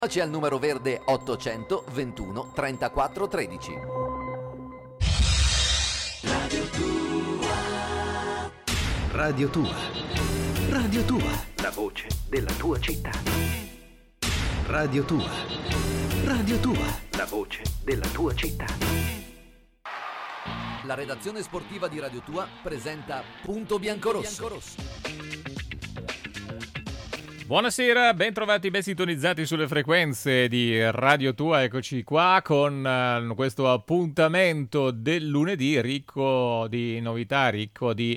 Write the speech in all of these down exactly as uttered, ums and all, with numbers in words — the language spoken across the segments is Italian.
C'è al numero verde ottocento ventuno trentaquattro tredici. Radio tua. Radio tua. Radio tua. La voce della tua città. Radio tua. Radio tua. La voce della tua città. La redazione sportiva di Radio Tua presenta Punto Biancorosso. Buonasera, ben trovati, ben sintonizzati sulle frequenze di Radio Tua. Eccoci qua con uh, questo appuntamento del lunedì ricco di novità, ricco di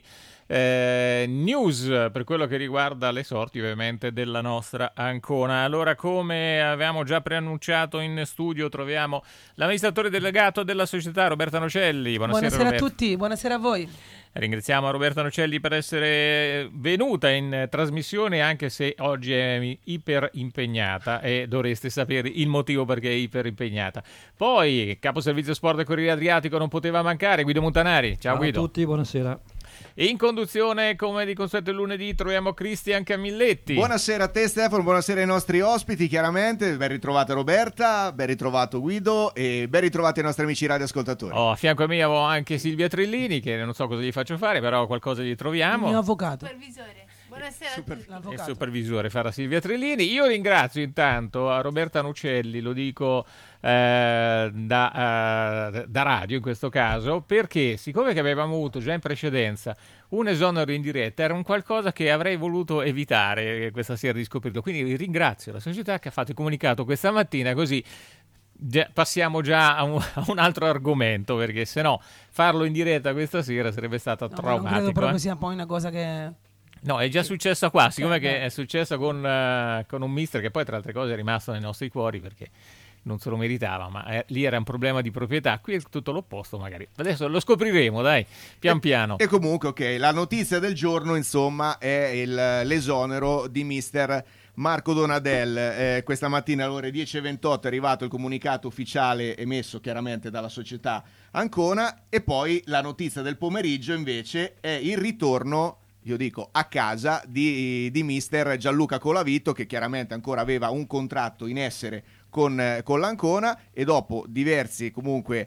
eh, news per quello che riguarda le sorti ovviamente della nostra Ancona. Allora, come avevamo già preannunciato, in studio troviamo l'amministratore delegato della società Roberta Nocelli. Buonasera, buonasera Roberta. a tutti, buonasera a voi. Ringraziamo Roberta Nocelli per essere venuta in trasmissione, anche se oggi è iper impegnata e dovreste sapere il motivo perché è iper impegnata. Poi, capo servizio sport del Corriere Adriatico non poteva mancare, Guido Montanari. Ciao, Ciao Guido. a tutti, buonasera. In conduzione, come di consueto il lunedì, troviamo Cristian Camilletti. Buonasera a te, Stefano, buonasera ai nostri ospiti, chiaramente. Ben ritrovata Roberta, ben ritrovato Guido e ben ritrovati ai nostri amici radioascoltatori. Oh, a fianco a me avevo anche Silvia Trillini, che non so cosa gli faccio fare, però qualcosa gli troviamo. Il mio avvocato. Supervisore. Buonasera Super- a tutti. Il L'avvocato. supervisore farà Silvia Trillini. Io ringrazio intanto a Roberta Nocelli, lo dico eh, da, eh, da radio in questo caso, perché siccome che avevamo avuto già in precedenza un esonero in diretta, era un qualcosa che avrei voluto evitare questa sera di scoprirlo, quindi ringrazio la società che ha fatto il comunicato questa mattina, così già, passiamo già a un, a un altro argomento, perché se no farlo in diretta questa sera sarebbe stato No, ma non traumatico. credo proprio eh. sia poi una cosa che... No, è già successo qua, siccome Eh, che beh. è successo con, eh, con un mister che poi tra altre cose è rimasto nei nostri cuori perché non se lo meritava, ma eh, lì era un problema di proprietà, qui è tutto l'opposto magari. Adesso lo scopriremo, dai, pian piano. E comunque, ok, la notizia del giorno, insomma, è il, l'esonero di mister Marco Donadel. Eh, questa mattina alle ore dieci e ventotto è arrivato il comunicato ufficiale emesso chiaramente dalla società Ancona, e poi la notizia del pomeriggio invece è il ritorno, io dico a casa, di, di mister Gianluca Colavito, che chiaramente ancora aveva un contratto in essere con, eh, con l'Ancona, e dopo diversi comunque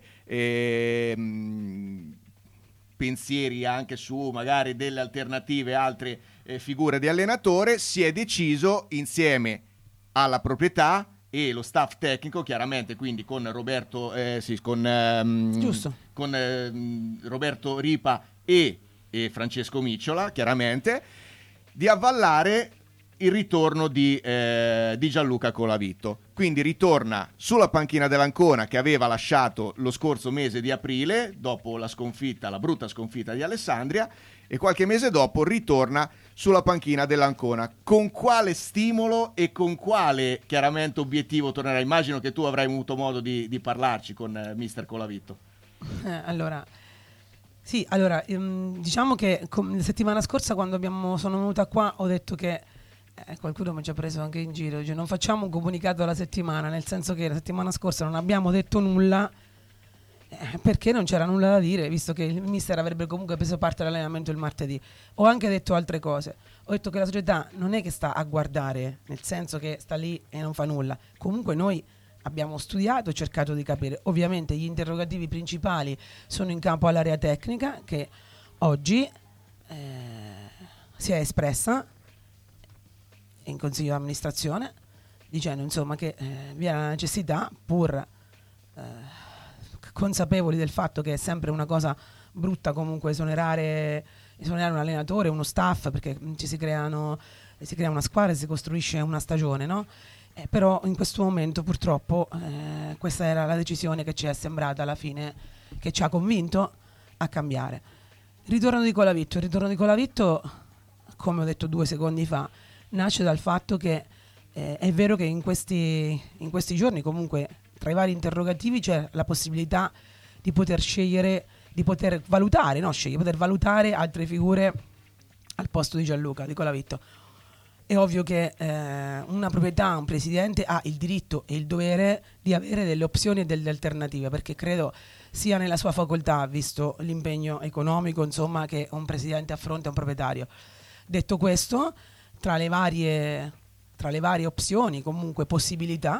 ehm, pensieri anche su magari delle alternative, altre eh, figure di allenatore, si è deciso insieme alla proprietà e lo staff tecnico, chiaramente, quindi con Roberto eh, sì, con, ehm, Giusto. con ehm, Roberto Ripa e e Francesco Micciola, chiaramente, di avvallare il ritorno di, eh, di Gianluca Colavito. Quindi ritorna sulla panchina dell'Ancona, che aveva lasciato lo scorso mese di aprile, dopo la sconfitta, la brutta sconfitta di Alessandria, e qualche mese dopo ritorna sulla panchina dell'Ancona. Con quale stimolo e con quale, chiaramente, obiettivo tornerà? Immagino che tu avrai avuto modo di, di parlarci con eh, mister Colavito. Eh, allora... Sì, allora, ehm, diciamo che com- la settimana scorsa quando abbiamo, sono venuta qua ho detto che eh, qualcuno mi ha già preso anche in giro, cioè non facciamo un comunicato alla settimana, nel senso che la settimana scorsa non abbiamo detto nulla eh, perché non c'era nulla da dire, visto che il mister avrebbe comunque preso parte all'allenamento il martedì. Ho anche detto altre cose, ho detto che la società non è che sta a guardare, nel senso che sta lì e non fa nulla, comunque noi abbiamo studiato e cercato di capire. Ovviamente gli interrogativi principali sono in campo all'area tecnica, che oggi eh, si è espressa in consiglio di amministrazione dicendo insomma che eh, vi è la necessità, pur eh, consapevoli del fatto che è sempre una cosa brutta comunque esonerare, esonerare un allenatore, uno staff, perché ci si creano, si crea una squadra e si costruisce una stagione, no? Eh, però in questo momento purtroppo eh, questa era la decisione che ci è sembrata alla fine, che ci ha convinto a cambiare. Il ritorno di Colavitto, il ritorno di Colavitto, come ho detto due secondi fa, nasce dal fatto che eh, è vero che in questi, in questi giorni comunque tra i vari interrogativi c'è la possibilità di poter scegliere, di poter valutare, no scegliere, poter valutare altre figure al posto di Gianluca, di Colavitto. È ovvio che eh, una proprietà, un presidente ha il diritto e il dovere di avere delle opzioni e delle alternative, perché credo sia nella sua facoltà, visto l'impegno economico insomma che un presidente affronta un proprietario. Detto questo, tra le varie tra le varie opzioni, comunque possibilità,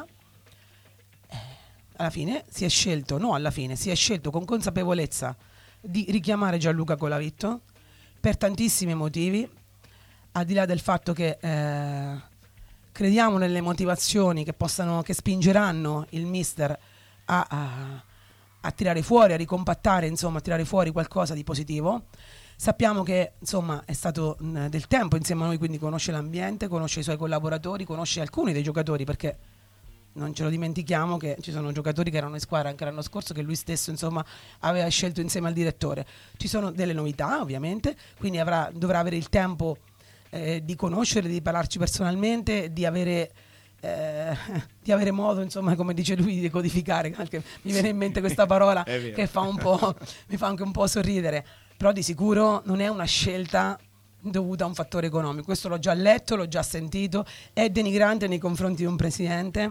eh, alla fine si è scelto, no alla fine, si è scelto con consapevolezza di richiamare Gianluca Colavitto per tantissimi motivi, al di là del fatto che eh, crediamo nelle motivazioni che possano, che spingeranno il mister a, a, a tirare fuori, a ricompattare, insomma, a tirare fuori qualcosa di positivo. Sappiamo che insomma è stato mh, del tempo insieme a noi, quindi conosce l'ambiente, conosce i suoi collaboratori, conosce alcuni dei giocatori, perché non ce lo dimentichiamo che ci sono giocatori che erano in squadra anche l'anno scorso che lui stesso insomma aveva scelto insieme al direttore. Ci sono delle novità ovviamente, quindi avrà, dovrà avere il tempo eh, di conoscere, di parlarci personalmente, di avere eh, di avere modo, insomma, come dice lui, di decodificare. Anche mi viene in mente questa parola che fa un po', mi fa anche un po' sorridere, però di sicuro non è una scelta dovuta a un fattore economico. Questo l'ho già letto, l'ho già sentito, è denigrante nei confronti di un presidente.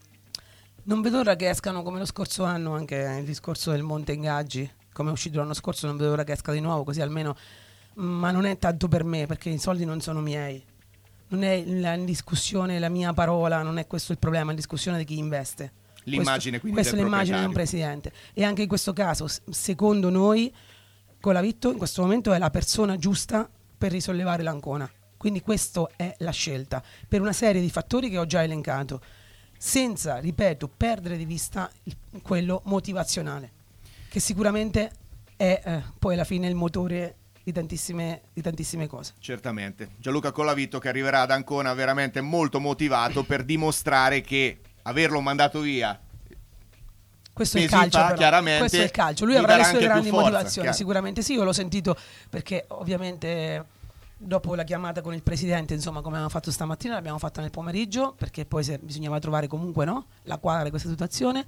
Non vedo l'ora che escano come lo scorso anno anche il discorso del Monte Ingaggi, come è uscito l'anno scorso, non vedo l'ora che esca di nuovo, così almeno, ma non è tanto per me, perché i soldi non sono miei, non è la in discussione la mia parola, non è questo il problema, è in discussione di chi investe. L'immagine questo, quindi questa del è l'immagine di un presidente, e anche in questo caso secondo noi Colavitto in questo momento è la persona giusta per risollevare l'Ancona, quindi questa è la scelta per una serie di fattori che ho già elencato, senza, ripeto, perdere di vista il, quello motivazionale, che sicuramente è eh, poi alla fine il motore di tantissime, di tantissime cose. Certamente. Gianluca Colavitto che arriverà ad Ancona veramente molto motivato per dimostrare che averlo mandato via questo è il mesi calcio, fa, però. chiaramente Questo è il calcio, lui gli avrà le darà sue anche più grandi forza, motivazioni, chiaro. sicuramente sì, io l'ho sentito perché ovviamente dopo la chiamata con il presidente, insomma, come abbiamo fatto stamattina, l'abbiamo fatta nel pomeriggio, perché poi se bisognava trovare comunque, no, la quadra di questa situazione.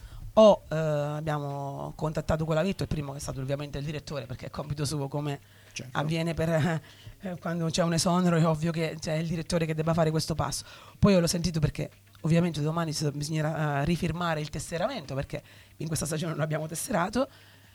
O eh, abbiamo contattato Colavitto, il primo che è stato ovviamente il direttore, perché è compito suo, come certo. avviene per eh, quando c'è un esonero, è ovvio che c'è il direttore che debba fare questo passo. Poi io l'ho sentito perché ovviamente domani bisognerà uh, rifirmare il tesseramento, perché in questa stagione non abbiamo tesserato,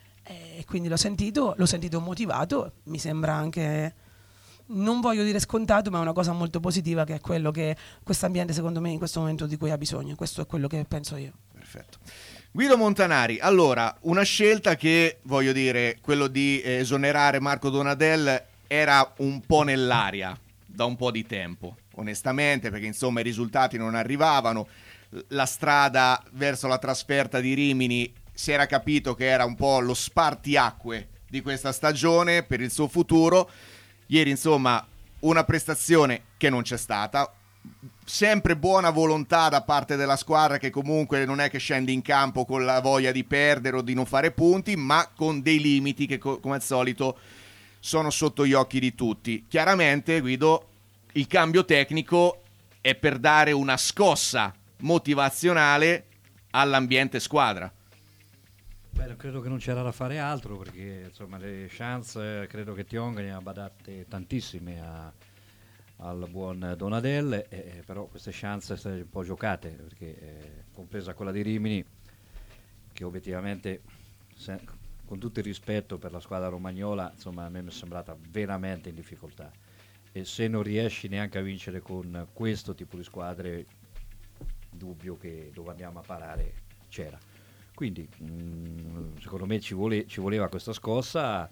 e quindi l'ho sentito, l'ho sentito motivato, mi sembra anche, non voglio dire scontato, ma è una cosa molto positiva, che è quello che questo ambiente secondo me in questo momento di cui ha bisogno. Questo è quello che penso io. Perfetto. Guido Montanari, allora, una scelta che, voglio dire, quello di esonerare Marco Donadel era un po' nell'aria da un po' di tempo, onestamente, perché insomma i risultati non arrivavano, la strada verso la trasferta di Rimini si era capito che era un po' lo spartiacque di questa stagione per il suo futuro. Ieri insomma una prestazione che non c'è stata, sempre buona volontà da parte della squadra, che comunque non è che scende in campo con la voglia di perdere o di non fare punti, ma con dei limiti che co- come al solito sono sotto gli occhi di tutti. Chiaramente, Guido, il cambio tecnico è per dare una scossa motivazionale all'ambiente squadra. Beh, credo che non c'era da fare altro, perché insomma le chance credo che Tionga ne ha badate tantissime a, al buon Donadel, eh, però queste chance sono un po' giocate, perché eh, compresa quella di Rimini, che obiettivamente, se, con tutto il rispetto per la squadra romagnola, insomma a me mi è sembrata veramente in difficoltà, e se non riesci neanche a vincere con questo tipo di squadre, dubbio che dove andiamo a parare c'era. Quindi mh, secondo me ci, vole, ci voleva questa scossa,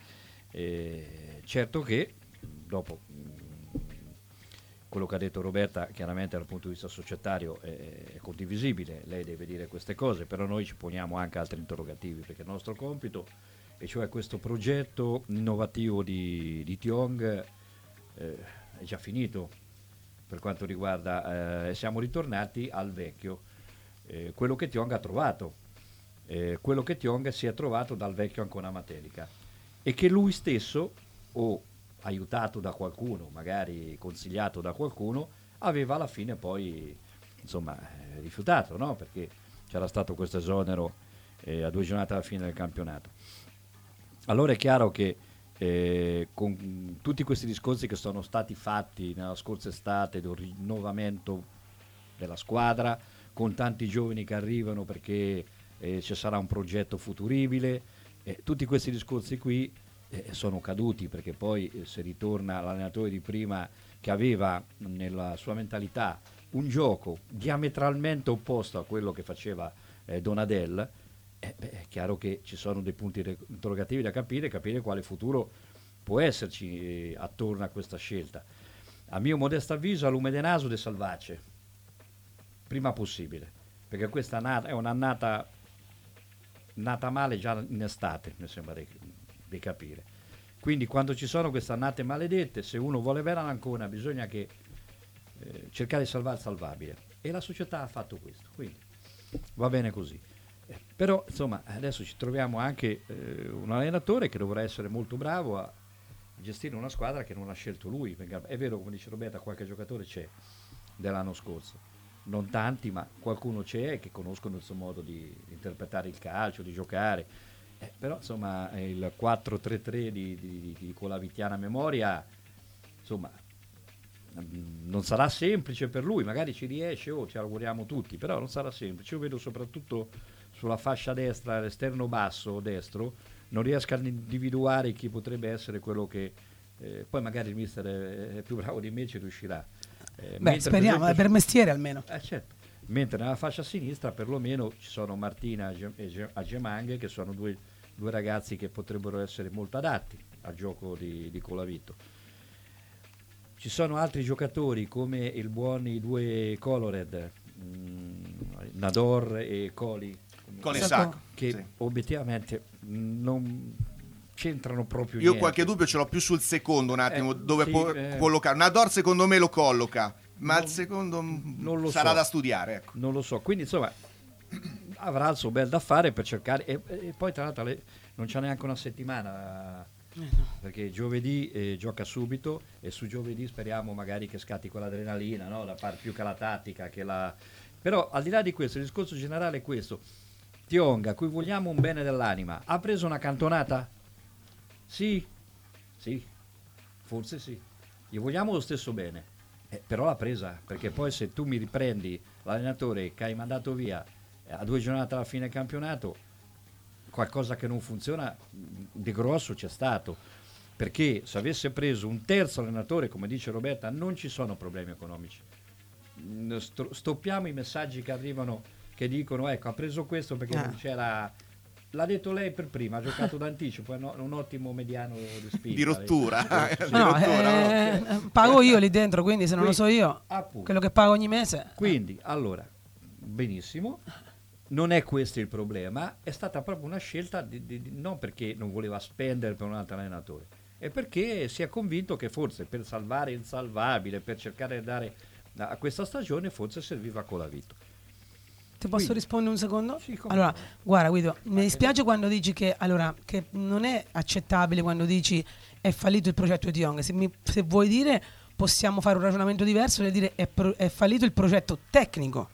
eh, certo che dopo mh, quello che ha detto Roberta chiaramente dal punto di vista societario è, è condivisibile, lei deve dire queste cose, però noi ci poniamo anche altri interrogativi, perché il nostro compito, e cioè questo progetto innovativo di, di Tiong, eh, è già finito per quanto riguarda, eh, siamo ritornati al vecchio, eh, quello che Tiong ha trovato. Eh, quello che Tionga si è trovato dal vecchio Ancona Matelica, e che lui stesso, o aiutato da qualcuno, magari consigliato da qualcuno, aveva alla fine poi insomma eh, rifiutato, no? Perché c'era stato questo esonero eh, a due giornate alla fine del campionato. Allora è chiaro che eh, con tutti questi discorsi che sono stati fatti nella scorsa estate del rinnovamento della squadra, con tanti giovani che arrivano perché Eh, ci sarà un progetto futuribile, eh, tutti questi discorsi qui eh, sono caduti, perché poi eh, se ritorna all'allenatore di prima, che aveva nella sua mentalità un gioco diametralmente opposto a quello che faceva eh, Donadel, eh, beh, è chiaro che ci sono dei punti re- interrogativi da capire, capire quale futuro può esserci eh, attorno a questa scelta. A mio modesto avviso, a lume de naso de Salvace, prima possibile, perché questa è un'annata nata male già in estate, mi sembra di, di capire. Quindi quando ci sono queste annate maledette, se uno vuole bene all'Ancona bisogna che eh, cercare di salvare il salvabile, e la società ha fatto questo, quindi va bene così. Eh, però insomma adesso ci troviamo anche eh, un allenatore che dovrà essere molto bravo a gestire una squadra che non ha scelto lui, perché è vero, come dice Roberta, qualche giocatore c'è dell'anno scorso, non tanti, ma qualcuno c'è che conoscono il suo modo di interpretare il calcio, di giocare, eh, però insomma il quattro tre tre di, di, di Colavitiana memoria, insomma non sarà semplice per lui, magari ci riesce, o oh, ci auguriamo tutti, però non sarà semplice. Io vedo soprattutto sulla fascia destra, l'esterno basso destro, non riesco a individuare chi potrebbe essere quello che eh, poi magari il mister è, è più bravo di me, ci riuscirà. Eh, Beh, speriamo, per, esempio, è per mestiere almeno. Eh, certo. Mentre nella fascia sinistra perlomeno ci sono Martina e Agemanghe, che sono due, due ragazzi che potrebbero essere molto adatti al gioco di, di Colavito. Ci sono altri giocatori come il buon i due Colored, mh, Nador e Coli, Coli Sacco, che sì. obiettivamente non c'entrano proprio Io niente. qualche dubbio ce l'ho più sul secondo un attimo, Eh, dove sì, può eh. collocare. Nador secondo me lo colloca, ma Non- il secondo non lo sarà so. da studiare, ecco. Non lo so, quindi insomma avrà il suo bel da fare per cercare, e, e poi tra l'altro le- non c'è neanche una settimana, perché giovedì eh, gioca subito, e su giovedì speriamo magari che scatti quell'adrenalina, no? Da fare più che la tattica, che la... Però al di là di questo, il discorso generale è questo: Tionga, a cui vogliamo un bene dell'anima, ha preso una cantonata? Sì, sì, forse sì, gli vogliamo lo stesso bene, eh, però l'ha presa, perché poi se tu mi riprendi l'allenatore che hai mandato via eh, a due giornate alla fine del campionato, qualcosa che non funziona di grosso c'è stato, perché se avesse preso un terzo allenatore, come dice Roberta, non ci sono problemi economici. Sto- stoppiamo i messaggi che arrivano che dicono ecco ha preso questo perché Ah. non c'era, l'ha detto lei per prima, ha giocato d'anticipo, è no- un ottimo mediano di spinta. Di rottura. Eh, sì. Di No, rottura, eh, pago io lì dentro, quindi se non lo so io, Appunto. quello che pago ogni mese. Quindi, allora, benissimo, non è questo il problema, è stata proprio una scelta di, di- di- non perché non voleva spendere per un altro allenatore, è perché si è convinto che forse per salvare il salvabile, per cercare di dare a a questa stagione, forse serviva Colavito. Ti posso Quindi- rispondere un secondo? Sì, come Allora, no. guarda Guido, mi dispiace quando dici che, allora, che non è accettabile quando dici è fallito il progetto di Young. Se, mi- se vuoi dire, possiamo fare un ragionamento diverso e dire è, pro- è fallito il progetto tecnico.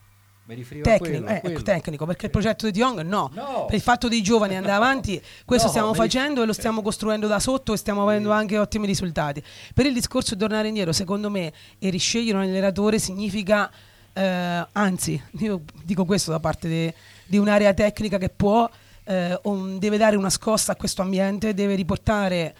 Mi riferivo a Tecnico, quello, a eh, quello. tecnico, perché il progetto di Young no. No. Per il fatto dei giovani andare avanti, questo No, stiamo mi- facendo e lo stiamo costruendo da sotto e stiamo avendo anche ottimi risultati. Per il discorso di tornare indietro, secondo me, e riscegliere un allenatore significa, eh, anzi, io dico questo da parte de- di un'area tecnica che può, eh, un- deve dare una scossa a questo ambiente, deve riportare,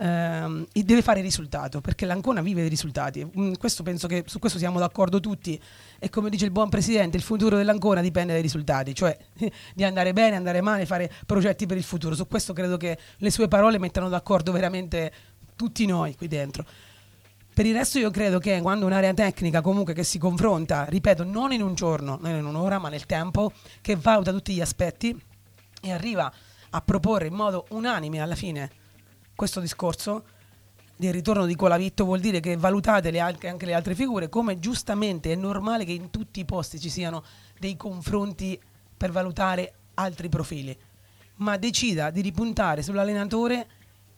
ehm, e deve fare risultato, perché l'Ancona vive dei risultati. Mm, questo penso che su questo siamo d'accordo tutti, e come dice il buon presidente, il futuro dell'Ancona dipende dai risultati, cioè di andare bene, andare male, fare progetti per il futuro. Su questo credo che le sue parole mettano d'accordo veramente tutti noi qui dentro. Per il resto io credo che quando un'area tecnica comunque che si confronta, ripeto, non in un giorno, non in un'ora, ma nel tempo, che valuta tutti gli aspetti e arriva a proporre in modo unanime alla fine questo discorso del ritorno di Colavitto, vuol dire che valutate le al- anche le altre figure, come giustamente è normale che in tutti i posti ci siano dei confronti per valutare altri profili, ma decida di ripuntare sull'allenatore.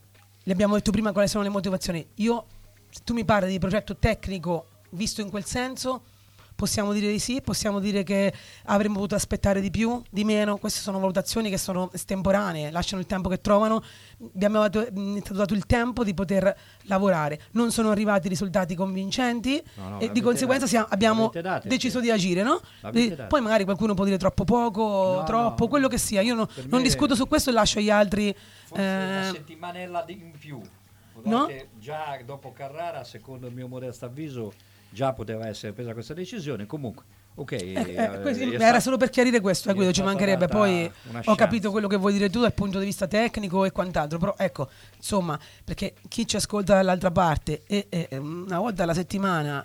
Le abbiamo detto prima quali sono le motivazioni. Io, se tu mi parli di progetto tecnico visto in quel senso, possiamo dire di sì, possiamo dire che avremmo potuto aspettare di più, di meno. Queste sono valutazioni che sono estemporanee, lasciano il tempo che trovano. Abbiamo dato, mh, è stato dato il tempo di poter lavorare. Non sono arrivati risultati convincenti No, no, e l'avete di conseguenza date. siamo- abbiamo L'avete date, deciso sì. di agire, no? L'avete E date. poi magari qualcuno può dire troppo poco, No, troppo, no. quello che sia. Io no- Per non me- discuto su questo e lascio agli altri. Forse una eh, settimanella di- in più. no? Guardate, già dopo Carrara, secondo il mio modesto avviso, già poteva essere presa questa decisione. Comunque, ok. Eh, eh, eh, questo- è era sta- solo per chiarire questo, eh, è Guido, ci stata mancherebbe. data Poi una ho chance. capito quello che vuoi dire tu dal punto di vista tecnico e quant'altro, però ecco, insomma, perché chi ci ascolta dall'altra parte e, e, una volta alla settimana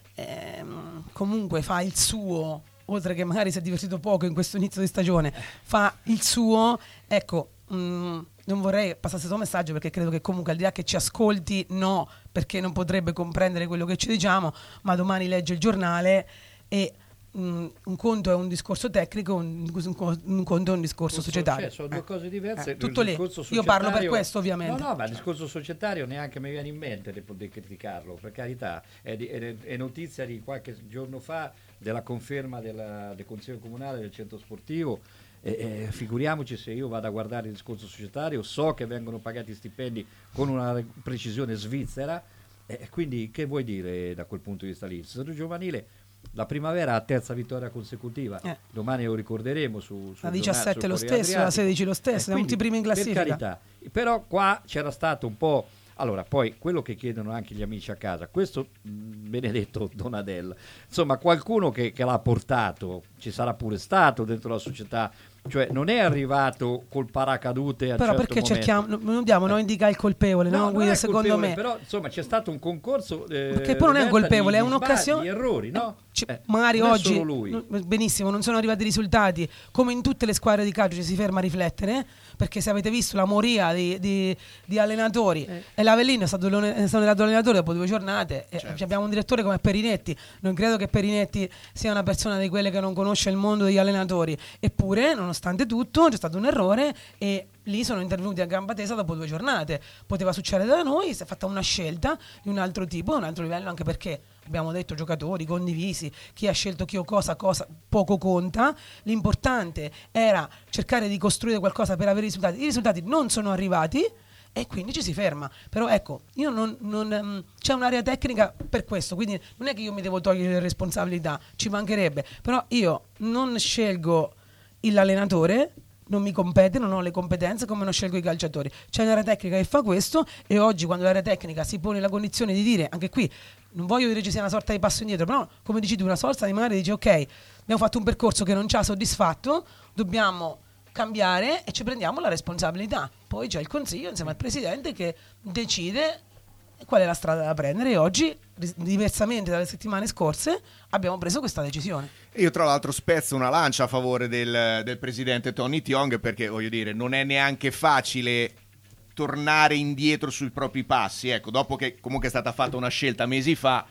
ehm, comunque fa il suo, oltre che magari si è divertito poco in questo inizio di stagione, fa il suo, ecco, mh, non vorrei passasse il suo messaggio, perché credo che comunque al di là che ci ascolti, no, perché non potrebbe comprendere quello che ci diciamo, ma domani legge il giornale e mh, un conto è un discorso tecnico, un, un co- un conto è un discorso societario. Cioè, sono due Eh. cose diverse. Eh, Il tutto lì. discorso Io parlo per societario- questo, ovviamente. No, no, ma il discorso societario neanche mi viene in mente di, di criticarlo, per carità. È, di- è- è notizia di qualche giorno fa della conferma della- del Consiglio Comunale del centro sportivo. E, e figuriamoci se io vado a guardare il discorso societario, so che vengono pagati stipendi con una re- precisione svizzera, e quindi che vuoi dire da quel punto di vista lì? Il settore giovanile, la primavera ha terza vittoria consecutiva, Eh. domani lo ricorderemo su, su La diciassette lo stesso, la sedici lo stesso, siamo tutti primi in classifica. Per carità, però qua c'era stato un po'. Allora, poi quello che chiedono anche gli amici a casa, questo mh, benedetto Donadella, insomma, qualcuno che, che l'ha portato, ci sarà pure stato dentro la società, cioè non è arrivato col paracadute a Però certo perché momento. cerchiamo, non non diamo, non indica il colpevole, no, non Guido, è secondo colpevole, me. però insomma c'è stato un concorso eh, Perché poi non è un Roberta, colpevole, di- è di un'occasione. sbagli, di errori, no? Ci- Eh, magari non è oggi, solo lui. no, benissimo, non sono arrivati i risultati. Come in tutte le squadre di calcio ci si ferma a riflettere, perché se avete visto la moria di, di- di allenatori, Eh. e l'Avellino è stato l'one- è stato eletto allenatore dopo due giornate, e abbiamo un direttore come Perinetti. Non credo che Perinetti sia una persona di quelle che non conosce il mondo degli allenatori, eppure nonostante tutto c'è stato un errore e lì sono intervenuti a gamba tesa dopo due giornate. Poteva succedere da noi, si è fatta una scelta di un altro tipo, un altro livello, anche perché abbiamo detto giocatori condivisi, chi ha scelto chi o cosa, cosa poco conta. L'importante era cercare di costruire qualcosa per avere i risultati. I risultati non sono arrivati e quindi ci si ferma. Però ecco, io non, non, ehm, c'è un'area tecnica per questo, quindi non è che io mi devo togliere le responsabilità, ci mancherebbe, però io non scelgo l'allenatore, non mi compete, non ho le competenze, come non scelgo i calciatori. C'è un'area tecnica che fa questo, e oggi quando l'area tecnica si pone la condizione di dire, anche qui non voglio dire ci sia una sorta di passo indietro, però come dici tu, una sorta di magari dici ok, abbiamo fatto un percorso che non ci ha soddisfatto, dobbiamo cambiare e ci prendiamo la responsabilità. Poi c'è il consiglio insieme al presidente che decide qual è la strada da prendere, e oggi, ris- diversamente dalle settimane scorse, abbiamo preso questa decisione. Io tra l'altro spezzo una lancia a favore del, del presidente Tony Tiong, perché voglio dire, non è neanche facile tornare indietro sui propri passi, ecco, dopo che comunque è stata fatta una scelta mesi fa,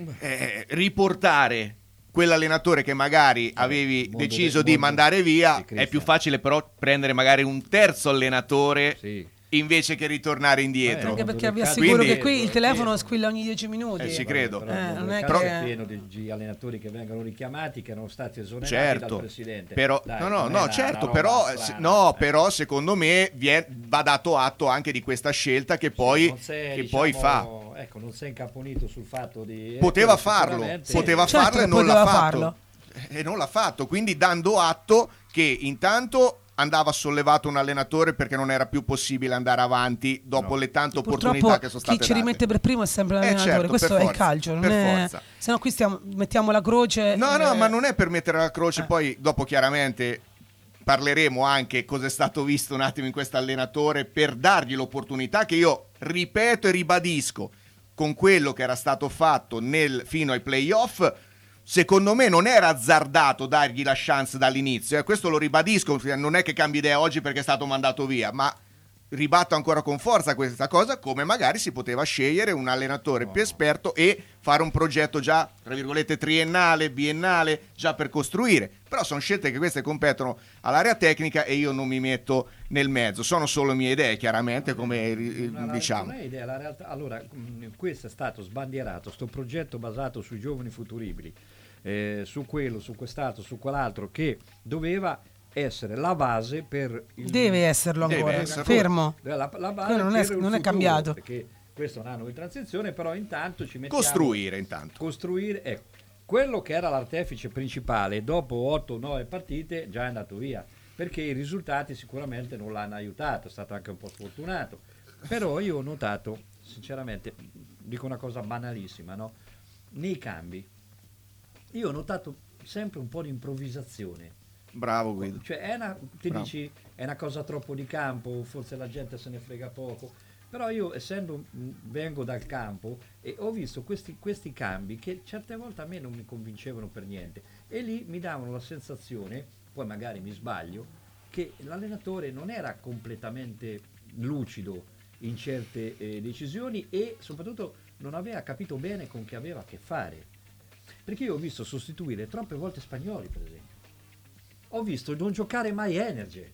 eh, riportare quell'allenatore che magari avevi mondo deciso del- di mondo mandare via, di è Cristian. più facile però prendere magari un terzo allenatore Sì. invece che ritornare indietro. Anche perché vi Quindi- assicuro che qui il telefono squilla ogni dieci minuti. Eh, ci credo. Però Eh, il mondo non del è calcio che- è pieno di di allenatori che vengono richiamati, che erano stati esonerati Certo, dal presidente. però, Dai, no, no, non è no, una- certo, una però, roba se- strana, no, eh. però secondo me vie- va dato atto anche di questa scelta che poi, Non si è, che diciamo, poi fa. Ecco, non si è incaponito sul fatto di... eh, Poteva quello farlo, sicuramente- poteva Certo farlo e che non l'ha poteva fatto. farlo. E non l'ha fatto, quindi dando atto che intanto andava sollevato un allenatore perché non era più possibile andare avanti dopo No. le tante Purtroppo opportunità che sono state chi ci date. rimette per primo è sempre Eh, l'allenatore. certo, Questo per è il forza, calcio, non per è... forza. se no qui stiamo, mettiamo la croce. No, eh, no, ma non è per mettere la croce, Eh. poi dopo chiaramente parleremo anche cosa è stato visto un attimo in questo allenatore per dargli l'opportunità che io ripeto e ribadisco, con quello che era stato fatto nel, fino ai playoff, secondo me non era azzardato dargli la chance dall'inizio, eh, questo lo ribadisco, non è che cambi idea oggi perché è stato mandato via, ma ribatto ancora con forza questa cosa, come magari si poteva scegliere un allenatore più esperto e fare un progetto già, tra virgolette, triennale, biennale, già per costruire. Però sono scelte che queste competono all'area tecnica e io non mi metto nel mezzo. Sono solo mie idee, chiaramente, come eh, No, la- diciamo. non è idea, la realtà, allora, mh, questo è stato sbandierato, sto progetto basato sui giovani futuribili, eh, su quello, su quest'altro, su quell'altro, che doveva essere la base per il... Deve esserlo Deve ancora, esserlo. fermo. la, la base Quello non è- per il non è futuro, cambiato. perché questo è un anno di transizione, però intanto ci mettiamo... Costruire intanto. Costruire, ecco, quello che era l'artefice principale dopo otto nove partite già è andato via, perché i risultati sicuramente non l'hanno aiutato, è stato anche un po' sfortunato, però io ho notato, sinceramente, dico una cosa banalissima, no? nei cambi, io ho notato sempre un po' di improvvisazione. Bravo Guido. Cioè è una, ti Bravo. dici è una cosa troppo di campo, forse la gente se ne frega poco, però io essendo mh, vengo dal campo e ho visto questi, questi cambi che certe volte a me non mi convincevano per niente e lì mi davano la sensazione, poi magari mi sbaglio, che l'allenatore non era completamente lucido in certe eh, decisioni e soprattutto non aveva capito bene con che aveva a che fare, perché io ho visto sostituire troppe volte Spagnoli, per esempio. Ho visto non giocare mai Energy.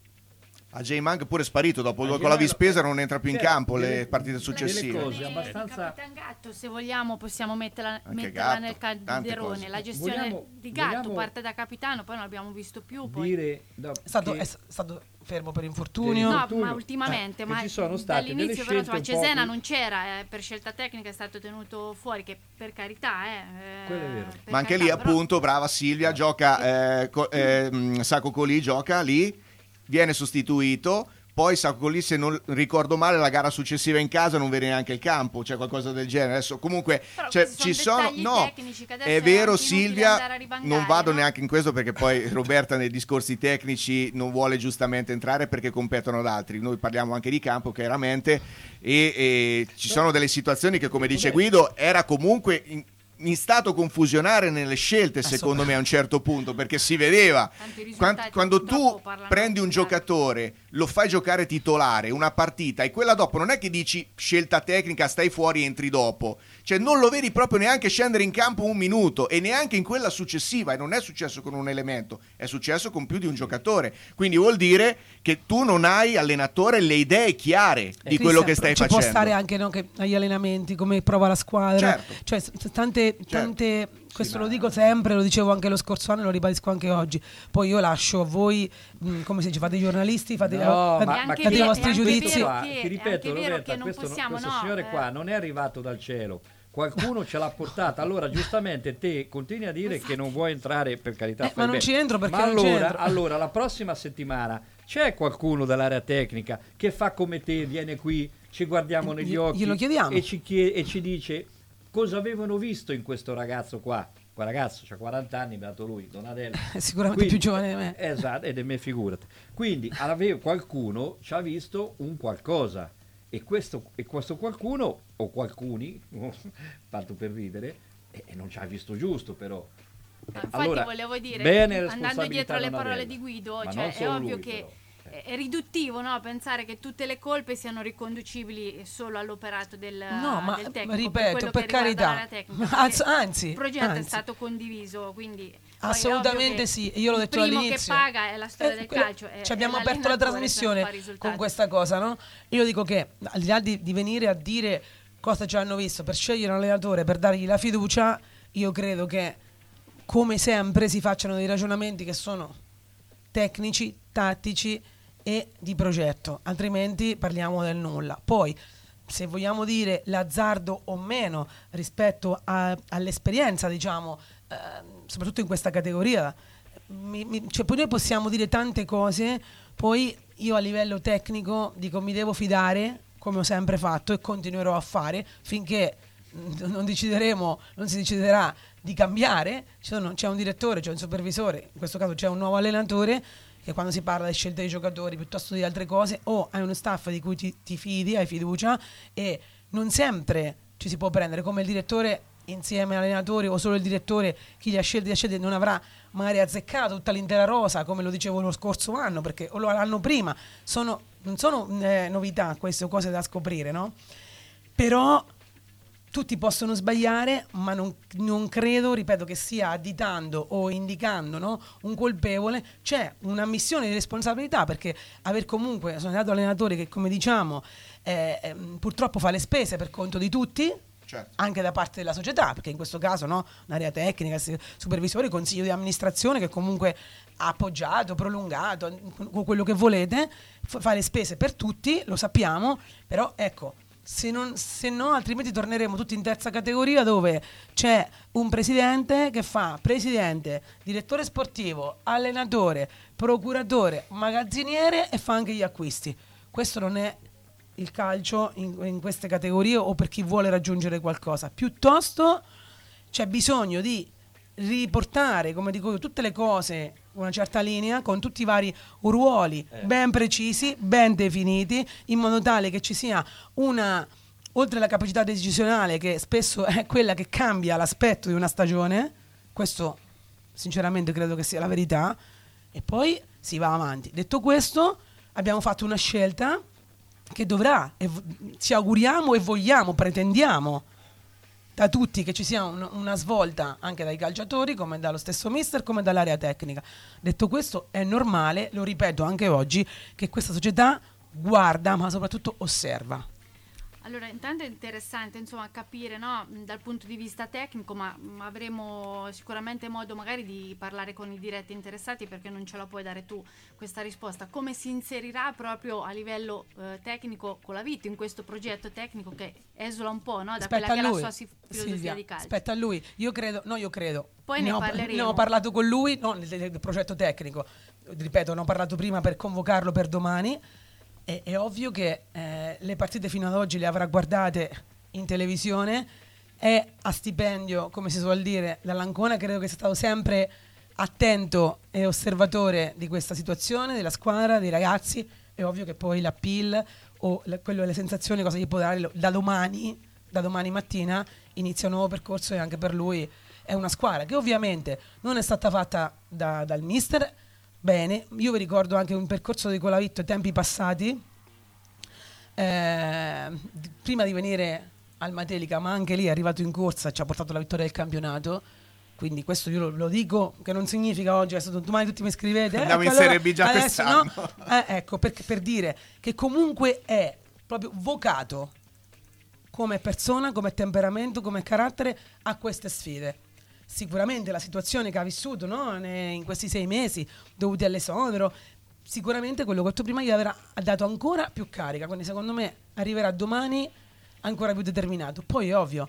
A J-Mang pure sparito dopo A con la J-Mang- Vispesa non entra più in cioè, campo delle- le partite delle successive. cose Eh, abbastanza- Capitan Gatto, se vogliamo possiamo metterla, Anche metterla Gatto, nel tante calderone. cose. La gestione Vogliamo- di Gatto vogliamo parte da capitano, poi non l'abbiamo visto più. Poi... Dire no, È stato, che- è stato fermo per infortunio. No, infortunio. ma ultimamente, Eh, che ma ci sono state delle dall'inizio però scelte insomma, un po' Cesena più- non c'era, eh, per scelta tecnica è stato tenuto fuori, che per carità eh, eh, Quello è vero. per Ma anche carità, lì però- appunto, brava Silvia, gioca eh, co- eh, mh, Sacco Colì gioca lì, viene sostituito. Poi Sacco Colì, se non ricordo male, la gara successiva in casa non vede neanche il campo, cioè qualcosa del genere. Adesso comunque Però cioè, questi ci sono sono, dettagli no, tecnici che adesso è è vero anche inutile Silvia, andare a rivangare, non vado no? neanche in questo perché poi Roberta nei discorsi tecnici non vuole giustamente entrare perché competono ad altri. Noi parliamo anche di campo chiaramente e, e ci sono delle situazioni che, come dice Guido, era comunque in, in stato confusionare nelle scelte, secondo me, a un certo punto, perché si vedeva Tanti risultati Quan- quando tu dopo parlano prendi un di altri. giocatore, lo fai giocare titolare una partita e quella dopo non è che dici scelta tecnica, stai fuori, entri dopo, cioè non lo vedi proprio neanche scendere in campo un minuto e neanche in quella successiva, e non è successo con un elemento, è successo con più di un giocatore, quindi vuol dire che tu non hai, allenatore, le idee chiare di quello Cristian, che stai ci facendo. può stare anche no, che agli allenamenti, come prova la squadra, Certo. cioè s- tante, tante questo ma- lo dico sempre, lo dicevo anche lo scorso anno e lo ribadisco anche oggi. Poi io lascio a voi, mh, come si dice, fate i giornalisti, fate, No, fate- ma, È ma anche chi- date i vero- vostri è anche giudizi. vero Qua, che- ti è ripeto, anche vero Roberta, che non questo, possiamo, questo no, signore eh. qua non è arrivato dal cielo. Qualcuno ce l'ha portata, allora giustamente te continui a dire che non vuoi entrare, per carità. Eh, fai ma non bene. ci entro perché Ma non ci allora, entro. allora la prossima settimana c'è qualcuno dell'area tecnica che fa come te, viene qui, ci guardiamo negli Gli- occhi glielo chiediamo. e ci, chie- e ci dice cosa avevano visto in questo ragazzo qua. Quel ragazzo ha quaranta anni, beato lui, Donadello. È sicuramente più giovane di me. Esatto, ed è me, figurati. Quindi ave- qualcuno ci ha visto un qualcosa e questo, e questo qualcuno o qualcuni, tanto per ridere, e, e non ci ha visto giusto però. No, infatti Allora, volevo dire, bene andando responsabilità dietro alle Donadella. parole di Guido, Ma cioè, non è solo ovvio lui, che però. Eh. è riduttivo, no, pensare che tutte le colpe siano riconducibili solo all'operato del, No, ma del tecnico, ripeto, quello per che riguarda carità. l'area tecnica, Anzi, perché anzi, il progetto è anzi. stato condiviso, quindi poi è Assolutamente ovvio che sì, io l'ho detto il primo all'inizio. che paga è la storia Eh, del quello- calcio, è- ci abbiamo è aperto la l'allenatore se non trasmissione fa risultati. con questa cosa, no? Io dico che al di là di, di venire a dire cosa ci hanno visto per scegliere un allenatore, per dargli la fiducia, io credo che come sempre si facciano dei ragionamenti che sono tecnici, tattici e di progetto, altrimenti parliamo del nulla. Poi, se vogliamo dire l'azzardo o meno rispetto a- all'esperienza, diciamo, eh, soprattutto in questa categoria, mi- mi- cioè, poi noi possiamo dire tante cose, poi io a livello tecnico dico mi devo fidare, come ho sempre fatto e continuerò a fare finché mm, non decideremo, non si deciderà di cambiare. Ci sono- c'è un direttore, c'è un supervisore, in questo caso c'è un nuovo allenatore, che quando si parla di scelte dei giocatori piuttosto di altre cose, o hai uno staff di cui ti, ti fidi, hai fiducia, e non sempre ci si può prendere come il direttore insieme all'allenatore o solo il direttore, chi li ha scelti, li ha scelti non avrà magari azzeccato tutta l'intera rosa, come lo dicevo lo scorso anno, perché o lo- l'anno prima, sono, non sono eh, novità queste o cose da scoprire, no? Però tutti possono sbagliare, ma non, non credo, ripeto, che sia additando o indicando, no, un colpevole. C'è una missione di responsabilità, perché aver comunque, sono andato allenatore che, come diciamo, eh, eh, purtroppo fa le spese per conto di tutti, Certo. anche da parte della società, perché in questo caso, no, un'area tecnica, se- supervisore, consiglio di amministrazione che comunque ha appoggiato, prolungato, con quello che volete, fa fa le spese per tutti, lo sappiamo, però ecco, se, non, se no altrimenti torneremo tutti in terza categoria, dove c'è un presidente che fa presidente, direttore sportivo, allenatore, procuratore, magazziniere e fa anche gli acquisti. Questo non è il calcio in, in queste categorie, o per chi vuole raggiungere qualcosa. Piuttosto c'è bisogno di riportare, come dico io, tutte le cose una certa linea, con tutti i vari ruoli eh. ben precisi, ben definiti, in modo tale che ci sia una, oltre alla capacità decisionale, che spesso è quella che cambia l'aspetto di una stagione, questo sinceramente credo che sia la verità, e poi si va avanti. Detto questo, abbiamo fatto una scelta che dovrà, e ci auguriamo e vogliamo, pretendiamo da tutti che ci sia un, una svolta anche dai calciatori, come dallo stesso mister, come dall'area tecnica. Detto questo, è normale, lo ripeto anche oggi, che questa società guarda, ma soprattutto osserva. Allora, intanto è interessante, insomma, capire, no, dal punto di vista tecnico, ma mh, avremo sicuramente modo magari di parlare con i diretti interessati, perché non ce la puoi dare tu questa risposta. Come si inserirà proprio a livello eh, tecnico Colavito in questo progetto tecnico che esula un po', no, da Aspetta quella che è lui, la sua filosofia Silvia, di calcio? aspetta a lui, io credo, no io credo, Poi ne ne ho, parleremo. ne ho parlato con lui, no, del, del progetto tecnico, ripeto, ne ho parlato prima per convocarlo per domani. È, è ovvio che eh, le partite fino ad oggi le avrà guardate in televisione, è a stipendio, come si suol dire, dall'Ancona. Credo che sia stato sempre attento e osservatore di questa situazione, della squadra, dei ragazzi. È ovvio che poi l'appeal o la, quello, le sensazioni, cosa gli può dare da domani, da domani mattina inizia un nuovo percorso, e anche per lui è una squadra che ovviamente non è stata fatta da, dal mister bene. Io vi ricordo anche un percorso di Colavitto ai tempi passati, eh, d- prima di venire al Matelica, ma anche lì è arrivato in corsa, ci ha portato la vittoria del campionato. Quindi questo io lo, lo dico, che non significa oggi, adesso domani tutti mi scrivete, andiamo ecco, in Serie B già adesso, quest'anno. no? Eh, ecco, per, per dire che comunque è proprio vocato come persona, come temperamento, come carattere a queste sfide. Sicuramente la situazione che ha vissuto, no, ne- in questi sei mesi dovuti all'esonero, sicuramente quello che ho detto prima gli avrà dato ancora più carica, quindi secondo me arriverà domani ancora più determinato. Poi è ovvio,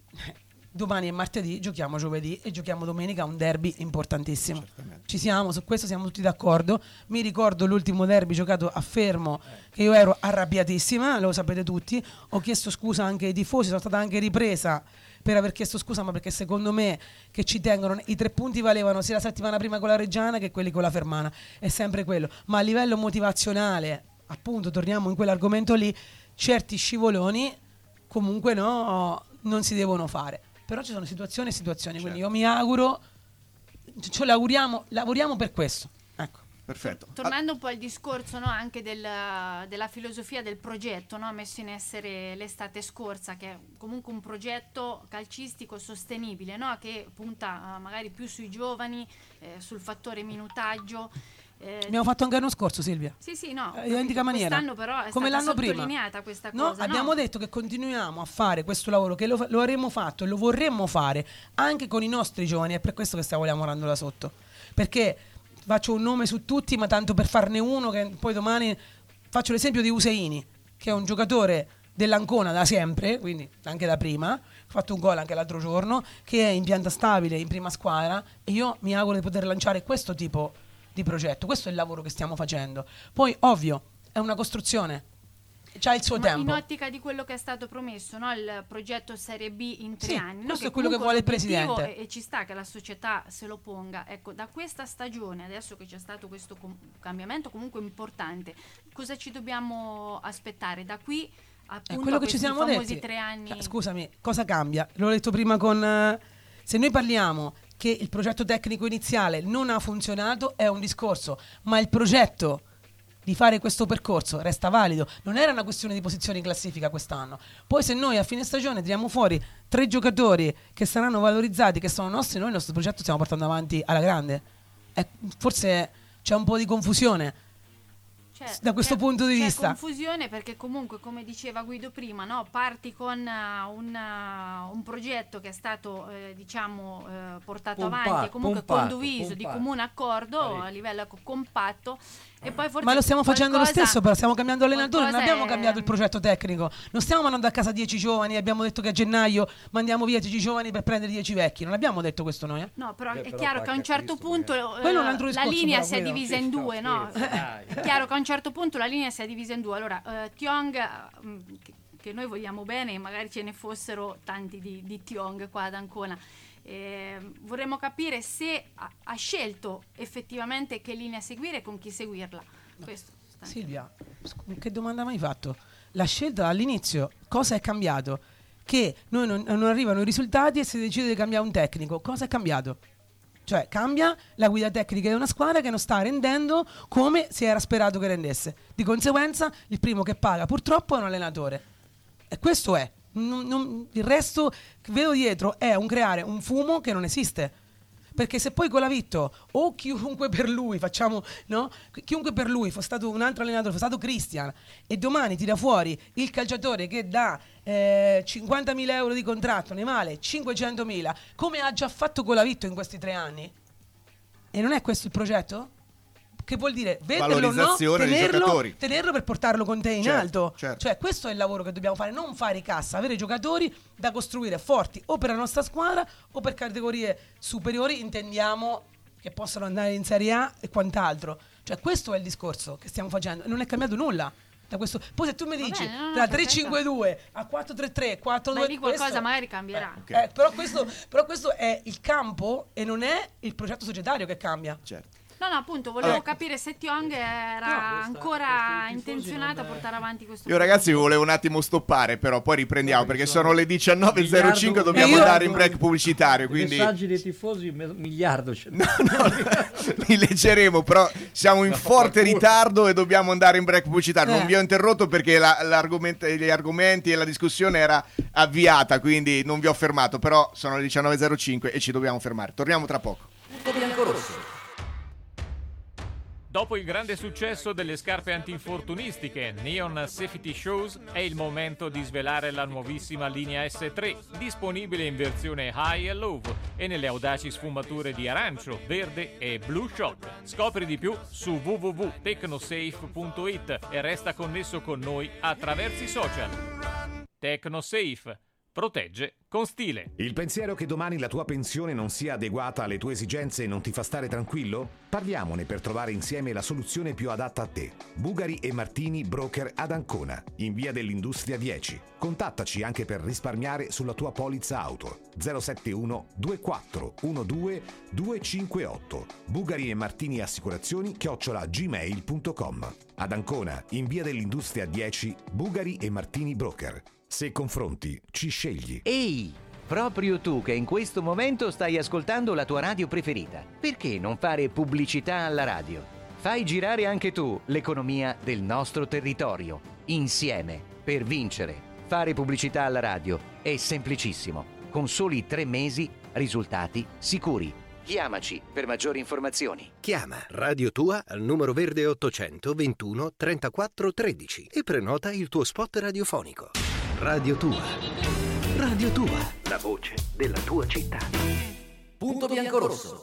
domani è martedì, giochiamo giovedì e giochiamo domenica un derby importantissimo. Certamente. Ci siamo, su questo siamo tutti d'accordo. Mi ricordo l'ultimo derby giocato a Fermo, che io ero arrabbiatissima, lo sapete tutti. Ho chiesto scusa anche ai tifosi, sono stata anche ripresa per aver chiesto scusa, ma perché secondo me che ci tengono, i tre punti valevano sia la settimana prima con la Reggiana che quelli con la Fermana, è sempre quello. Ma a livello motivazionale, appunto, torniamo in quell'argomento lì, certi scivoloni comunque no, non si devono fare. Però ci sono situazioni e situazioni, quindi io mi auguro, ce l'auguriamo, lavoriamo per questo. Ecco. Perfetto. Tornando un po' al discorso, no, anche del, della filosofia del progetto, no, messo in essere l'estate scorsa, che è comunque un progetto calcistico sostenibile, no, che punta uh, magari più sui giovani, eh, sul fattore minutaggio. Eh, Abbiamo fatto anche l'anno scorso, Silvia. Sì, sì, no. Eh, identica maniera. Quest'anno però è come stata l'anno prima. sottolineata questa No, cosa. abbiamo no? detto che continuiamo a fare questo lavoro, che lo, lo avremmo fatto e lo vorremmo fare anche con i nostri giovani, è per questo che stiamo lavorando da sotto. Perché faccio un nome su tutti, ma tanto per farne uno, che poi domani faccio l'esempio di Useini, che è un giocatore dell'Ancona da sempre, quindi anche da prima, ha fatto un gol anche l'altro giorno, che è in pianta stabile in prima squadra, e io mi auguro di poter lanciare questo tipo di progetto. Questo è il lavoro che stiamo facendo. Poi ovvio è una costruzione, c'ha il suo Ma tempo. in ottica di quello che è stato promesso, no? Il progetto Serie B in tre Sì, anni, no? questo Che è quello che comunque vuole il l'obiettivo presidente. è- e ci sta che la società se lo ponga. Ecco, da questa stagione, adesso che c'è stato questo com- cambiamento comunque importante, cosa ci dobbiamo aspettare da qui? Appunto, È quello a che ci questi siamo famosi detti. tre anni. Eh, Scusami, cosa cambia? L'ho detto prima con... eh, se noi parliamo che il progetto tecnico iniziale non ha funzionato, è un discorso, ma il progetto di fare questo percorso resta valido. Non era una questione di posizione in classifica quest'anno. Poi se noi a fine stagione tiriamo fuori tre giocatori che saranno valorizzati, che sono nostri, noi il nostro progetto stiamo portando avanti alla grande. Eh, forse c'è un po' di confusione. Cioè, da questo c'è- punto di c'è vista. confusione perché comunque, come diceva Guido prima, no? Parti con uh, un, uh, un progetto che è stato eh, diciamo eh, portato Pompa- avanti e comunque pompato, condiviso di pompato. comune accordo Parecchio. a livello co- compatto, e poi forse Ma lo stiamo facendo lo qualcosa- stesso, però stiamo cambiando allenatore, non qualcosa abbiamo è- cambiato il progetto tecnico. Non stiamo mandando a casa dieci giovani e abbiamo detto che a gennaio mandiamo via dieci giovani per prendere dieci vecchi. Non abbiamo detto questo noi, eh? No, però Beh, è però chiaro che a un pacca certo Cristo, punto eh, Quello è un altro la discorso, linea però, si è quello- divisa in Sì, due, no, no? scherzo, dai. È chiaro che a un certo punto la linea si è divisa in due. Allora, eh, Tiong, mh, che, che noi vogliamo bene, magari ce ne fossero tanti di, di Tiong qua ad Ancona. Eh, vorremmo capire se ha, ha scelto effettivamente che linea seguire e con chi seguirla. Questo, Silvia, che domanda mi hai fatto? La scelta all'inizio, cosa è cambiato? Che noi non, non arrivano i risultati e si decide di cambiare un tecnico. Cosa è cambiato? Cioè cambia la guida tecnica di una squadra che non sta rendendo come si era sperato che rendesse. Di conseguenza il primo che paga purtroppo è un allenatore. E questo è. Non, non, il resto che vedo dietro è un creare un fumo che non esiste. Perché se poi Colavitto o chiunque per lui, facciamo, no? Chiunque per lui fosse stato un altro allenatore, fosse stato Christian, e domani tira fuori il calciatore che da eh, cinquantamila euro di contratto ne vale cinquecentomila, come ha già fatto Colavitto in questi tre anni? E non è questo il progetto? Che vuol dire venderlo o no, tenerlo, tenerlo per portarlo con te in certo, alto. Certo. Cioè questo è il lavoro che dobbiamo fare, non fare cassa, avere giocatori da costruire forti o per la nostra squadra o per categorie superiori, intendiamo che possano andare in Serie A e quant'altro. Cioè questo è il discorso che stiamo facendo, non è cambiato nulla. Da questo. Poi se tu mi dici Vabbè, no, no, da perfetto. tre cinque due a quattro tre tre, quattro due, Beh, lì qualcosa questo, magari cambierà. Eh, okay. eh, però, questo, però questo è il campo e non è il progetto societario che cambia. Certo. No, no, appunto, volevo Ecco. capire se Tiong era No, questa- ancora questi tifosi intenzionato a non- portare avanti questo Io ragazzi vi volevo un attimo stoppare, però poi riprendiamo No, perché perché sono le diciannove e zero cinque, miliardo- dobbiamo io- andare in break pubblicitario, I quindi messaggi dei tifosi, me- miliardo. c'è. no, no, li leggeremo, però siamo in forte qualcuno- ritardo e dobbiamo andare in break pubblicitario. Non Eh. vi ho interrotto perché la- l'argomento- gli argomenti e la discussione era avviata, quindi non vi ho fermato, però sono le diciannove e zero cinque e ci dobbiamo fermare. Torniamo tra poco. Punto biancorosso. Dopo il grande successo delle scarpe antinfortunistiche Neon Safety Shoes, è il momento di svelare la nuovissima linea S tre, disponibile in versione High e Low e nelle audaci sfumature di arancio, verde e Blue Shock. Scopri di più su w w w punto tecnosafe punto it e resta connesso con noi attraverso i social. Tecnosafe. Protegge con stile. Il pensiero che domani la tua pensione non sia adeguata alle tue esigenze non ti fa stare tranquillo? Parliamone per trovare insieme la soluzione più adatta a te. Bugari e Martini Broker ad Ancona, in via dell'Industria dieci. Contattaci anche per risparmiare sulla tua polizza auto. zero sette uno due quattro uno due due cinque otto. Bugari e Martini Assicurazioni chiocciola gmail punto com. Ad Ancona, in via dell'Industria dieci, Bugari e Martini Broker. Se confronti, ci scegli. Ehi, proprio tu che in questo momento stai ascoltando la tua radio preferita, perché non fare pubblicità alla radio? Fai girare anche tu l'economia del nostro territorio, insieme, per vincere. Fare pubblicità alla radio è semplicissimo, con soli tre mesi, risultati sicuri. Chiamaci per maggiori informazioni. Chiama Radio Tua al numero verde ottocento ventuno trentaquattro tredici e prenota il tuo spot radiofonico. Radio Tua. Radio Tua. La voce della tua città. Punto biancorosso.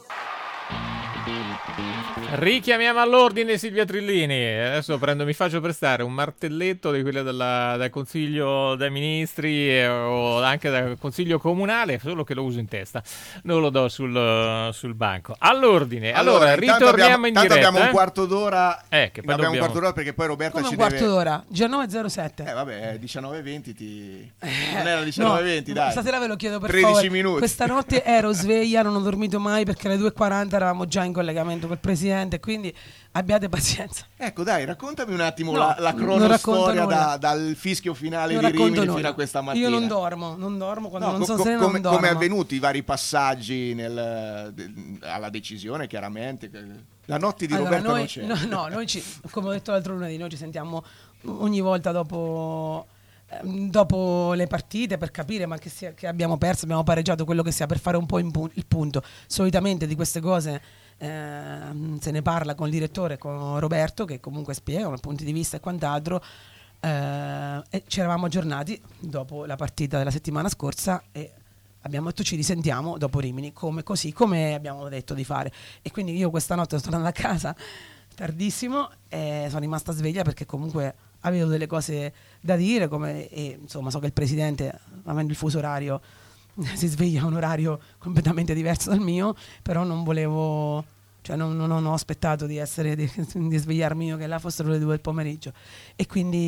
Richiamiamo all'ordine Silvia Trillini. Adesso prendo, mi faccio prestare un martelletto di quello della, dal Consiglio dei Ministri eh, o anche dal Consiglio Comunale, solo che lo uso in testa, non lo do sul, sul banco. All'ordine. Allora, intanto ritorniamo abbiamo, in tanto diretta. abbiamo un eh? quarto d'ora. Eh, che poi abbiamo un dobbiamo- quarto d'ora perché poi Roberta Come ci un quarto deve. d'ora? diciannove e zero sette. Eh vabbè, diciannove e venti ti. Eh, Non era diciannove e venti, no, dai. Stasera ve lo chiedo per tredici favore. minuti. Questa notte ero sveglia, non ho dormito mai perché alle due e quaranta eravamo già in collegamento col presidente, quindi abbiate pazienza. Ecco, dai, raccontami un attimo No, la, la non racconto cronostoria nulla. da- dal fischio finale Non di racconto Rimini nulla. fino a questa mattina. Io non dormo, non dormo quando No, non co- sono co- serena, come, non dormo. come è avvenuti i vari passaggi nel- de- alla decisione, chiaramente. La notte di Allora, Roberto noi, non c'è. no, no, noi ci, come ho detto l'altro lunedì, noi ci sentiamo ogni volta dopo, ehm, dopo le partite per capire ma che, sia, che abbiamo perso, abbiamo pareggiato, quello che sia, per fare un po' in pu- il punto. Solitamente di queste cose ehm, se ne parla con il direttore, con Roberto, che comunque spiegano i punti di vista e quant'altro. Eh, e ci eravamo aggiornati dopo la partita della settimana scorsa e abbiamo detto ci risentiamo dopo Rimini, come, così come abbiamo detto di fare. E quindi io questa notte sono tornata a casa tardissimo e sono rimasta sveglia perché comunque avevo delle cose da dire, come, e insomma so che il presidente, avendo il fuso orario, si sveglia a un orario completamente diverso dal mio, però non volevo, cioè non, non ho aspettato di essere di, di svegliarmi io che là fossero le due del pomeriggio. E quindi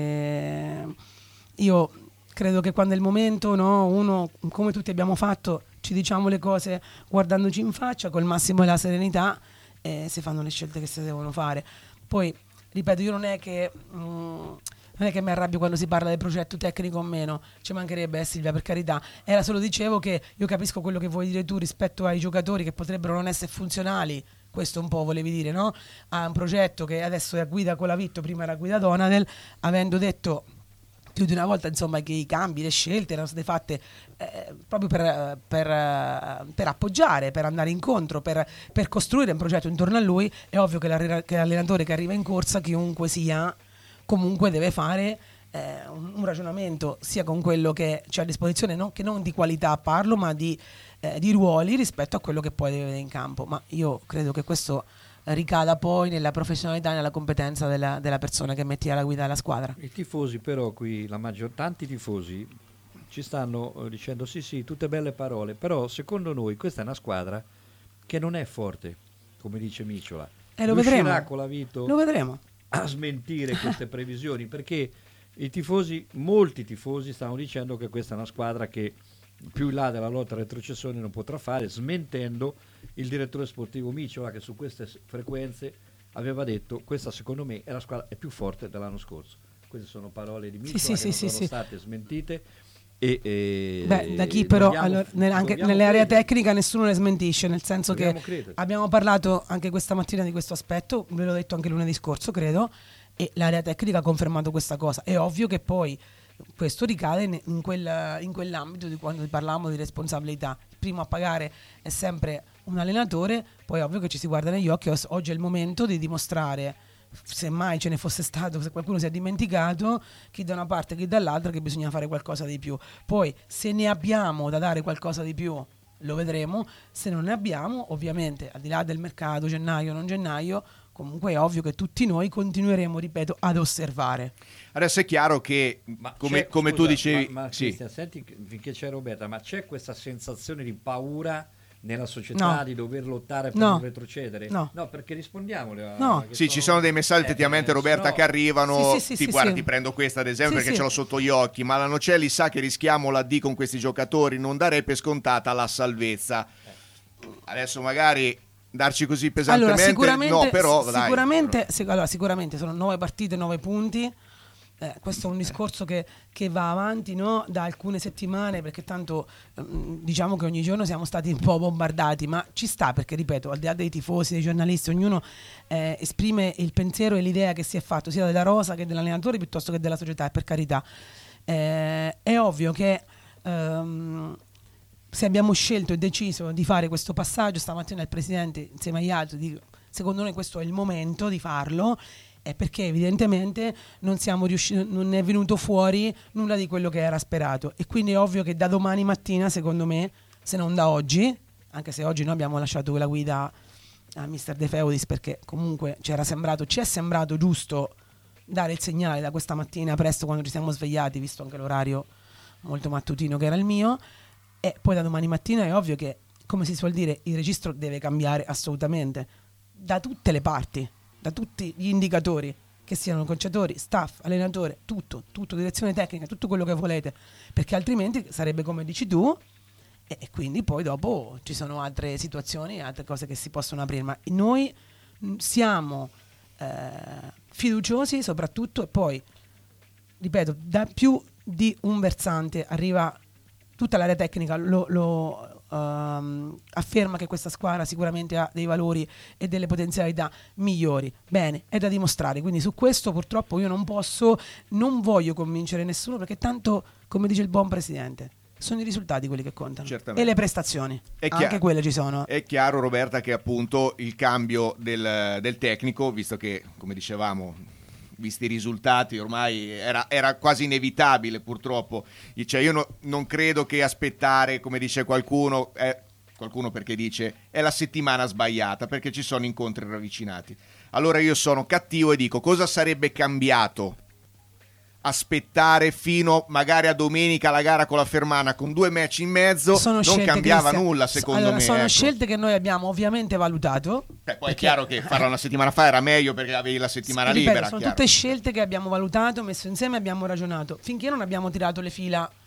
eh, io credo che quando è il momento, no, uno, come tutti abbiamo fatto, ci diciamo le cose guardandoci in faccia col massimo della serenità, e si fanno le scelte che si devono fare. Poi ripeto, io non è che mh, non è che mi arrabbio quando si parla del progetto tecnico o meno, ci mancherebbe, eh, Silvia, per carità. Era solo, dicevo, che io capisco quello che vuoi dire tu rispetto ai giocatori che potrebbero non essere funzionali. Questo un po' volevi dire, no? A un progetto che adesso è a guida Colavitto, prima era a guida Donadel, avendo detto più di una volta, insomma, che i cambi, le scelte erano state fatte eh, proprio per, per, per appoggiare, per andare incontro, per, per costruire un progetto intorno a lui. È ovvio che, la, che l'allenatore che arriva in corsa, chiunque sia, comunque deve fare eh, un, un ragionamento sia con quello che c'è a disposizione, no? Che non di qualità parlo, ma di Eh, di ruoli rispetto a quello che poi deve vedere in campo. Ma io credo che questo ricada poi nella professionalità e nella competenza della, della persona che metti alla guida della squadra. I tifosi però qui, la maggior, tanti tifosi ci stanno eh, dicendo sì sì, tutte belle parole, però secondo noi questa è una squadra che non è forte, come dice Micciola. E eh, lo vedremo. Colavito lo vedremo a smentire queste previsioni, perché i tifosi, molti tifosi stanno dicendo che questa è una squadra che più in là della lotta alla retrocessione non potrà fare, smentendo il direttore sportivo Micciola, che su queste frequenze aveva detto: questa secondo me è la squadra è più forte dell'anno scorso. Queste sono parole di Micciola sì, sì, che sì, non sì, sono sì. state smentite. E, e Beh, da chi però dobbiamo, allora, nel, anche dobbiamo nell'area credere. tecnica nessuno le smentisce, nel senso Dobbiamo che credere. abbiamo parlato anche questa mattina di questo aspetto, ve l'ho detto anche lunedì scorso credo, e l'area tecnica ha confermato questa cosa. È ovvio che poi questo ricade in, in, quel, in quell'ambito di quando parlavamo di responsabilità. Il primo a pagare è sempre un allenatore, poi è ovvio che ci si guarda negli occhi. Oggi è il momento di dimostrare, se mai ce ne fosse stato, se qualcuno si è dimenticato, chi da una parte chi dall'altra, che bisogna fare qualcosa di più. Poi se ne abbiamo da dare qualcosa di più lo vedremo, se non ne abbiamo, ovviamente al di là del mercato, gennaio o non gennaio, comunque è ovvio che tutti noi continueremo, ripeto, ad osservare. Adesso è chiaro che, Ma come, c'è- come scusa, tu dicevi, ma, ma sì. Cristian, senti finché c'è Roberta, ma c'è questa sensazione di paura nella società No. di dover lottare per No. non retrocedere? No. perché rispondiamole. a- No. che Sì, ci sono dei messaggi eh, effettivamente, eh, Roberta, no. che arrivano. Sì, sì, sì, ti sì, guarda, sì. ti prendo questa ad esempio Sì, perché sì. ce l'ho sotto gli occhi. Ma la Nocelli sa che rischiamo la D con questi giocatori, non darei per scontata la salvezza. Adesso magari darci così pesantemente, Allora, sicuramente, no, però si- dai, sicuramente, sic- allora, sicuramente sono nove partite, nove punti. Eh, questo è un discorso che, che va avanti, no? Da alcune settimane, perché tanto ehm, diciamo che ogni giorno siamo stati un po' bombardati, ma ci sta, perché ripeto, al di là dei tifosi, dei giornalisti, ognuno eh, esprime il pensiero e l'idea che si è fatto sia della rosa che dell'allenatore piuttosto che della società, e per carità. Eh, è ovvio che ehm, se abbiamo scelto e deciso di fare questo passaggio, stamattina il Presidente insieme agli altri, dico, secondo noi questo è il momento di farlo, è perché evidentemente non siamo riusciti, non è venuto fuori nulla di quello che era sperato, e quindi è ovvio che da domani mattina, secondo me, se non da oggi, anche se oggi noi abbiamo lasciato quella guida a mister De Feudis perché comunque ci era sembrato, ci è sembrato giusto dare il segnale da questa mattina presto quando ci siamo svegliati, visto anche l'orario molto mattutino che era il mio. E poi da domani mattina è ovvio che, come si suol dire, il registro deve cambiare assolutamente, da tutte le parti, da tutti gli indicatori, che siano calciatori, staff, allenatore, tutto, tutto, direzione tecnica, tutto quello che volete, perché altrimenti sarebbe come dici tu, e, e quindi poi dopo ci sono altre situazioni, altre cose che si possono aprire, ma noi mh, siamo eh, fiduciosi soprattutto, e poi, ripeto, da più di un versante arriva tutta l'area tecnica, lo, lo um, afferma che questa squadra sicuramente ha dei valori e delle potenzialità migliori. Bene, è da dimostrare, quindi su questo purtroppo io non posso, non voglio convincere nessuno, perché tanto, come dice il buon Presidente, sono i risultati quelli che contano. Certamente. E le prestazioni, È anche chiaro. quelle ci sono. È chiaro, Roberta, che appunto il cambio del, del tecnico, visto che, come dicevamo, visti i risultati ormai era, era quasi inevitabile, purtroppo. Cioè, io no, non credo che aspettare, come dice qualcuno, eh, qualcuno perché dice è la settimana sbagliata, perché ci sono incontri ravvicinati. Allora io sono cattivo e dico: cosa sarebbe cambiato aspettare fino magari a domenica la gara con la Fermana con due match in mezzo? Sono Non scelte, cambiava Cristian. nulla, secondo allora, me. sono ecco. scelte che noi abbiamo ovviamente valutato. Eh, poi è perché- chiaro che farla una settimana fa era meglio perché avevi la settimana Ripeto, libera. sono chiaro. tutte scelte che abbiamo valutato, messo insieme, abbiamo ragionato, finché non abbiamo tirato le fila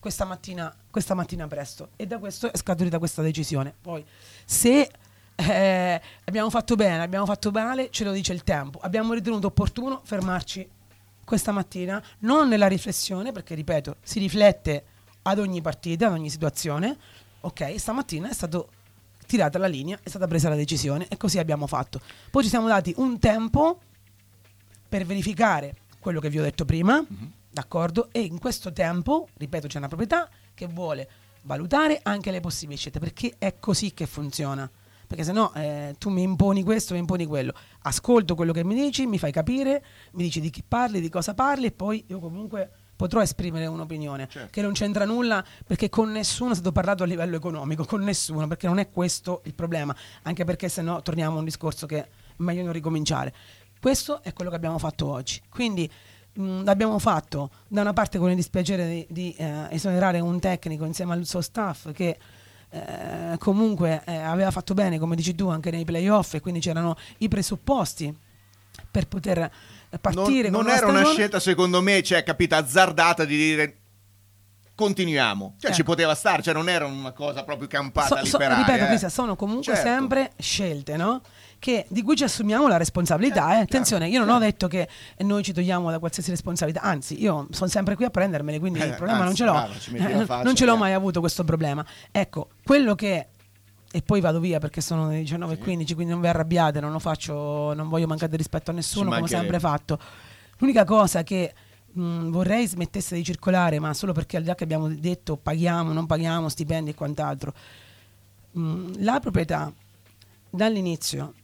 questa mattina, questa mattina presto, e da questo è scaturita questa decisione. Poi se eh, abbiamo fatto bene, abbiamo fatto male, ce lo dice il tempo. Abbiamo ritenuto opportuno fermarci questa mattina, non nella riflessione, perché ripeto, si riflette ad ogni partita, ad ogni situazione. Ok, stamattina è stato tirata la linea, è stata presa la decisione e così abbiamo fatto. Poi ci siamo dati un tempo per verificare quello che vi ho detto prima, mm-hmm. d'accordo? E in questo tempo, ripeto, c'è una proprietà che vuole valutare anche le possibili scelte, perché è così che funziona. Perché se no eh, tu mi imponi questo, mi imponi quello. Ascolto quello che mi dici, mi fai capire, mi dici di chi parli, di cosa parli, e poi io comunque potrò esprimere un'opinione, certo. che non c'entra nulla, perché con nessuno è stato parlato a livello economico, con nessuno, perché non è questo il problema, anche perché se no torniamo a un discorso che è meglio non ricominciare. Questo è quello che abbiamo fatto oggi. Quindi mh, l'abbiamo fatto da una parte con il dispiacere di, di eh, esonerare un tecnico insieme al suo staff che eh, comunque eh, aveva fatto bene, come dici tu, anche nei playoff, e quindi c'erano i presupposti per poter partire. Non, con non era una, una scelta, secondo me, cioè, capita, azzardata di dire continuiamo, cioè ecco. ci poteva stare, cioè non era una cosa proprio campata so, lì so, per ripeto, aria, queste eh. sono comunque certo. sempre scelte, no? Che, di cui ci assumiamo la responsabilità. Certo, eh. Attenzione, io non certo. ho detto che noi ci togliamo da qualsiasi responsabilità, anzi io sono sempre qui a prendermele, quindi eh, il problema anzi, non ce l'ho, brava, ci metti la eh, faccia, non ce l'ho eh. mai avuto questo problema. Ecco, quello che, e poi vado via perché sono le diciannove e sì. quindi, quindi non vi arrabbiate, non lo faccio, non voglio mancare di rispetto a nessuno, come ho sempre fatto. L'unica cosa che mh, vorrei smettesse di circolare, ma solo perché al di là che abbiamo detto paghiamo, non paghiamo, stipendi e quant'altro, mh, la proprietà dall'inizio,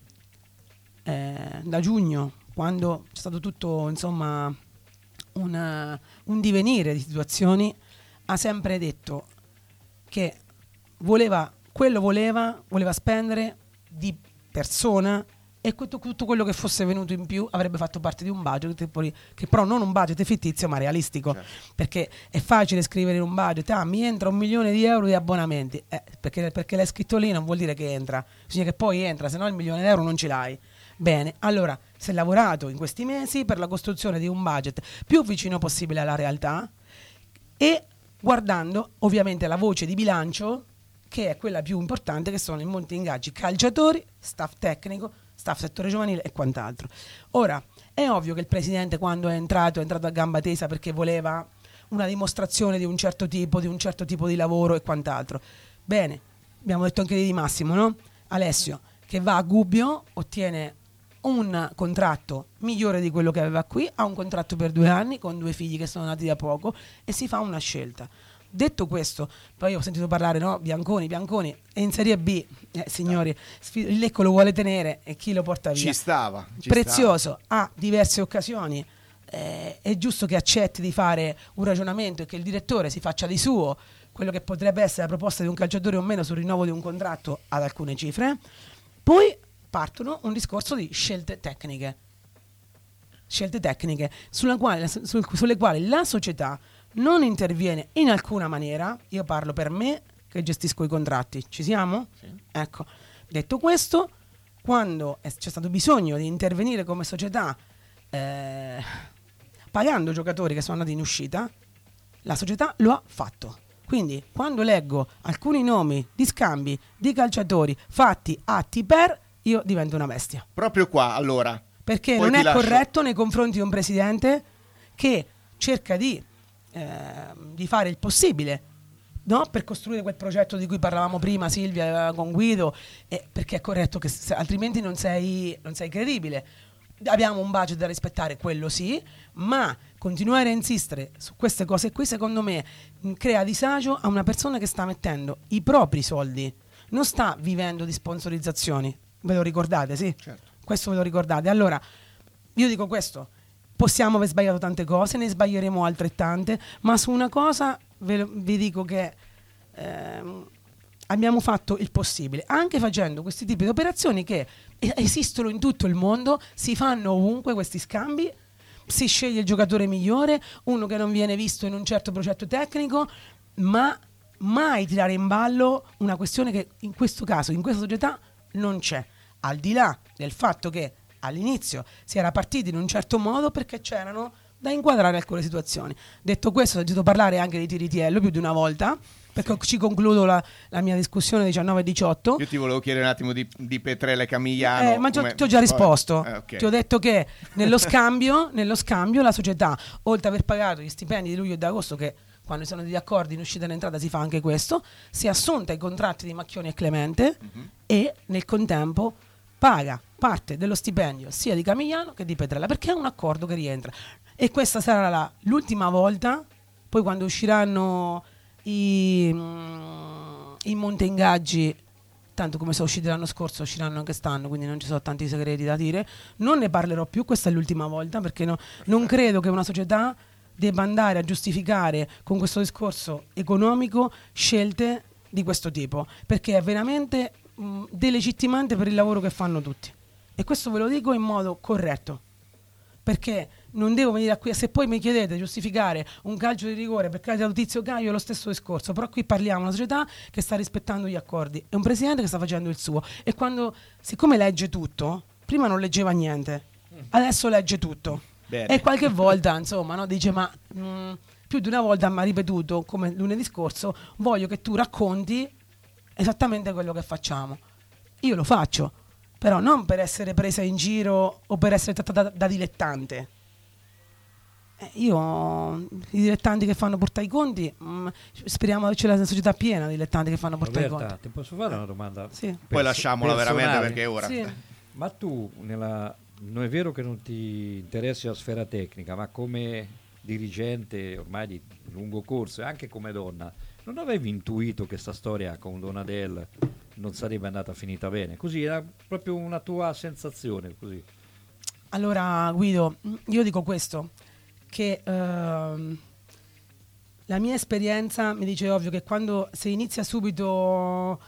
eh, da giugno, quando c'è stato tutto, insomma, una, un divenire di situazioni, ha sempre detto che voleva, quello voleva, voleva spendere di persona, e tutto quello che fosse venuto in più avrebbe fatto parte di un budget che però non un budget fittizio ma realistico, certo. perché è facile scrivere in un budget ah mi entra un milione di euro di abbonamenti, eh, perché, perché l'hai scritto lì non vuol dire che entra, bisogna che poi entra, se no il milione di euro non ce l'hai. Bene, allora si è lavorato in questi mesi per la costruzione di un budget più vicino possibile alla realtà e guardando ovviamente la voce di bilancio, che è quella più importante, che sono i monti ingaggi calciatori, staff tecnico, staff settore giovanile e quant'altro. Ora, è ovvio che il presidente, quando è entrato, è entrato a gamba tesa perché voleva una dimostrazione di un certo tipo, di un certo tipo di lavoro e quant'altro. Bene, abbiamo detto anche di Di Massimo, no? Alessio, che va a Gubbio, ottiene un contratto migliore di quello che aveva qui, ha un contratto per due anni con due figli che sono nati da poco e si fa una scelta. Detto questo, poi ho sentito parlare, no? Bianconi, Bianconi è in Serie B, eh, signori, il Lecco lo vuole tenere e chi lo porta via? Ci stava. Ci Prezioso, stava. ha diverse occasioni, eh, è giusto che accetti di fare un ragionamento e che il direttore si faccia di suo quello che potrebbe essere la proposta di un calciatore o meno sul rinnovo di un contratto ad alcune cifre. Poi partono un discorso di scelte tecniche, scelte tecniche sulla quale, su, sulle quali la società non interviene in alcuna maniera. Io parlo per me che gestisco i contratti, ci siamo? Sì. Ecco, detto questo, quando è, c'è stato bisogno di intervenire come società eh, pagando giocatori che sono andati in uscita, la società lo ha fatto. Quindi quando leggo alcuni nomi di scambi di calciatori fatti atti per, io divento una bestia. Proprio qua, allora. Perché Poi non è lascio... corretto nei confronti di un presidente che cerca di Eh, di fare il possibile, no? Per costruire quel progetto di cui parlavamo prima Silvia con Guido, eh, perché è corretto che se, altrimenti non sei, non sei credibile. Abbiamo un budget da rispettare, quello sì, ma continuare a insistere su queste cose qui secondo me mh, crea disagio a una persona che sta mettendo i propri soldi, non sta vivendo di sponsorizzazioni. Ve lo ricordate? Sì, certo. Questo ve lo ricordate? Allora io dico questo: possiamo aver sbagliato tante cose, ne sbaglieremo altrettante, ma su una cosa ve, vi dico che ehm, abbiamo fatto il possibile, anche facendo questi tipi di operazioni che esistono in tutto il mondo, si fanno ovunque questi scambi, si sceglie il giocatore migliore, uno che non viene visto in un certo progetto tecnico, ma mai tirare in ballo una questione che in questo caso, in questa società, non c'è, al di là del fatto che all'inizio si era partiti in un certo modo perché c'erano da inquadrare alcune situazioni. Detto questo, ho sentito parlare anche di Tiritiello più di una volta, perché ci concludo la, la mia discussione diciannove diciotto. Io ti volevo chiedere un attimo di, di Petrella e Camigliano. Eh, ma ti ho- come- ti ho già risposto. Eh, ok. Ti ho detto che nello scambio, nello scambio la società, oltre ad aver pagato gli stipendi di luglio e di agosto, che quando ci sono degli accordi in uscita e in entrata si fa anche questo, si è assunta i contratti di Macchioni e Clemente e nel contempo paga parte dello stipendio sia di Camigliano che di Petrella, perché è un accordo che rientra. E questa sarà la- l'ultima volta, poi quando usciranno i, mm, i monte ingaggi, tanto come sono usciti l'anno scorso usciranno anche quest'anno, quindi non ci sono tanti segreti da dire, non ne parlerò più, questa è l'ultima volta, perché no- non credo che una società debba andare a giustificare con questo discorso economico scelte di questo tipo, perché è veramente mh, delegittimante per il lavoro che fanno tutti, e questo ve lo dico in modo corretto, perché non devo venire a qui, se poi mi chiedete di giustificare un calcio di rigore per caso Tizio Caio, è lo stesso discorso, però qui parliamo di una società che sta rispettando gli accordi e un presidente che sta facendo il suo, e quando, siccome legge tutto, prima non leggeva niente, adesso legge tutto. Bene. E qualche volta, insomma, no, dice, ma mh, più di una volta mi ha ripetuto, come lunedì scorso, voglio che tu racconti esattamente quello che facciamo. Io lo faccio, però non per essere presa in giro o per essere trattata da, da dilettante. Eh, io, i dilettanti che fanno portare i conti, mh, speriamo che c'è la società piena di dilettanti che fanno portare i Roberta, conti. ti posso fare una domanda? Sì. Poi Perso- lasciamola veramente, personale? perché ora. Sì. Ma tu, nella, non è vero che non ti interessi la sfera tecnica, ma come dirigente ormai di lungo corso e anche come donna, non avevi intuito che sta storia con Donadel non sarebbe andata finita bene? Così era proprio una tua sensazione, così. Allora, Guido, io dico questo, che ehm, la mia esperienza mi dice ovvio che quando se inizia subito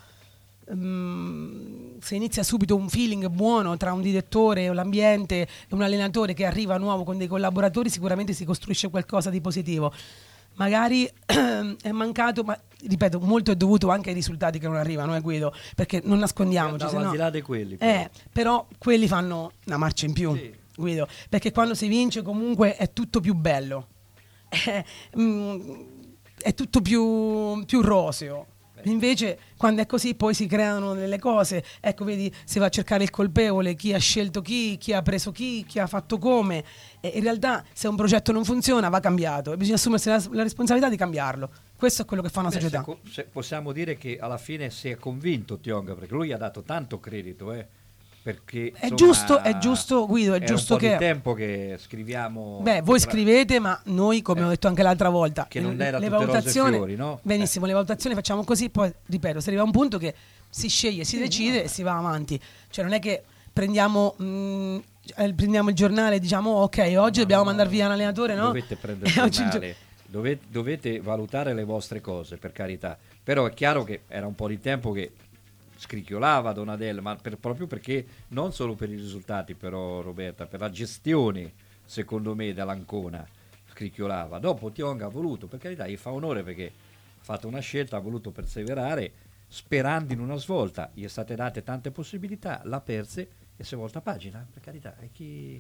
ehm, se inizia subito un feeling buono tra un direttore o l'ambiente e un allenatore che arriva nuovo con dei collaboratori, sicuramente si costruisce qualcosa di positivo. Magari è mancato, ma ripeto, molto è dovuto anche ai risultati che non arrivano, eh, Guido, perché non nascondiamoci, Andava se al no- di là di quelli, però. eh, però quelli fanno una marcia in più, Sì. Guido, perché quando si vince comunque è tutto più bello, è, mm, è tutto più, più roseo. Invece quando è così poi si creano delle cose, ecco, vedi, si va a cercare il colpevole, chi ha scelto chi, chi ha preso chi, chi ha fatto come, e in realtà se un progetto non funziona va cambiato e bisogna assumersi la, la responsabilità di cambiarlo. Questo è quello che fa una Beh, società. se co- se possiamo dire che alla fine si è convinto Tionga, perché lui ha dato tanto credito, eh, perché È insomma, giusto, è giusto, Guido, è era giusto un po' che di tempo che scriviamo. Beh, voi tra- scrivete, ma noi, come Eh, ho detto anche l'altra volta, che non le, era le tutte rose e valutazioni, fiori, no? benissimo, le valutazioni facciamo così, poi ripeto, si arriva a un punto che si sceglie, si decide e si va avanti. Cioè non è che prendiamo, mh, eh, prendiamo il giornale e diciamo ok, oggi dobbiamo mandare via un allenatore, no? Dovete prendere il E oggi- giornale, dovete, dovete valutare le vostre cose, per carità. Però è chiaro che era un po' di tempo che scricchiolava Donadel, ma per- proprio perché non solo per i risultati, però, Roberta, per la gestione, secondo me, dell'Ancona scricchiolava. Dopo Tionga ha voluto, per carità, gli fa onore perché ha fatto una scelta, ha voluto perseverare, sperando in una svolta. Gli è state date tante possibilità, l'ha perse e si è volta pagina, per carità. E chi,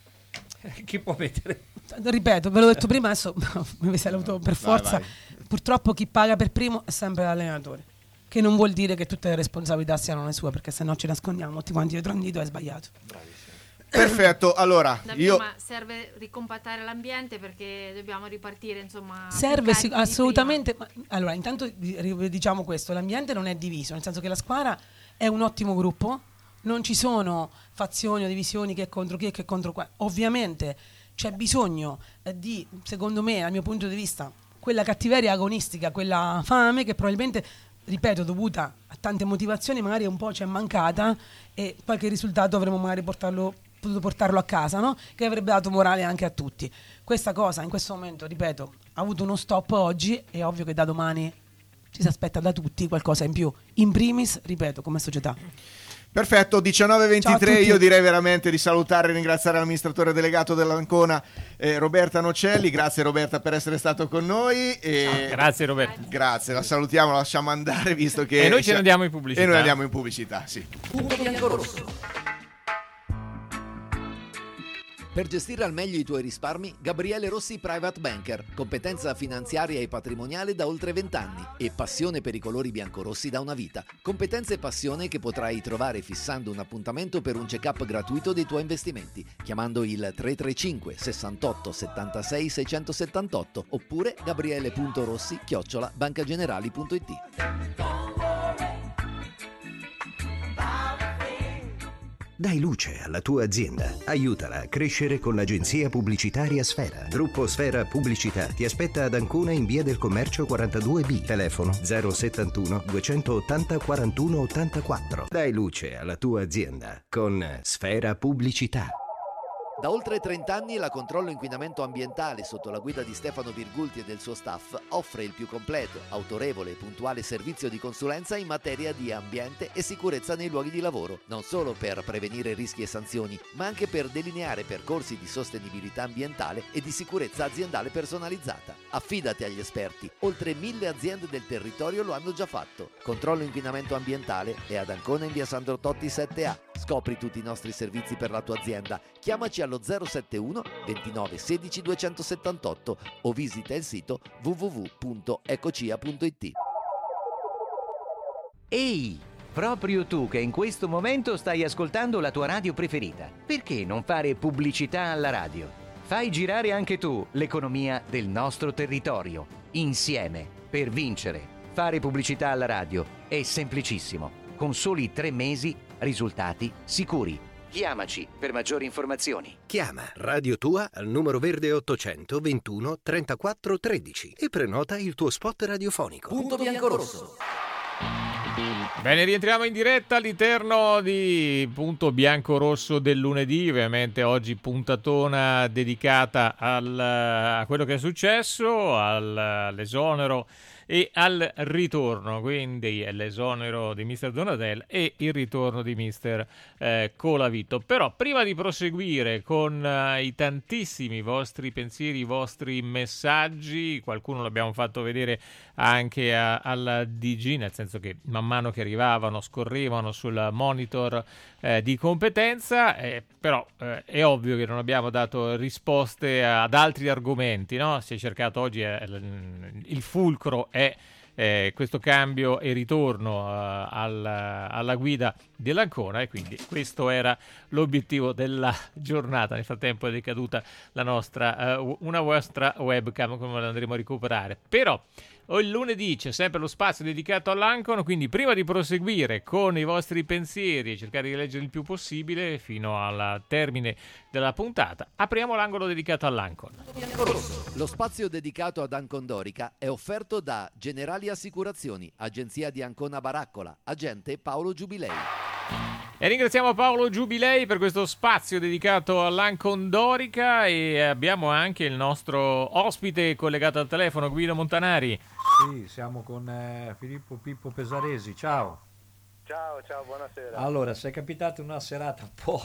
chi può mettere? Ripeto, ve l'ho detto prima, adesso mi sei avuto per Vai, forza. vai. Purtroppo chi paga per primo è sempre l'allenatore. Che non vuol dire che tutte le responsabilità siano le sue, perché se no ci nascondiamo tutti quanti dietro un dito, è sbagliato. Perfetto, allora Da io prima serve ricompattare l'ambiente perché dobbiamo ripartire, insomma. più Serve carichi sic- di assolutamente. ma- allora, intanto di- ri- diciamo questo: l'ambiente non è diviso, nel senso che la squadra è un ottimo gruppo, non ci sono fazioni o divisioni che è contro chi e che è contro qua. Ovviamente c'è bisogno eh, di, secondo me, dal mio punto di vista, quella cattiveria agonistica, quella fame che probabilmente, ripeto, dovuta a tante motivazioni, magari un po' ci è mancata e qualche risultato avremmo magari portarlo, potuto portarlo a casa, no? Che avrebbe dato morale anche a tutti. Questa cosa in questo momento, ripeto, ha avuto uno stop oggi, è ovvio che da domani ci si aspetta da tutti qualcosa in più, in primis, ripeto, come società. Perfetto, diciannove e Ciao a ventitré, tutti. io direi veramente di salutare e ringraziare l'amministratore delegato dell'Ancona, eh, Roberta Nocelli. Grazie Roberta per essere stato con noi. E Grazie Roberto. grazie, la salutiamo, la lasciamo andare visto che... E noi ce ne andiamo in pubblicità. E noi andiamo in pubblicità, sì. Punto bianco rosso. Per gestire al meglio i tuoi risparmi, Gabriele Rossi Private Banker, competenza finanziaria e patrimoniale da oltre vent'anni e passione per i colori biancorossi da una vita. Competenza e passione che potrai trovare fissando un appuntamento per un check-up gratuito dei tuoi investimenti, chiamando il tre tre cinque sessantotto settantasei seicentosettantotto oppure gabriele.rossi chiocciola bancagenerali punto it. Dai luce alla tua azienda. Aiutala a crescere con l'agenzia pubblicitaria Sfera. Gruppo Sfera Pubblicità ti aspetta ad Ancona in via del Commercio quarantadue B. Telefono zero settantuno duecentottanta quarantuno ottantaquattro. Dai luce alla tua azienda con Sfera Pubblicità. Da oltre trenta anni la Controllo Inquinamento Ambientale, sotto la guida di Stefano Virgulti e del suo staff, offre il più completo, autorevole e puntuale servizio di consulenza in materia di ambiente e sicurezza nei luoghi di lavoro, non solo per prevenire rischi e sanzioni, ma anche per delineare percorsi di sostenibilità ambientale e di sicurezza aziendale personalizzata. Affidati agli esperti, oltre mille aziende del territorio lo hanno già fatto. Controllo Inquinamento Ambientale è ad Ancona in via Sandro Totti sette A. Scopri tutti i nostri servizi per la tua azienda. Chiamaci allo zero settantuno ventinove sedici duecentosettantotto o visita il sito w w w punto ecocia punto it. Ehi, proprio tu che in questo momento stai ascoltando la tua radio preferita, perché non fare pubblicità alla radio? Fai girare anche tu l'economia del nostro territorio, insieme, per vincere. Fare pubblicità alla radio è semplicissimo. Con soli tre mesi, risultati sicuri. Chiamaci per maggiori informazioni. Chiama Radio Tua al numero verde ottocento ventuno trentaquattro tredici e prenota il tuo spot radiofonico. Punto Biancorosso. Bene, rientriamo in diretta all'interno di Punto Biancorosso del lunedì, ovviamente oggi puntatona dedicata al, a quello che è successo, al, all'esonero e al ritorno, quindi l'esonero di mister Donadel e il ritorno di mister eh, Colavito. Però prima di proseguire con eh, i tantissimi vostri pensieri, i vostri messaggi, qualcuno l'abbiamo fatto vedere anche a, alla D G, nel senso che man mano che arrivavano scorrevano sul monitor eh, di competenza, eh, però eh, è ovvio che non abbiamo dato risposte ad altri argomenti, no? Si è cercato oggi eh, il fulcro è eh, questo cambio e ritorno uh, al, alla guida dell'Ancona, e quindi questo era l'obiettivo della giornata. Nel frattempo è decaduta la nostra uh, una vostra webcam, come la andremo a recuperare. Però il lunedì c'è sempre lo spazio dedicato all'Ancona, quindi prima di proseguire con i vostri pensieri e cercare di leggere il più possibile fino al termine della puntata, apriamo l'angolo dedicato all'Ancona. Lo spazio dedicato ad Ancondorica è offerto da Generali Assicurazioni, agenzia di Ancona Baraccola, agente Paolo Giubilei. E ringraziamo Paolo Giubilei per questo spazio dedicato all'Ancondorica, e abbiamo anche il nostro ospite collegato al telefono, Guido Montanari. Sì, siamo con eh, Filippo Pippo Pesaresi, ciao. Ciao, ciao, buonasera. Allora, sei capitato in una serata un po',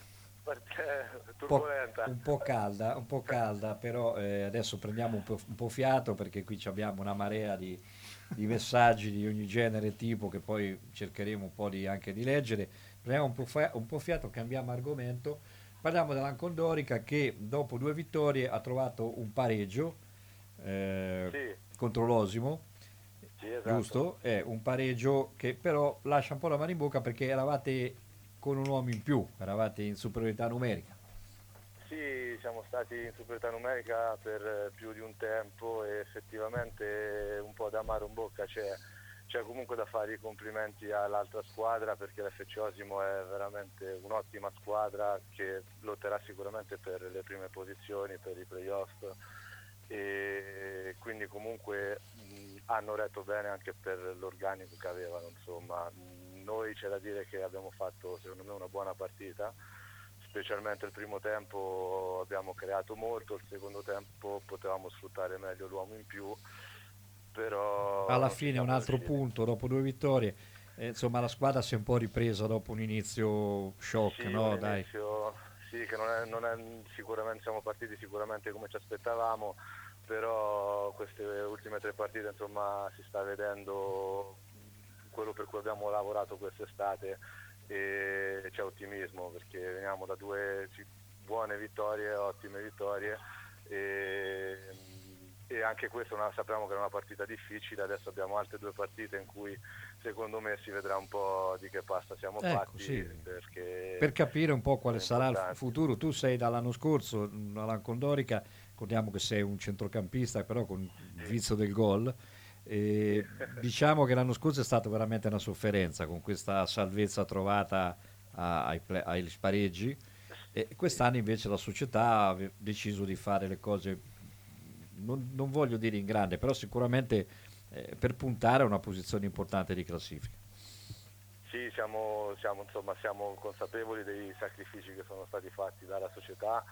Perché un po', turbolenta. un po' calda, un po' calda, però eh, adesso prendiamo un po', un po' fiato, perché qui ci abbiamo una marea di, di messaggi di ogni genere e tipo, che poi cercheremo un po' di, anche di leggere. Prendiamo un po', fa- un po' fiato, cambiamo argomento, parliamo dell'Ancondorica che dopo due vittorie ha trovato un pareggio eh, Sì. contro l'Osimo, Sì, esatto. giusto? È un pareggio che però lascia un po' la mano in bocca, perché eravate con un uomo in più, eravate in superiorità numerica. Sì, siamo stati in superiorità numerica per più di un tempo e effettivamente un po' d'amaro in bocca c'è. C'è comunque da fare i complimenti all'altra squadra, perché l'F C Osimo è veramente un'ottima squadra che lotterà sicuramente per le prime posizioni, per i playoff, e quindi comunque mh, hanno retto bene anche per l'organico che avevano. Insomma, noi c'è da dire che abbiamo fatto secondo me una buona partita, specialmente il primo tempo abbiamo creato molto, il secondo tempo potevamo sfruttare meglio l'uomo in più. Però alla fine un altro punto dopo due vittorie, eh, insomma la squadra si è un po' ripresa dopo un inizio shock, sì, no? un Dai. inizio, sì, che non è, non è sicuramente, siamo partiti sicuramente come ci aspettavamo, però queste ultime tre partite insomma si sta vedendo quello per cui abbiamo lavorato quest'estate, e c'è ottimismo, perché veniamo da due buone vittorie, ottime vittorie e, e anche questo una, sappiamo che è una partita difficile. Adesso abbiamo altre due partite in cui secondo me si vedrà un po' di che pasta siamo ecco, fatti, sì. perché per capire un po' quale sarà importante. il futuro. Tu sei dall'anno scorso all'Ancondorica, ricordiamo che sei un centrocampista però con il vizio del gol. E diciamo che l'anno scorso è stata veramente una sofferenza con questa salvezza trovata a, ai, ple- ai spareggi, e quest'anno invece la società ha deciso di fare le cose, non, non voglio dire in grande, però sicuramente eh, per puntare a una posizione importante di classifica. Sì, siamo, siamo, insomma, siamo consapevoli dei sacrifici che sono stati fatti dalla società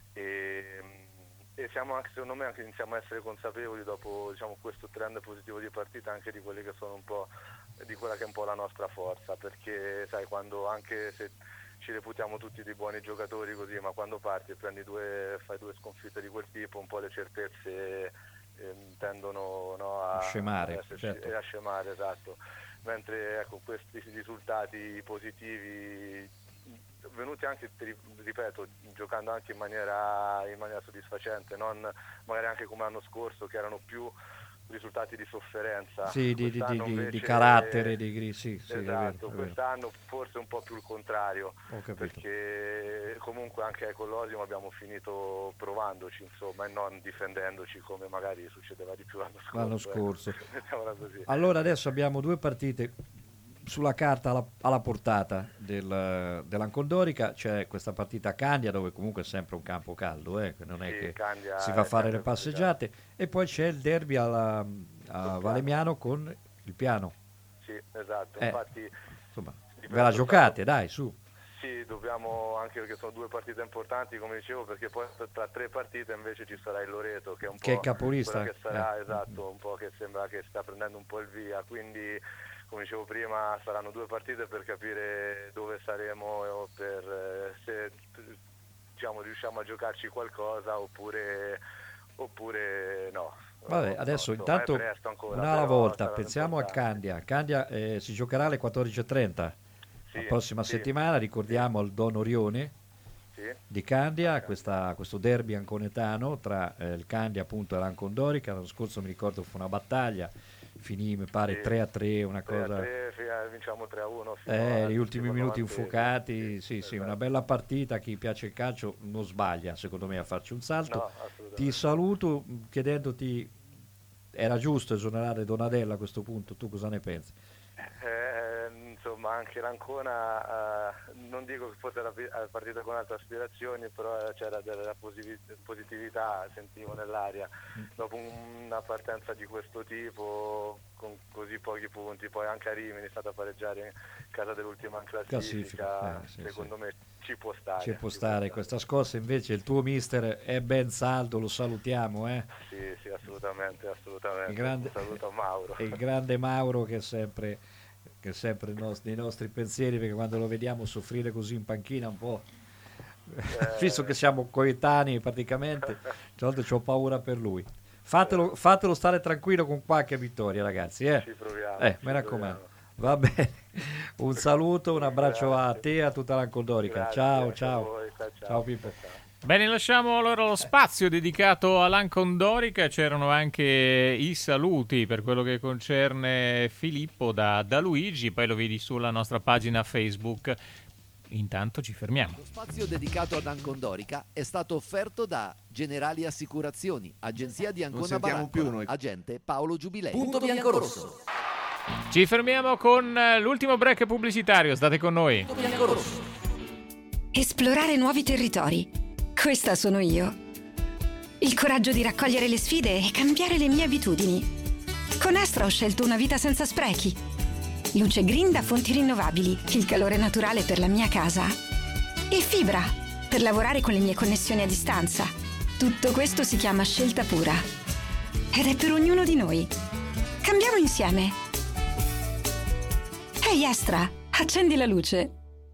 e E siamo anche, secondo me, anche iniziamo a essere consapevoli dopo, diciamo, questo trend positivo di partita anche di quelli che sono un po' di quella che è un po' la nostra forza, perché sai, quando anche se ci reputiamo tutti dei buoni giocatori così, ma quando parti e prendi due, fai due sconfitte di quel tipo, un po' le certezze eh, tendono no, a, a scemare, a esserci, certo. a scemare, esatto. Mentre ecco, questi risultati positivi venuti anche, ripeto, giocando anche in maniera, in maniera soddisfacente, non magari anche come l'anno scorso che erano più risultati di sofferenza. Sì, di, di, di, invece, di carattere, di gris, sì, sì, esatto, è vero, è vero. Quest'anno forse un po' più il contrario, Ho capito. perché comunque anche con l'Osimo abbiamo finito provandoci, insomma, e non difendendoci come magari succedeva di più l'anno scorso. L'anno scorso. Eh. Così. Allora adesso abbiamo due partite sulla carta alla, alla portata del, dell'Ancondorica. C'è questa partita a Candia, dove comunque è sempre un campo caldo, eh, non è Sì, che Candia si va a è fare le sempre passeggiate, e poi c'è il derby alla, a Valemiano con il Piano. Sì, esatto, Eh, infatti insomma, ripeto, ve la giocate, dai, su. Sì, dobbiamo, anche perché sono due partite importanti, come dicevo, perché poi tra tre partite invece ci sarà il Loreto, che è un Che è po' capolista. quella che sarà, Eh. esatto, un po' che sembra che sta prendendo un po' il via, quindi come dicevo prima saranno due partite per capire dove saremo, per eh, se diciamo riusciamo a giocarci qualcosa oppure, oppure no. Vabbè, Non so, adesso insomma, intanto è presto ancora, una alla però volta, saranno pensiamo a importanti. Candia. Candia eh, si giocherà alle quattordici e trenta Sì, la prossima sì. settimana, ricordiamo il Don Orione Sì. di Candia, questa, questo derby anconetano tra eh, il Candia appunto e l'Ancondorica. L'anno scorso mi ricordo fu una battaglia, finì mi pare Sì. tre a tre, una tre a cosa, tre, fi- vinciamo tre a uno fino eh, al gli ultimi secondo minuti novantesimo. infuocati, sì sì, esatto. una bella partita. Chi piace il calcio non sbaglia secondo me a farci un salto. No, assolutamente. Ti saluto chiedendoti, era giusto esonerare Donadella a questo punto, tu cosa ne pensi? Eh, insomma, anche l'Ancona, eh, non dico che fosse la pi- la partita con altre aspirazioni, però eh, c'era della posivi- positività, sentivo nell'aria. Dopo un- una partenza di questo tipo, con così pochi punti, poi anche a Rimini è stata a pareggiare in casa dell'ultima in classifica, Classifica, eh, sì, secondo me ci può stare. Ci può stare questa scossa. Invece il tuo mister è ben saldo, lo salutiamo, eh? Sì, sì, assolutamente, assolutamente. Il grande, Un saluto a Mauro. il grande Mauro che è sempre, che è sempre i nostri, nei nostri pensieri, perché quando lo vediamo soffrire così in panchina un po', Eh. visto che siamo coetanei praticamente, a volte ho paura per lui. Fatelo, fatelo stare tranquillo con qualche vittoria, ragazzi, eh? Ci proviamo, Eh, ci mi raccomando. proviamo. Va bene, un saluto, un abbraccio a Grazie. te e a tutta l'Ancondorica. Grazie, Ciao, anche a ciao. voi, ciao, ciao. Ciao Pippo. Bene, lasciamo allora lo spazio dedicato all'Ancondorica. C'erano anche i saluti per quello che concerne Filippo da, da Luigi, poi lo vedi sulla nostra pagina Facebook. Intanto ci fermiamo. Lo spazio dedicato ad Ancondorica è stato offerto da Generali Assicurazioni, agenzia di Ancona sentiamo Baraccola, più noi. agente Paolo Giubilei. Punto biancorosso. Ci fermiamo con eh, l'ultimo break pubblicitario. State con noi. Punto biancorosso. Esplorare nuovi territori. Questa sono io. Il coraggio di raccogliere le sfide e cambiare le mie abitudini. Con Astra ho scelto una vita senza sprechi. Luce green da fonti rinnovabili, il calore naturale per la mia casa. E fibra, per lavorare con le mie connessioni a distanza. Tutto questo si chiama scelta pura. Ed è per ognuno di noi. Cambiamo insieme. Ehi Astra, accendi la luce.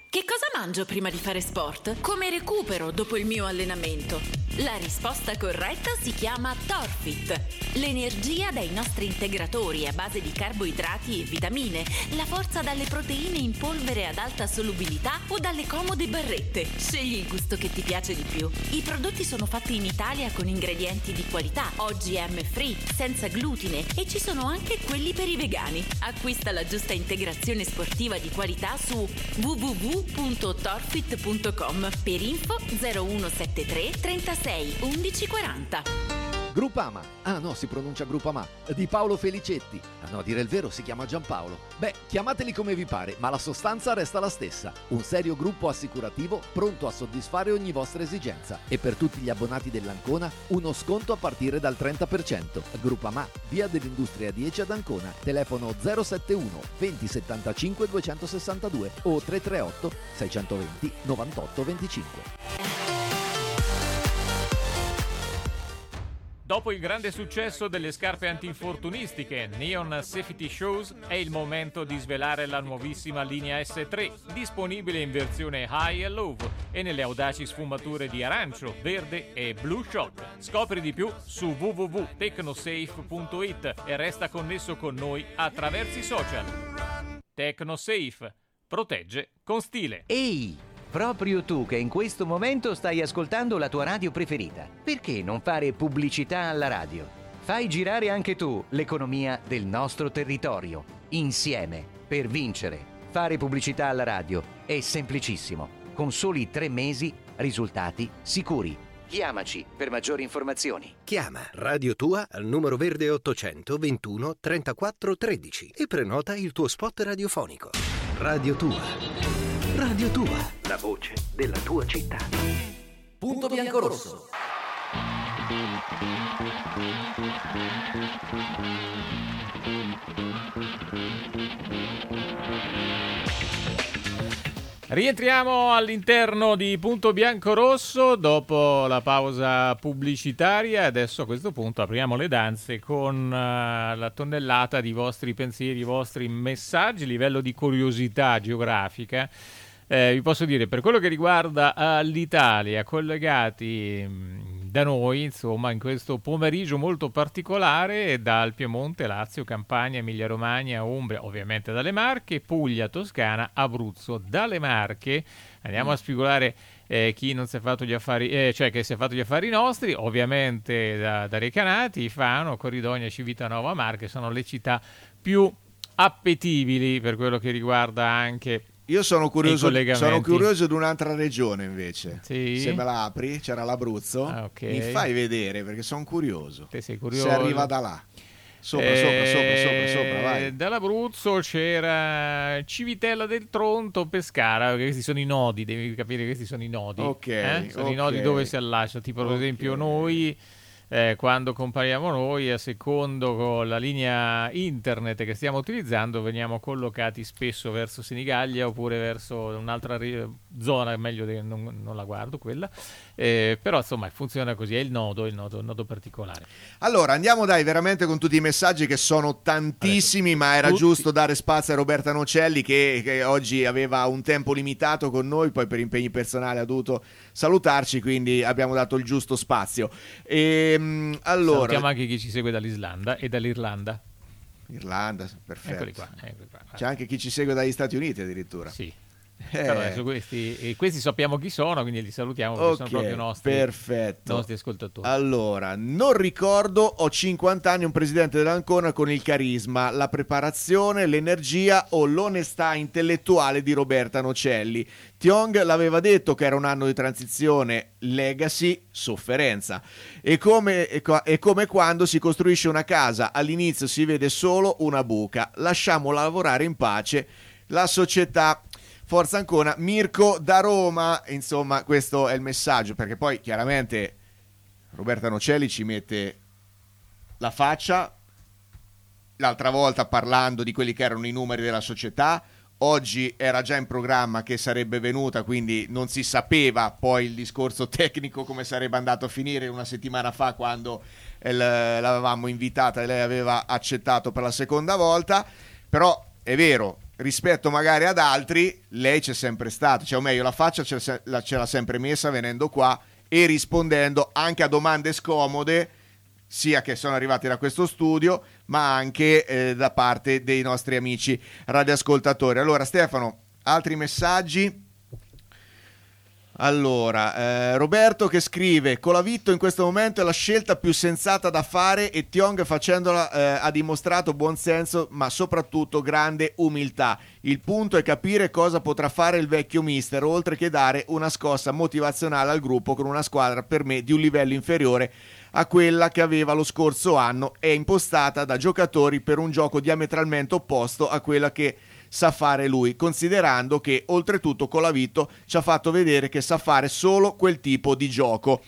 Che cosa mangio prima di fare sport? Come recupero dopo il mio allenamento? La risposta corretta si chiama Torfit. L'energia dai nostri integratori a base di carboidrati e vitamine, la forza dalle proteine in polvere ad alta solubilità o dalle comode barrette. Scegli il gusto che ti piace di più. I prodotti sono fatti in Italia con ingredienti di qualità, O G M free, senza glutine e ci sono anche quelli per i vegani. Acquista la giusta integrazione sportiva di qualità su w w w punto torfit punto com. Per info zero uno sette tre trentasei undici quaranta. Groupama, ah no, si pronuncia Groupama, di Paolo Felicetti. Ah no, a dire il vero si chiama Giampaolo. Beh, chiamateli come vi pare, ma la sostanza resta la stessa. Un serio gruppo assicurativo pronto a soddisfare ogni vostra esigenza. E per tutti gli abbonati dell'Ancona, uno sconto a partire dal trenta per cento. Groupama, via dell'Industria dieci ad Ancona. Telefono zero sette uno venti settantacinque duecentosessantadue o tre tre otto sei due zero novantotto venticinque. Dopo il grande successo delle scarpe antinfortunistiche Neon Safety Shoes, è il momento di svelare la nuovissima linea S tre, disponibile in versione High e Low e nelle audaci sfumature di arancio, verde e Blue Shock. Scopri di più su w w w punto tecnosafe punto i t e resta connesso con noi attraverso i social. Tecnosafe. Protegge con stile. Ehi! Proprio tu che in questo momento stai ascoltando la tua radio preferita. Perché non fare pubblicità alla radio? Fai girare anche tu l'economia del nostro territorio. Insieme, per vincere. Fare pubblicità alla radio è semplicissimo. Con soli tre mesi, risultati sicuri. Chiamaci per maggiori informazioni. Chiama Radio Tua al numero verde ottocento ventuno trentaquattro tredici e prenota il tuo spot radiofonico. Radio Tua. Radio Tua, la voce della tua città. Punto biancorosso. Rientriamo all'interno di Punto Biancorosso dopo la pausa pubblicitaria. Adesso a questo punto apriamo le danze con uh, la tonnellata di vostri pensieri, i vostri messaggi, livello di curiosità geografica. Eh, vi posso dire, per quello che riguarda uh, l'Italia, collegati mh, da noi, insomma, in questo pomeriggio molto particolare dal Piemonte, Lazio, Campania, Emilia-Romagna, Umbria, ovviamente dalle Marche, Puglia, Toscana, Abruzzo. Dalle Marche andiamo a spigolare eh, chi non si è fatto gli affari, eh, cioè che si è fatto gli affari nostri, ovviamente da, da Recanati, Fano, Corridonia, Civitanova, Marche sono le città più appetibili per quello che riguarda anche. Io sono curioso, sono curioso di un'altra regione invece. Sì? Se me la apri, c'era l'Abruzzo. Ah, okay. Mi fai vedere perché sono curioso. Te sei curioso. Se arriva da là. Sopra, eh, sopra, sopra, sopra, sopra, vai. Dall'Abruzzo c'era Civitella del Tronto, Pescara, questi sono i nodi, devi capire che questi sono i nodi. Ok. Eh? Sono okay. i nodi dove si allaccia, tipo per okay. esempio noi. Eh, quando compariamo noi, a secondo con la linea internet che stiamo utilizzando, veniamo collocati spesso verso Senigallia oppure verso un'altra ri- zona, meglio de- non, non la guardo quella, eh, però insomma funziona così, è il nodo, il nodo, il nodo particolare. Allora andiamo dai veramente con tutti i messaggi che sono tantissimi. Adesso, ma era tutti. giusto dare spazio a Roberta Nocelli che, che oggi aveva un tempo limitato con noi, poi per impegni personali ha dovuto salutarci, quindi abbiamo dato il giusto spazio. E allora, salutiamo anche chi ci segue dall'Islanda e dall'Irlanda. Irlanda, perfetto. Eccoli qua, eccoli qua. C'è anche chi ci segue dagli Stati Uniti addirittura. Sì. Eh. Però adesso questi, e questi sappiamo chi sono, quindi li salutiamo perché okay, sono proprio nostri, perfetto. nostri ascoltatori. Allora, non ricordo, ho cinquanta anni, un presidente dell'Ancona con il carisma, la preparazione, l'energia o l'onestà intellettuale di Roberta Nocelli. Tiong l'aveva detto che era un anno di transizione, legacy, sofferenza. E come, e come quando si costruisce una casa, all'inizio si vede solo una buca, lasciamo lavorare in pace la società. Forza Ancona, Mirko da Roma, insomma questo è il messaggio, perché poi chiaramente Roberta Nocelli ci mette la faccia, l'altra volta parlando di quelli che erano i numeri della società, oggi era già in programma che sarebbe venuta, quindi non si sapeva poi il discorso tecnico come sarebbe andato a finire una settimana fa quando l'avevamo invitata e lei aveva accettato per la seconda volta, però è vero, rispetto magari ad altri, lei c'è sempre stata, cioè o meglio la faccia ce l'ha, ce l'ha sempre messa venendo qua e rispondendo anche a domande scomode, sia che sono arrivati da questo studio, ma anche eh, da parte dei nostri amici radioascoltatori. Allora Stefano, altri messaggi? Allora, eh, Roberto che scrive: Colavitto in questo momento è la scelta più sensata da fare e Tiong facendola eh, ha dimostrato buon senso ma soprattutto grande umiltà. Il punto è capire cosa potrà fare il vecchio mister, oltre che dare una scossa motivazionale al gruppo con una squadra per me di un livello inferiore a quella che aveva lo scorso anno e impostata da giocatori per un gioco diametralmente opposto a quella che sa fare lui, considerando che oltretutto Colavitto ci ha fatto vedere che sa fare solo quel tipo di gioco.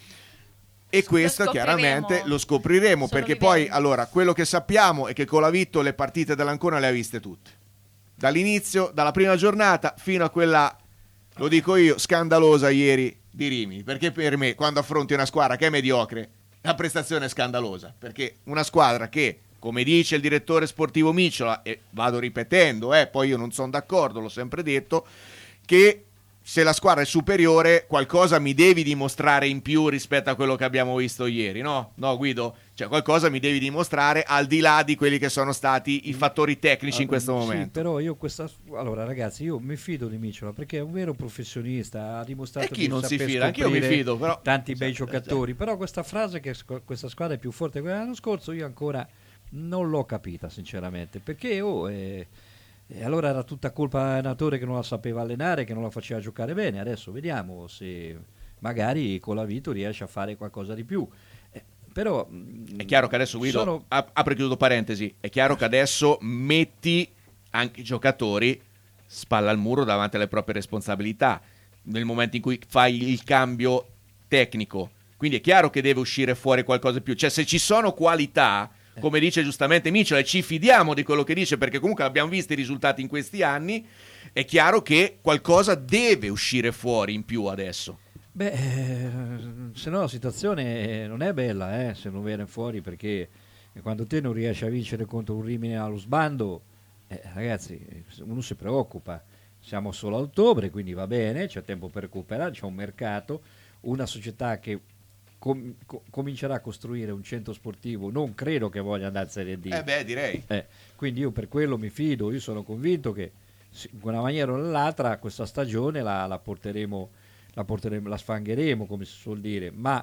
E questo lo chiaramente lo scopriremo, Solo perché vivendo. poi allora quello che sappiamo è che Colavitto le partite dell'Ancona le ha viste tutte, dall'inizio, dalla prima giornata fino a quella, lo dico io, scandalosa ieri di Rimini, perché per me quando affronti una squadra che è mediocre la prestazione è scandalosa, perché una squadra che, come dice il direttore sportivo Micciola, e vado ripetendo, eh, poi io non sono d'accordo, l'ho sempre detto, che se la squadra è superiore qualcosa mi devi dimostrare in più rispetto a quello che abbiamo visto ieri, no? No Guido? Cioè qualcosa mi devi dimostrare al di là di quelli che sono stati i fattori tecnici in questo momento. Sì, però io questa allora ragazzi, io mi fido di Micciola perché è un vero professionista, ha dimostrato E chi di non si saper fida? Anch'io mi scoprire fido, però tanti bei Sì, giocatori, però questa frase che sc- questa squadra è più forte di quella dell'anno scorso io ancora non l'ho capita sinceramente, perché oh, eh, e allora era tutta colpa dell'allenatore che non la sapeva allenare, che non la faceva giocare bene. Adesso vediamo se magari Colavito riesce a fare qualcosa di più. Eh, però è chiaro che adesso Guido, sono... ap- apro e chiudo parentesi, è chiaro che adesso metti anche i giocatori spalla al muro davanti alle proprie responsabilità nel momento in cui fai il cambio tecnico. Quindi è chiaro che deve uscire fuori qualcosa di più. Cioè se ci sono qualità, come dice giustamente Micciola, e ci fidiamo di quello che dice perché comunque abbiamo visto i risultati in questi anni, è chiaro che qualcosa deve uscire fuori in più adesso. Beh, eh, se no la situazione non è bella, eh, se non viene fuori, perché quando te non riesci a vincere contro un Rimini allo sbando, eh, ragazzi, uno si preoccupa. Siamo solo a ottobre, quindi va bene, c'è tempo per recuperare, c'è un mercato, una società che Com- co- comincerà a costruire un centro sportivo, non credo che voglia andare in Serie D. Eh beh, direi. Eh, quindi io per quello mi fido, io sono convinto che in una maniera o nell'altra questa stagione la, la porteremo, la porteremo, la sfangheremo, come si suol dire, ma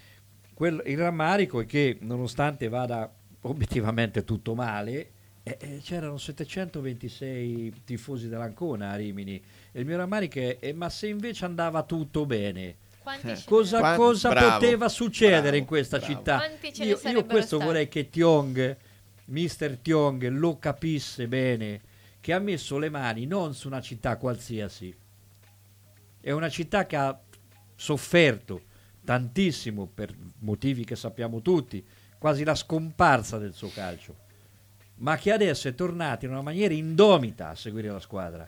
quel, il rammarico è che nonostante vada obiettivamente tutto male, eh, eh, c'erano settecentoventisei tifosi dell'Ancona a Rimini e il mio rammarico è, è ma se invece andava tutto bene, Quanti cosa, Quanti- cosa bravo, poteva succedere bravo, in questa bravo. città? Quanti ce ne Io, io sarebbero questo stati? vorrei che Tiong, mister Tiong, lo capisse bene, che ha messo le mani non su una città qualsiasi, è una città che ha sofferto tantissimo per motivi che sappiamo tutti, quasi la scomparsa del suo calcio, ma che adesso è tornato in una maniera indomita a seguire la squadra.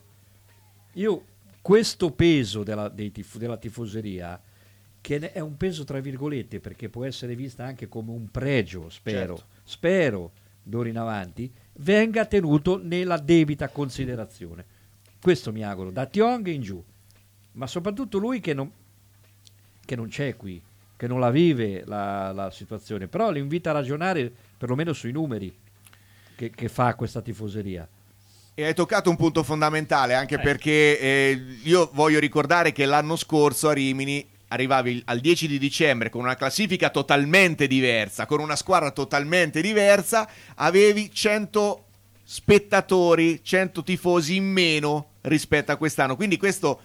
Io questo peso della, dei tif- della tifoseria, che è un peso tra virgolette perché può essere vista anche come un pregio, spero, Certo. spero d'ora in avanti venga tenuto nella debita considerazione. Questo mi auguro, da Tiong in giù, ma soprattutto lui che non, che non c'è qui, che non la vive la, la situazione, però l'invita a ragionare perlomeno sui numeri che, che fa questa tifoseria. E hai toccato un punto fondamentale, anche Eh. perché eh, io voglio ricordare che l'anno scorso a Rimini arrivavi al dieci di dicembre con una classifica totalmente diversa, con una squadra totalmente diversa, avevi cento spettatori, cento tifosi in meno rispetto a quest'anno, quindi questo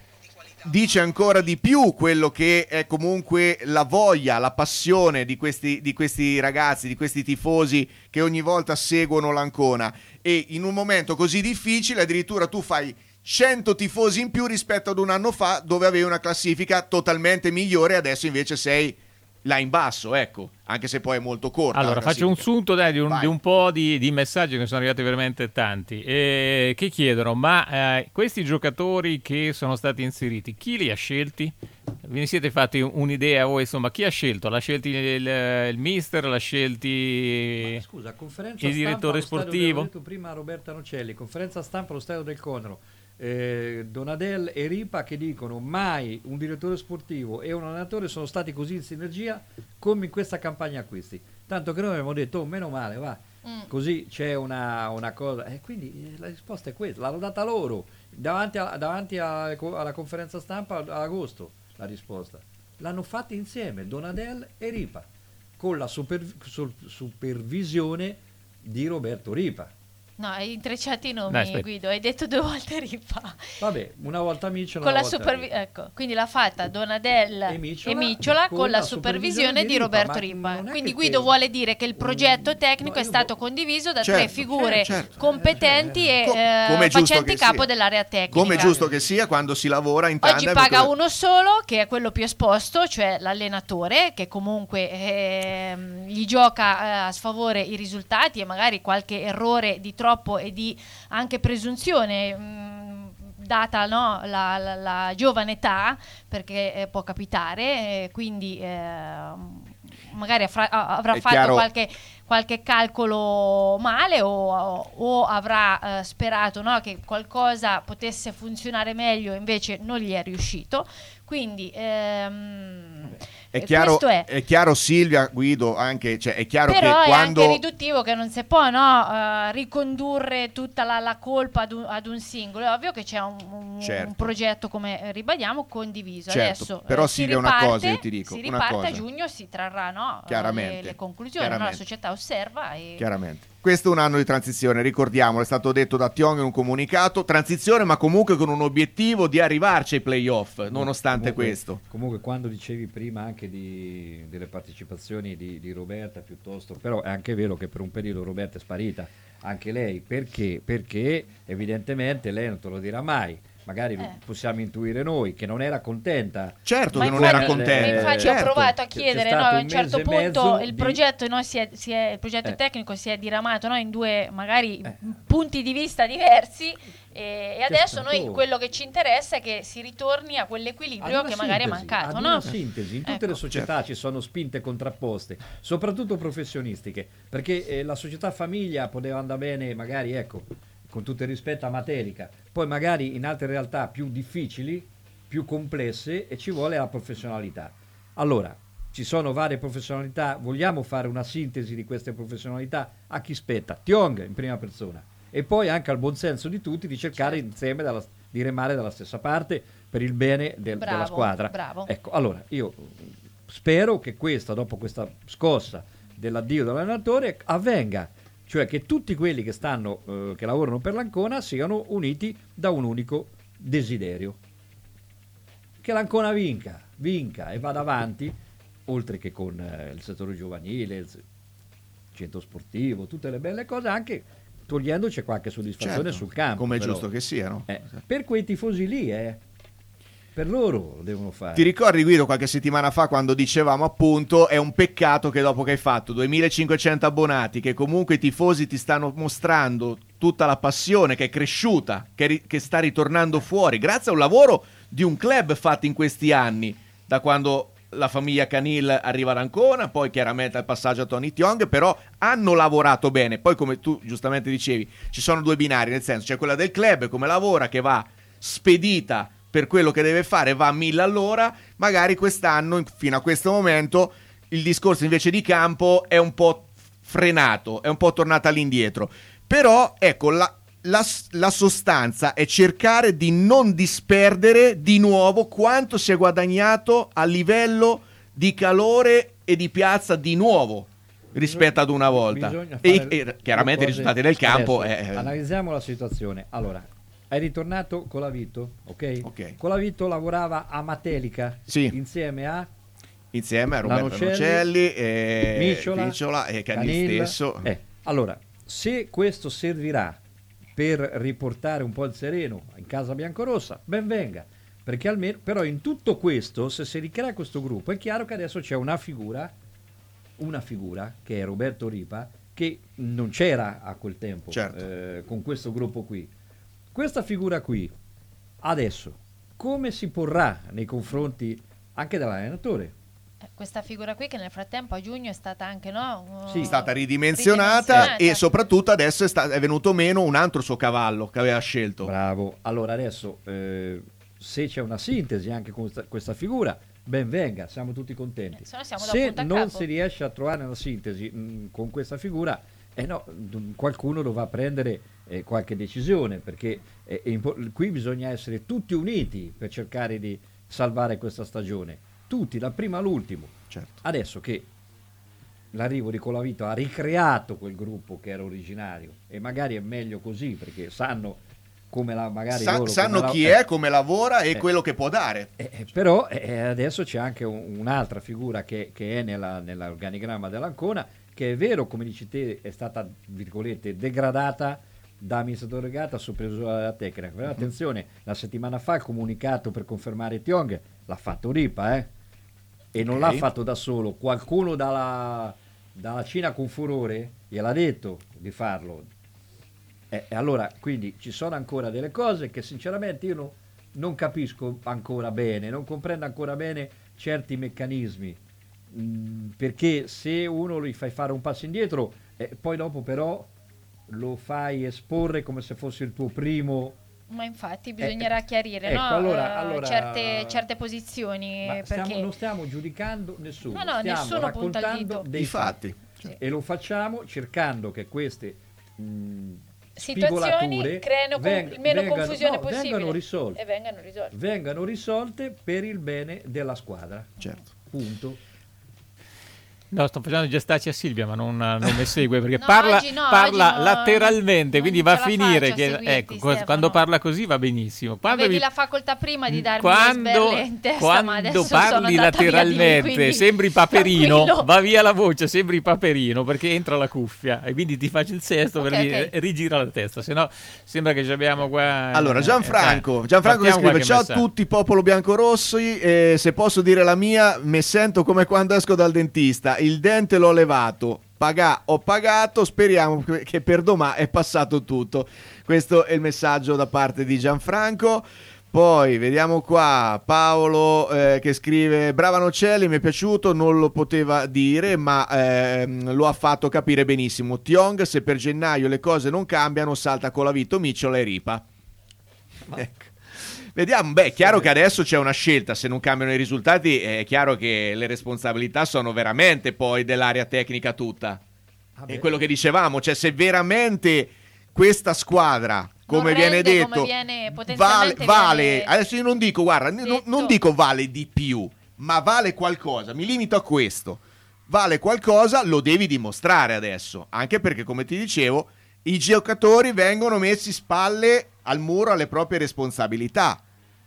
dice ancora di più quello che è comunque la voglia, la passione di questi, di questi ragazzi, di questi tifosi che ogni volta seguono l'Ancona, e in un momento così difficile addirittura tu fai cento tifosi in più rispetto ad un anno fa dove avevi una classifica totalmente migliore, adesso invece sei là in basso, ecco, anche se poi è molto corta. Allora, faccio un sunto dai, di, un, di un po' di, di messaggi che sono arrivati veramente tanti, e che chiedono, ma eh, questi giocatori che sono stati inseriti, chi li ha scelti? Vi siete fatti un'idea voi, insomma, chi ha scelto? L'ha scelti il, il mister, l'ha scelti Ma, scusa, conferenza il direttore stampa, sportivo? Ho detto prima Roberta Nocelli, conferenza stampa allo stadio del Conero. Eh, Donadel e Ripa che dicono mai un direttore sportivo e un allenatore sono stati così in sinergia come in questa campagna acquisti, tanto che noi abbiamo detto oh, meno male va, mm. così c'è una, una cosa e quindi la risposta è questa, l'hanno data loro davanti, a, davanti a, alla conferenza stampa ad agosto, la risposta l'hanno fatta insieme Donadel e Ripa con la super, su, supervisione di Roberto Ripa. No, hai intrecciato i nomi, Dai, Guido, hai detto due volte Ripa. Vabbè, una volta Micciola, Con una la volta supervi- Ripa. ecco, quindi l'ha fatta Donadel E Micciola, e Micciola con, con la la supervisione supervisione di di Ripa, Roberto ma Ripa. non è Quindi che Guido te- vuole dire che il progetto tecnico no, è io stato vo- condiviso da Certo, tre figure certo, competenti e Co- eh, come è giusto facenti che capo sia. dell'area tecnica. Come è giusto che sia quando si lavora in Oggi tandem. paga perché- uno solo, che è quello più esposto, cioè l'allenatore, che comunque ehm, gli gioca eh, a sfavore i risultati e magari qualche errore di troppo e di anche presunzione, mh, data no, la, la, la giovane età, perché eh, può capitare, eh, quindi eh, magari afra- avrà È fatto chiaro- qualche qualche calcolo male o, o, o avrà eh, sperato no, che qualcosa potesse funzionare meglio, invece non gli è riuscito, quindi ehm, È chiaro, questo è. è chiaro Silvia, Guido, anche, cioè, è chiaro Però che è quando... anche riduttivo che non si può no, uh, ricondurre tutta la, la colpa ad un, ad un singolo. È ovvio che c'è un, un, Certo. un progetto, come eh, ribadiamo, condiviso. Certo, Adesso però eh, si Silvia, una riparte, cosa io ti dico, si una riparte a cosa. giugno, si trarrà no, Chiaramente, le, le conclusioni, no? La chiaramente. società osserva e Chiaramente. Questo è un anno di transizione, ricordiamolo, è stato detto da Tiong in un comunicato, transizione ma comunque con un obiettivo di arrivarci ai playoff, nonostante Comunque- questo. Comunque quando dicevi prima anche di, delle partecipazioni di, di Roberta piuttosto, però è anche vero che per un periodo Roberta è sparita, anche lei, perché? Perché evidentemente lei non te lo dirà mai, magari Eh. possiamo intuire noi che non era contenta. Certo Ma che non infatti- era contenta. Infatti certo. ho provato a C'è chiedere, stato no, a un un certo mese e punto mezzo il di- progetto, no, si è, si è- il progetto Eh. tecnico si è diramato no, in due magari Eh. punti di vista diversi e, e adesso stato- noi quello che ci interessa è che si ritorni a quell'equilibrio Ad una che magari è sintesi, mancato. ad No? una sintesi, in tutte Ecco. le società ci sono spinte contrapposte, soprattutto professionistiche, perché eh, la società famiglia poteva andare bene magari, ecco, con tutto il rispetto a Materica, poi magari in altre realtà più difficili, più complesse e ci vuole la professionalità. Allora, ci sono varie professionalità, vogliamo fare una sintesi di queste professionalità? A chi spetta? Tiong in prima persona e poi anche al buonsenso di tutti di cercare Certo. insieme dalla- di remare dalla stessa parte per il bene del- della Bravo, squadra. bravo. Ecco, allora io spero che questa, dopo questa scossa dell'addio dell'allenatore, avvenga, cioè che tutti quelli che stanno, eh, che lavorano per l'Ancona siano uniti da un unico desiderio. Che l'Ancona vinca, vinca e vada avanti, oltre che con eh, il settore giovanile, il se- centro sportivo, tutte le belle cose, anche togliendoci qualche soddisfazione Certo, sul campo. come è però. giusto che sia, no? Eh, per quei tifosi lì, eh, per loro lo devono fare. Ti ricordi, Guido, qualche settimana fa quando dicevamo appunto è un peccato che dopo che hai fatto duemilacinquecento abbonati, che comunque i tifosi ti stanno mostrando tutta la passione che è cresciuta, che, ri- che sta ritornando fuori, grazie a un lavoro di un club fatto in questi anni, da quando la famiglia Canil arriva ad Ancona, poi chiaramente al passaggio a Tony Tiong, però hanno lavorato bene. Poi, come tu giustamente dicevi, ci sono due binari, nel senso c'è quella del club come lavora, che va spedita per quello che deve fare, va a mille all'ora. Magari quest'anno, fino a questo momento, il discorso invece di campo è un po' frenato, è un po' tornato all'indietro. Però ecco, la, la, la sostanza è cercare di non disperdere di nuovo quanto si è guadagnato a livello di calore e di piazza di nuovo rispetto ad una volta. Bisogna E, fare e chiaramente i cose- risultati del campo Adesso, è... analizziamo la situazione. Allora, è ritornato Colavito, ok? Ok. Colavito lavorava a Matelica Sì. insieme a Insieme a Roberto Nocelli, Nocelli, e Micciola, Micciola e Canil Canil. stesso. Eh, allora, se questo servirà per riportare un po' il sereno in casa biancorossa, ben venga, perché almeno, però in tutto questo, se si ricrea questo gruppo, è chiaro che adesso c'è una figura, una figura che è Roberto Ripa, che non c'era a quel tempo, certo. eh, con questo gruppo qui. Questa figura qui, adesso, come si porrà nei confronti anche dell'allenatore? Questa figura qui che nel frattempo a giugno è stata anche no, sì. è stata ridimensionata, ridimensionata e soprattutto adesso è, sta- è venuto meno un altro suo cavallo che aveva scelto. Bravo, allora adesso eh, se c'è una sintesi anche con questa, questa figura, ben venga, siamo tutti contenti. Se, no siamo se da non capo. si riesce a trovare una sintesi mh, con questa figura, eh no, d- qualcuno dovrà prendere eh, qualche decisione, perché eh, è impo- qui bisogna essere tutti uniti per cercare di salvare questa stagione. Tutti, dal primo all'ultimo. Certo. Adesso che l'arrivo di Colavito ha ricreato quel gruppo che era originario, e magari è meglio così, perché sanno come la magari Sa- loro sanno come chi la- è, come lavora e eh. quello che può dare. Eh, eh, però eh, adesso c'è anche un- un'altra figura che, che è nella, nell'organigramma dell'Ancona, che è vero, come dici te, è stata, virgolette, degradata da amministratore delegato a supervisore della tecnica. Però attenzione, la settimana fa il comunicato per confermare Tiong l'ha fatto Ripa, eh? E non Ok. l'ha fatto da solo, qualcuno dalla, dalla Cina con furore gliel'ha detto di farlo. E e allora, quindi ci sono ancora delle cose che sinceramente io no- non capisco ancora bene, non comprendo ancora bene certi meccanismi, Mm, perché se uno gli fai fare un passo indietro e poi dopo però lo fai esporre come se fosse il tuo primo. Ma infatti bisognerà chiarire ecco, no? allora- Eh, allora- certe, certe posizioni Ma stiamo- perché non stiamo giudicando nessuno, No, no, stiamo nessuno punta il raccontando dito. dei I fatti. fatti. E lo facciamo cercando che queste mh, situazioni spigolature creano con- veng- il meno vengano- confusione no, possibile vengano risolte. e vengano risolte. vengano risolte per il bene della squadra. Certo. Punto. No, sto facendo i gestacci a Silvia, ma non, non mi segue perché No, parla, oggi no, parla oggi no, lateralmente, non quindi ce va a la finire faccio a che seguirti, ecco, co- Stefano. quando parla così va benissimo. Quando Avevi vi- la facoltà prima di darmi quando, le sberle in testa, ma quando adesso sono parli andata via di lì, lateralmente quindi sembri Paperino, tranquillo. va via la voce, sembri Paperino perché entra la cuffia e quindi ti faccio il sesto Ok, per dire, ok. e rigira la testa, se no sembra che ci abbiamo qua. Allora, eh, Gianfranco, eh, Gianfranco che partiamo scrive: qualche ciao a messaggio. tutti, popolo biancorossi. Eh, se posso dire la mia, mi sento come quando esco dal dentista. Il dente l'ho levato, pagà, ho pagato. Speriamo che- che per domani è passato tutto. Questo è il messaggio da parte di Gianfranco. Poi vediamo qua Paolo eh, che scrive: brava Nocelli, mi è piaciuto, non lo poteva dire ma ehm, lo ha fatto capire benissimo. Tiong, se per gennaio le cose non cambiano, salta Colavito, Micciola e Ripa. Ecco. Vediamo, beh, è chiaro che adesso c'è una scelta, se non cambiano i risultati è chiaro che le responsabilità sono veramente poi dell'area tecnica tutta. Vabbè. È quello che dicevamo, cioè se veramente questa squadra, come Non viene rende, detto, come viene- vale, potenzialmente vale viene adesso io non dico, guarda, n- non, non dico vale di più, ma vale qualcosa, mi limito a questo, vale qualcosa, lo devi dimostrare adesso, anche perché come ti dicevo, i giocatori vengono messi spalle al muro alle proprie responsabilità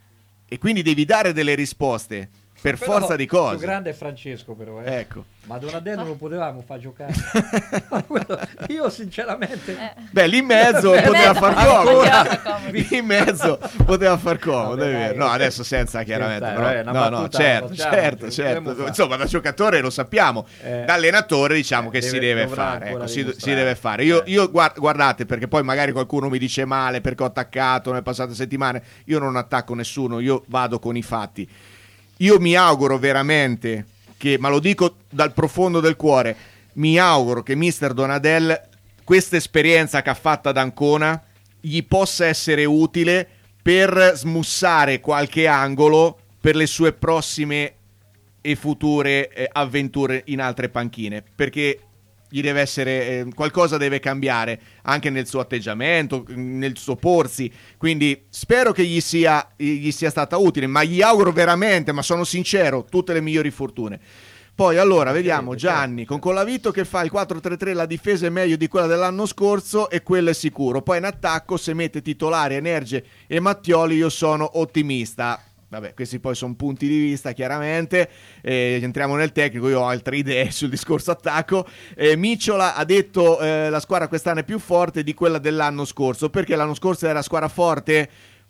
e quindi devi dare delle risposte per Però, forza di il più cose. grande è Francesco però, eh. Ecco. Ma Donadello non potevamo far giocare. Quello- io sinceramente Beh, lì in mezzo Eh, poteva beh, far ancora. comodo. Lì in mezzo poteva far comodo, Vabbè, è vero. dai, No, ok. adesso senza chiaramente. Senza, però- eh, una no, no, battuta certo, la facciamo, certo, ce la certo. potremmo fare. Insomma, da giocatore lo sappiamo. Eh, Da allenatore diciamo che deve- si deve dovrà fare, ancora ecco, si, si dimostrare. deve fare. Io, io guard- guardate, perché poi magari qualcuno mi dice male perché ho attaccato nelle passate settimane. Io non attacco nessuno, io vado con i fatti. Io mi auguro veramente che, ma lo dico dal profondo del cuore, mi auguro che mister Donadel questa esperienza che ha fatto ad Ancona gli possa essere utile per smussare qualche angolo per le sue prossime e future eh, avventure in altre panchine, perché gli deve essere eh, qualcosa deve cambiare anche nel suo atteggiamento, nel suo porsi, quindi spero che gli sia, gli sia stata utile, ma gli auguro veramente, ma sono sincero, tutte le migliori fortune. Poi allora vediamo Gianni con Colavito che fa il quattro tre tre, la difesa è meglio di quella dell'anno scorso e quello è sicuro. Poi in attacco se mette titolari Energe e Mattioli io sono ottimista. Vabbè, questi poi sono punti di vista chiaramente, eh, entriamo nel tecnico, io ho altre idee sul discorso attacco. eh, Micciola ha detto eh, la squadra quest'anno è più forte di quella dell'anno scorso, perché l'anno scorso era squadra forte?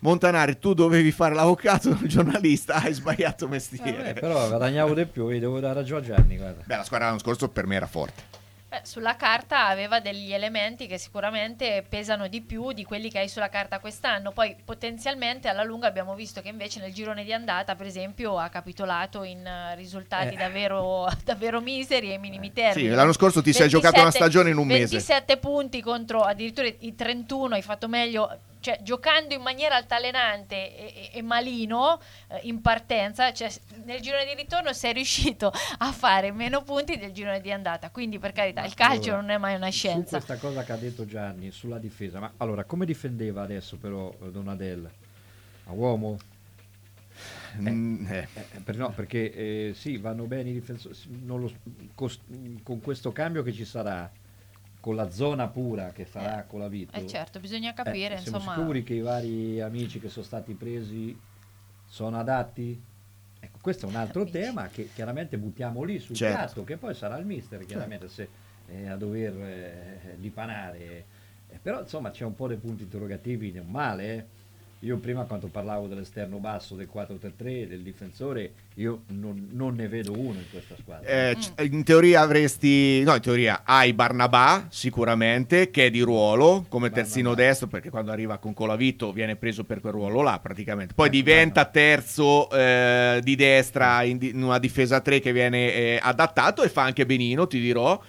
Montanari, tu dovevi fare l'avvocato, il giornalista, hai sbagliato mestiere. Eh, beh, però guadagnavo di più, io devo dare ragione a Gianni, guarda. Beh, la squadra l'anno scorso per me era forte. Beh, sulla carta aveva degli elementi che sicuramente pesano di più di quelli che hai sulla carta quest'anno. Poi potenzialmente alla lunga abbiamo visto che invece nel girone di andata, per esempio, ha capitolato in uh, risultati Eh. davvero, davvero miseri e minimi termini. Sì, l'anno scorso ti sei giocato una stagione in un mese. ventisette punti contro addirittura i trentuno, hai fatto meglio. Cioè, giocando in maniera altalenante e, e, e malino eh, in partenza, cioè, nel girone di ritorno sei riuscito a fare meno punti del girone di andata. Quindi, per carità, il calcio Allora, non è mai una scienza. Su questa cosa che ha detto Gianni sulla difesa, ma allora come difendeva adesso però Donadel? A uomo? Eh, Mm, eh. eh, per- no, perché eh, sì, vanno bene i difensori, non lo- cos- con questo cambio che ci sarà, con la zona pura che farà con la Vito. Eh certo, bisogna capire, Eh, siamo insomma. sicuri che i vari amici che sono stati presi sono adatti? Ecco, questo è un altro tema che chiaramente buttiamo lì sul Certo. piatto, che poi sarà il mister chiaramente se è a dover eh, dipanare. Eh, però insomma c'è un po' dei punti interrogativi, non male. eh. Io prima quando parlavo dell'esterno basso del quattro tre tre, del difensore, io non, non ne vedo uno in questa squadra. Eh, c- in teoria avresti, no, in teoria hai Barnabà sicuramente, che è di ruolo come terzino destro, perché quando arriva con Colavito viene preso per quel ruolo là praticamente. Poi diventa terzo eh, di destra in, di- in una difesa tre che viene eh, adattato e fa anche benino, ti dirò.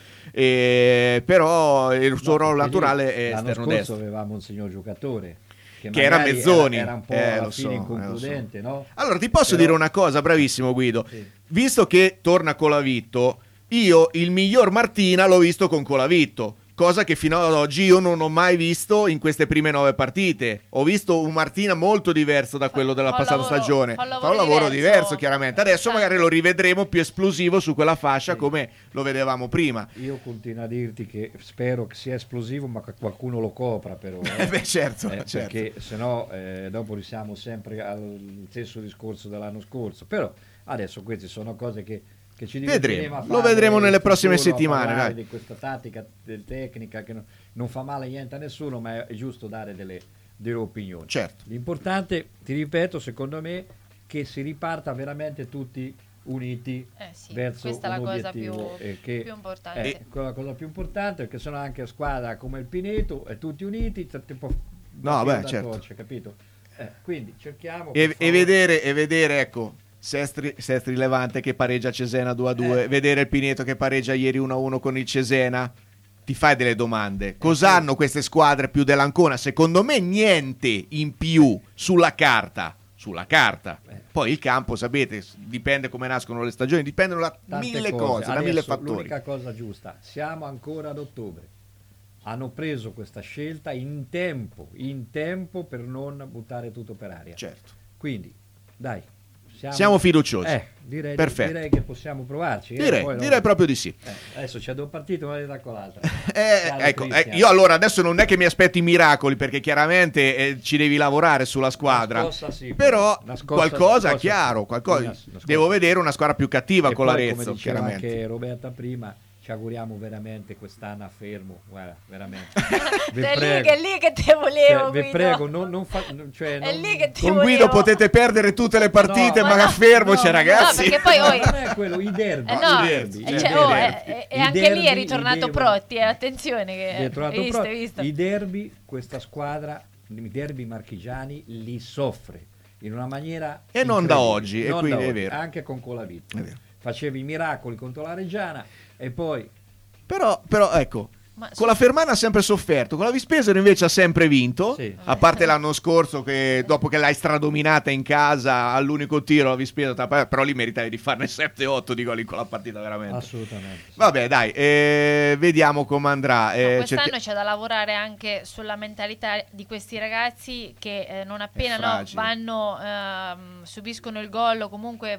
Eh, però il suo No, ruolo perché lì naturale è l'anno esterno scorso destro. avevamo un signor giocatore Che era magari Mezzoni. era, era un po' Eh, alla lo fine so, inconcludente, eh, lo so. no? Allora ti posso Però- dire una cosa, bravissimo Guido. Sì. Visto che torna Colavitto, io il miglior Martina l'ho visto con Colavitto, cosa che fino ad oggi io non ho mai visto in queste prime nove partite. Ho visto un Martina molto diverso da quello della fa un passata lavoro- stagione. fa un Fa un lavoro lavoro diverso. diverso, chiaramente. Adesso magari lo rivedremo più esplosivo su quella fascia come lo vedevamo prima. Io continuo a dirti che spero che sia esplosivo, ma che qualcuno lo copra però. Eh beh, certo, Eh, certo. Perché sennò eh, dopo siamo sempre al stesso discorso dell'anno scorso. Però adesso queste sono cose che, che ci divertiremo Vedremo, a lo fare vedremo nelle in prossime futuro, a settimane, parlare dai. di questa tattica, del tecnica che non, non fa male niente a nessuno, ma è giusto dare delle, delle opinioni. Certo. L'importante, ti ripeto, secondo me, che si riparta veramente tutti uniti Eh sì, verso questa è la un cosa obiettivo più- eh, che più importante. è quella cosa più importante, perché sono anche squadra come il Pineto e tutti uniti t- tipo No, da beh, filo da certo. torcia, capito? Eh, quindi cerchiamo E, per e favore- vedere, e vedere, ecco, Sestri, Sestri Levante che pareggia Cesena due a due, Eh. vedere il Pineto che pareggia ieri uno a uno con il Cesena, ti fai delle domande. Cosa sì. hanno queste squadre più dell'Ancona? Secondo me niente in più sulla carta. Sulla carta. Eh. Poi il campo, sapete, s- dipende come nascono le stagioni, dipendono da Tante mille cose, da Adesso, mille fattori. L'unica cosa giusta, siamo ancora ad ottobre. Hanno preso questa scelta in tempo, in tempo per non buttare tutto per aria. Certo. Quindi, dai, siamo, Siamo fiduciosi. Eh, direi, Perfetto. direi che possiamo provarci. eh, Direi, poi no- direi proprio di sì. eh, adesso c'è due partite, una da con l'altra. Eh, Caro ecco, eh, Cristian. io allora adesso non è che mi aspetti miracoli perché chiaramente eh, ci devi lavorare sulla squadra. Una scossa sì, però una scossa- qualcosa scossa chiaro, sì. qualcosa. Una- una scossa. Devo vedere una squadra più cattiva E con poi, l'Arezzo, come diceva chiaramente. anche Roberta prima, ci auguriamo veramente quest'anno a fermo, guarda, veramente. Vi È lì, prego. che è lì che te volevo, Cioè, vi Guido. prego, non, non fa, non- cioè, È non- lì che ti Con volevo. Guido potete perdere tutte le partite, No, ma, ma no, fermoci no, ragazzi. no, perché poi, No, oh, non è quello, i derby. Eh no, i derby, eh, i cioè, derby. oh, eh, eh, e I anche lì è derby, ritornato i derby. Protti, eh, attenzione che È tornato hai visto, Protti. hai visto. I derby, questa squadra, i derby marchigiani li soffre in una maniera E non da incredibile. oggi, e Non quindi da è oggi, vero. anche con Colavito. È vero. Facevi i miracoli contro la Reggiana e poi Però, però ecco, Ma con la Fermana ha sempre sofferto, con la Vispesero invece ha sempre vinto, Sì. a parte l'anno scorso che dopo che l'hai stradominata in casa all'unico tiro la Vispesero, t'ha- però lì meritavi di farne sette otto di gol in quella partita veramente. assolutamente. Vabbè dai, eh, vediamo come andrà. No, eh, quest'anno cerchi- c'è da lavorare anche sulla mentalità di questi ragazzi che eh, non appena È no, fragile. vanno, ehm, subiscono il gol o comunque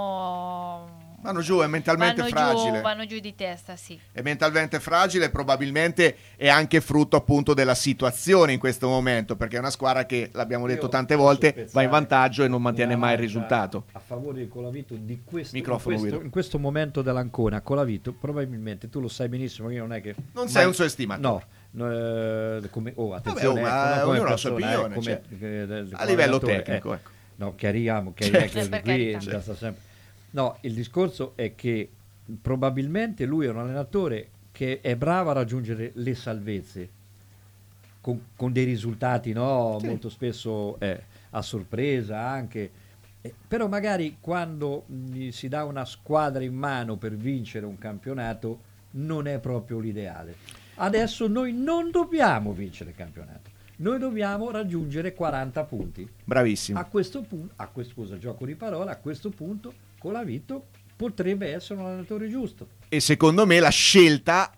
vanno... Vanno giù, è mentalmente vanno fragile. Giù, vanno giù di testa, sì. È mentalmente fragile e probabilmente è anche frutto appunto della situazione in questo momento, perché è una squadra che, l'abbiamo detto Io tante posso volte, spezzare va in vantaggio e non mantiene una mai il lancia risultato. a favore di Colavito di questo, in Microfono, questo, Guido. in questo momento dell'Ancona. Colavito probabilmente tu lo sai benissimo, io non è che Non sei un suo estimatore. no, eh, come, oh, attenzione, Vabbè, oh, ma ecco, come ognuno ha la sua persona, opinione, eh, come, cioè, eh, del- a come livello allenatore, tecnico, eh. ecco. No, chiariamo che Certo. che Per qui carità. già sta sempre- no, il discorso è che probabilmente lui è un allenatore che è bravo a raggiungere le salvezze con, con dei risultati, no? Sì. Molto spesso eh, a sorpresa anche. Eh, però magari quando gli si dà una squadra in mano per vincere un campionato non è proprio l'ideale. Adesso noi non dobbiamo vincere il campionato, noi dobbiamo raggiungere quaranta punti. Bravissimo. A questo punto, a questo, scusa, gioco di parola, a questo punto Colavito potrebbe essere un allenatore giusto. E secondo me la scelta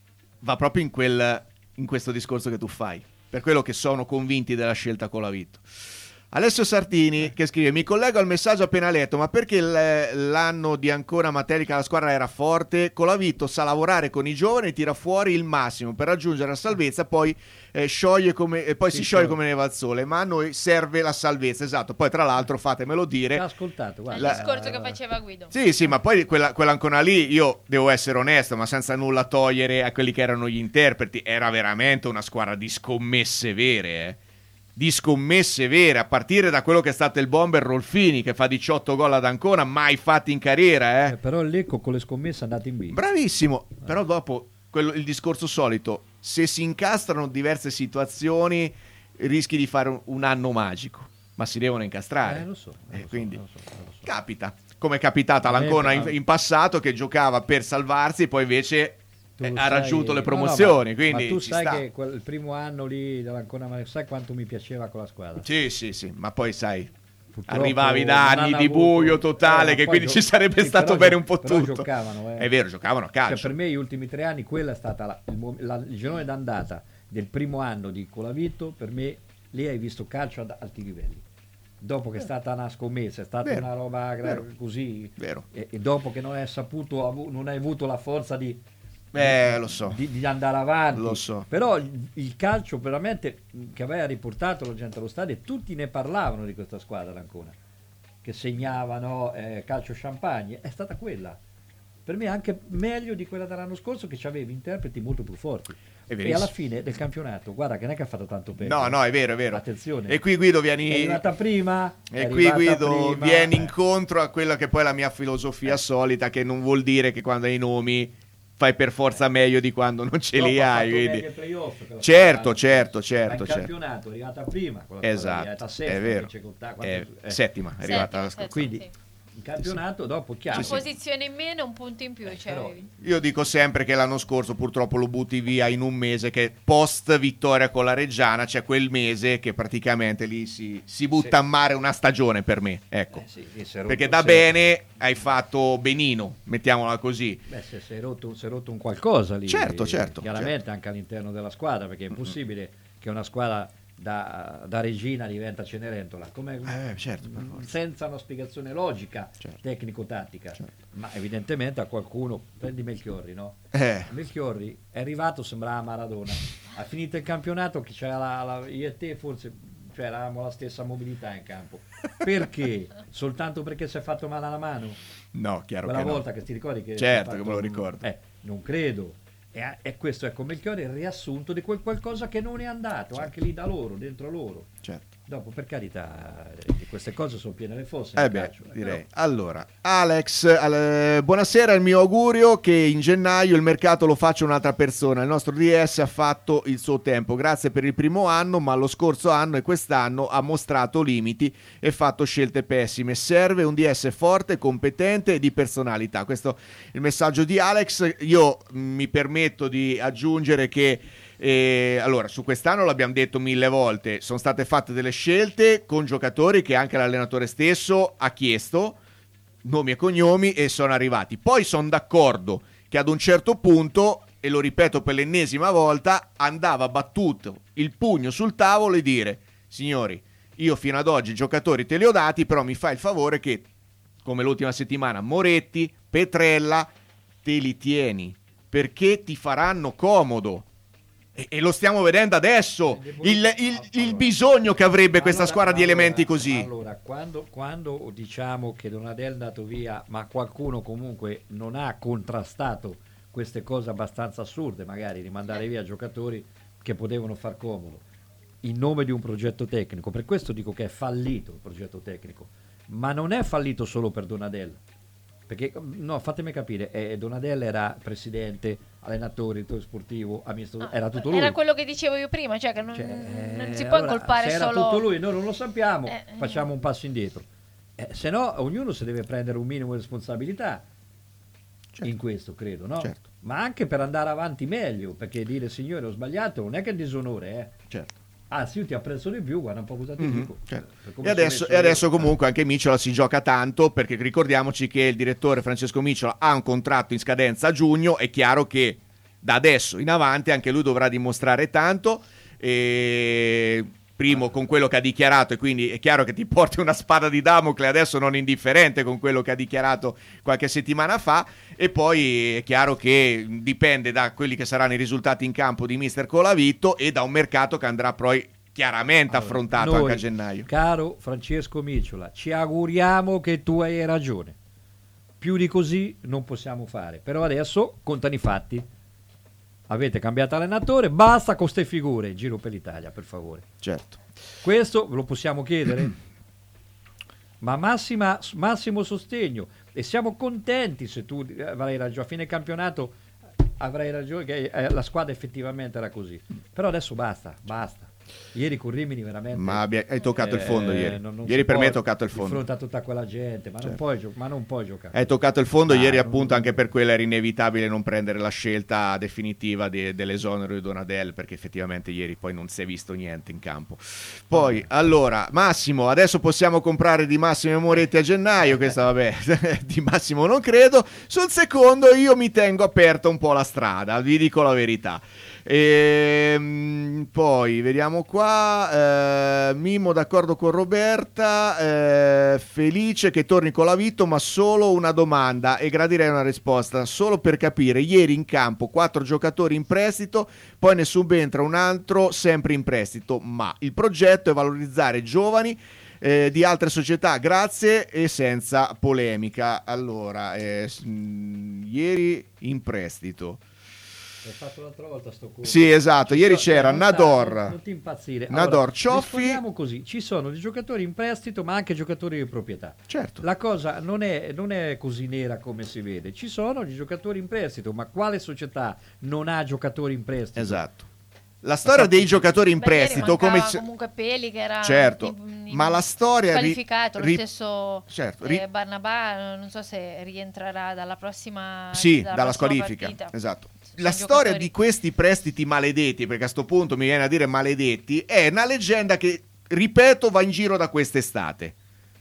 va proprio in, quel, in questo discorso che tu fai, per quello che sono convinti della scelta Colavito. Alessio Sartini che scrive: mi collego al messaggio appena letto, ma perché l- l'anno di ancora Matelica la squadra era forte? Colavito sa lavorare con i giovani e tira fuori il massimo per raggiungere la salvezza, poi eh, scioglie come, e poi Sì, si scioglie certo. come neve al sole, ma a noi serve la salvezza, esatto. Poi tra l'altro fatemelo dire, L'ha ascoltato, Il guarda. discorso che faceva Guido. sì, sì, ma poi quella, quella ancora lì, io devo essere onesto, ma senza nulla togliere a quelli che erano gli interpreti, era veramente una squadra di scommesse vere, eh. Di scommesse vere, a partire da quello che è stato il bomber Rolfini, che fa diciotto gol ad Ancona, mai fatti in carriera, eh. Eh, però il Lecco con le scommesse è andato in B. Bravissimo, però dopo quello- il discorso solito, se si incastrano diverse situazioni, rischi di fare un, un anno magico, ma si devono incastrare. Eh, lo so, eh, Eh, lo so, quindi lo so, lo so. capita, come è capitata A me- all'Ancona in, a- in passato, che giocava per salvarsi e poi invece Tu eh, ha sai- raggiunto le no, no, promozioni, ma- quindi ma tu ci sai sta. che quel- il primo anno lì dell'Ancona, ma sai quanto mi piaceva con la squadra. Sì, sì, sì, ma poi sai, Purtroppo arrivavi da non anni hanno di avuto- buio totale, eh, ma che poi quindi gio- ci sarebbe sì, stato però bene gio- un po' però tutto. giocavano, eh. È vero, giocavano a calcio. Cioè, per me gli ultimi tre anni quella è stata la- il, mo- la- il girone d'andata del primo anno di Colavito. Per me lì hai visto calcio ad alti livelli. Dopo che è stata una scommessa, è stata Vero, una roba gra- vero, così, vero. E, e dopo che non hai saputo, avu- non hai avuto la forza di, Eh, lo so. di, di andare avanti. Lo so. Però il, il calcio veramente mh, che aveva riportato la gente allo stadio, e tutti ne parlavano di questa squadra d'Ancona, che segnavano eh, calcio champagne, è stata quella. Per me anche meglio di quella dell'anno scorso, che aveva interpreti molto più forti. È E verissimo. alla fine del campionato, guarda che non è che ha fatto tanto peggio. No, no, è vero, è vero. Attenzione. E qui Guido È vieni arrivata prima. E è qui arrivata Guido prima, vieni eh. incontro a quella che poi è la mia filosofia solita, che non vuol dire che quando hai i nomi fai per forza meglio di quando non ce Dopo li ha hai. fatto quindi- meglio ai playoff che la Certo, squadra. certo, Ma certo, in certo. campionato è arrivata prima con la squadra, è Esatto, arrivata sesta, è vero. invece con ta- È quanto- eh. settima, è arrivata la Settima, scorsa. Quindi sì. in campionato dopo chiaro. Una posizione in meno, un punto in più. Cioè, però- Io dico sempre che l'anno scorso purtroppo lo butti via in un mese, che post vittoria con la Reggiana c'è quel mese che praticamente lì si, si butta a mare una stagione per me, ecco. Eh sì, sì, si è rotto- Perché da si è- bene hai fatto benino, mettiamola così. Beh, se si è rotto, si è rotto un qualcosa lì. Certo, certo, Chiaramente certo. anche all'interno della squadra, perché è impossibile che una squadra da, da regina diventa Cenerentola, come, Eh, certo, per forza. senza una spiegazione logica, Certo. tecnico-tattica. Ma evidentemente a qualcuno, prendi Melchiorri, no? Eh. Melchiorri è arrivato, sembrava Maradona. Ha finito il campionato, che c'era la, la, io e te forse, cioè eravamo la stessa mobilità in campo. Perché? Soltanto perché si è fatto male alla mano? No, chiaro Quella che no. volta che ti ricordi che Certo si è che fatto me lo un- ricordo. eh, non credo. E, e questo ecco Melchiorri è il riassunto di quel qualcosa che non è andato anche lì da loro, dentro loro. Certo. Dopo, per carità, eh, queste cose sono piene le fosse Eh nel beh, calcio, eh, direi. però- Allora, Alex, al- buonasera, il mio augurio che in gennaio il mercato lo faccia un'altra persona. Il nostro D S ha fatto il suo tempo. Grazie per il primo anno, ma lo scorso anno e quest'anno ha mostrato limiti e fatto scelte pessime. Serve un D S forte, competente e di personalità. Questo è il messaggio di Alex. Io mh, mi permetto di aggiungere che E allora, su quest'anno l'abbiamo detto mille volte, sono state fatte delle scelte con giocatori che anche l'allenatore stesso ha chiesto, nomi e cognomi, e sono arrivati. Poi sono d'accordo che ad un certo punto, e lo ripeto per l'ennesima volta, andava battuto il pugno sul tavolo e dire: signori, io fino ad oggi i giocatori te li ho dati, però mi fai il favore che, come l'ultima settimana, Moretti, Petrella, te li tieni, perché ti faranno comodo. E, e lo stiamo vedendo adesso, il, il- il bisogno che avrebbe questa Allora, squadra di allora, elementi così. Allora, quando, quando diciamo che Donadel è andato via, ma qualcuno comunque non ha contrastato queste cose abbastanza assurde, magari di mandare via giocatori che potevano far comodo in nome di un progetto tecnico. Per questo dico che è fallito il progetto tecnico, ma non è fallito solo per Donadella, perché no, fatemi capire, eh, Donadella era presidente, allenatore, direttore sportivo, amministratore, era tutto lui. Era quello che dicevo io prima, cioè che non, Cioè, non si eh, può allora, incolpare se era solo tutto lui, noi non lo sappiamo, Eh, facciamo un passo indietro. Eh, se no ognuno si deve prendere un minimo di responsabilità in questo, credo, no? Certo. Ma anche per andare avanti meglio, perché dire signore ho sbagliato non è che è disonore, eh. Certo. Anzi, io ti apprezzo di più, guarda un po' cosa ti Mhm, dico. certo. Per come E adesso, sono e messo adesso io. comunque anche Micciola si gioca tanto, perché ricordiamoci che il direttore Francesco Micciola ha un contratto in scadenza a giugno. È chiaro che da adesso in avanti anche lui dovrà dimostrare tanto, e primo con quello che ha dichiarato, e quindi è chiaro che ti porti una spada di Damocle adesso non indifferente con quello che ha dichiarato qualche settimana fa, e poi è chiaro che dipende da quelli che saranno i risultati in campo di mister Colavitto e da un mercato che andrà poi chiaramente Allora, affrontato noi, anche a gennaio. Caro Francesco Micciola, ci auguriamo che tu hai ragione. Più di così non possiamo fare. Però adesso contano i fatti. Avete cambiato allenatore, basta con ste figure in giro per l'Italia, per favore. Certo. Questo ve lo possiamo chiedere? Ma massima, massimo sostegno. E siamo contenti se tu avrai ragione. A fine campionato avrai ragione che eh, la squadra effettivamente era così. Però adesso basta, basta. Ieri con Rimini veramente Ma abbia- hai toccato il fondo ieri. non- non Ieri si per me può hai toccato il fondo. di fronte a tutta quella gente, ma, non, Certo. puoi gio- ma non puoi giocare. Hai toccato il fondo Dai, ieri, non- appunto, anche per quello era inevitabile non prendere la scelta definitiva de- dell'esonero di Donadel, perché effettivamente ieri poi non si è visto niente in campo. Poi, allora, Massimo, adesso possiamo comprare di Massimo e Moretti a gennaio, questa vabbè, di Massimo non credo. Sul secondo io mi tengo aperta un po' la strada, vi dico la verità. E, poi vediamo qua, eh, Mimmo d'accordo con Roberta, eh, felice che torni Colavitto, ma solo una domanda e gradirei una risposta solo per capire: ieri in campo quattro giocatori in prestito, poi ne subentra un altro sempre in prestito, ma il progetto è valorizzare giovani eh, di altre società, grazie e senza polemica. Allora, eh, s- mh, ieri in prestito. L'hai fatto l'altra volta sto conto. Sì, esatto, Ci ieri sono- c'era non Nador. sta- non ti impazzire. Nador, Allora, Cioffi. rispondiamo così, ci sono dei giocatori in prestito ma anche giocatori di proprietà. Certo. La cosa non è, non è così nera come si vede, ci sono dei giocatori in prestito, ma quale società non ha giocatori in prestito? Esatto. La storia dei giocatori in Beh, ieri prestito, mancava come c- comunque Peli che era certo, in- in- ma la storia ri- qualificato, lo ri- stesso certo, eh, ri- Barnabà, non so se rientrerà dalla prossima sì, dalla dalla prossima squalifica, partita. esatto. Sono La storia giocatori- di questi prestiti maledetti, perché a sto punto mi viene a dire maledetti, è una leggenda che, ripeto, va in giro da quest'estate.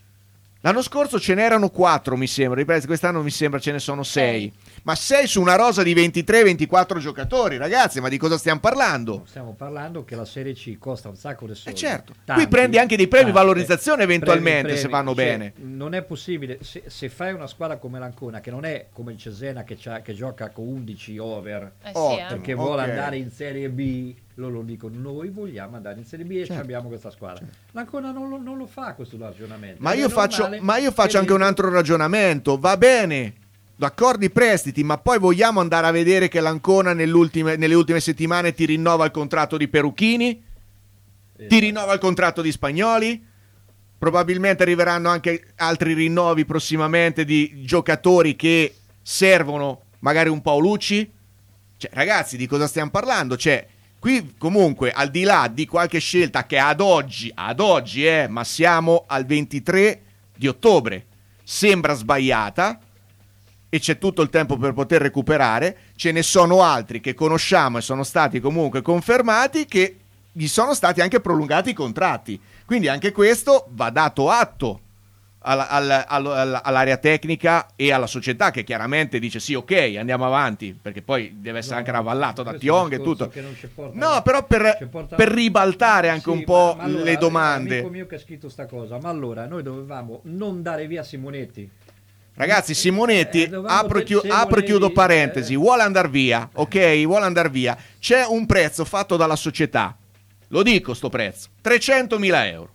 L'anno scorso ce n'erano quattro, mi sembra, ripeto, quest'anno mi sembra ce ne sono sei. Ma sei su una rosa di ventitré ventiquattro giocatori, ragazzi, ma di cosa stiamo parlando? Stiamo parlando che la Serie C costa un sacco di soldi. Eh certo, Tanti, qui prendi anche dei premi tanti. valorizzazione eventualmente, Premi, se premi. vanno Cioè, bene. non è possibile, se, se fai una squadra come l'Ancona, che non è come il Cesena che, c'ha- che gioca con undici over, Eh sì, Ottimo, eh. perché vuole ok. andare in Serie B, loro lo dicono, noi vogliamo andare in Serie B e Certo. abbiamo questa squadra. L'Ancona non lo, non lo fa questo ragionamento. Ma Ed è io faccio, normale ma io che faccio anche lui- un altro ragionamento. Va bene, d'accordo i prestiti, ma poi vogliamo andare a vedere che l'Ancona nell'ultime- nelle ultime settimane ti rinnova il contratto di Peruchini, ti rinnova il contratto di Spagnoli, probabilmente arriveranno anche altri rinnovi prossimamente di giocatori che servono, magari un Paolucci. Cioè, ragazzi, di cosa stiamo parlando? Cioè, qui comunque, al di là di qualche scelta che ad oggi, ad oggi, eh, ma siamo al ventitré di ottobre, sembra sbagliata, e c'è tutto il tempo per poter recuperare, ce ne sono altri che conosciamo e sono stati comunque confermati che gli sono stati anche prolungati i contratti. Quindi anche questo va dato atto alla- alla- alla- all'area tecnica e alla società, che chiaramente dice sì, ok, andiamo avanti, perché poi deve essere anche ravallato da Questo è un Tiong e discorso tutto. che non ci porta- No, però per, ci porta- per ribaltare anche Sì, un po' ma- ma allora, le è domande. amico mio che ha scritto sta cosa, ma allora noi dovevamo non dare via Simonetti. Ragazzi, Simonetti, Eh, dovevamo apro, te- chiu- se apro e volevi- chiudo parentesi, eh. vuole andare via, ok? Vuole andare via. C'è un prezzo fatto dalla società, lo dico sto prezzo, trecentomila euro.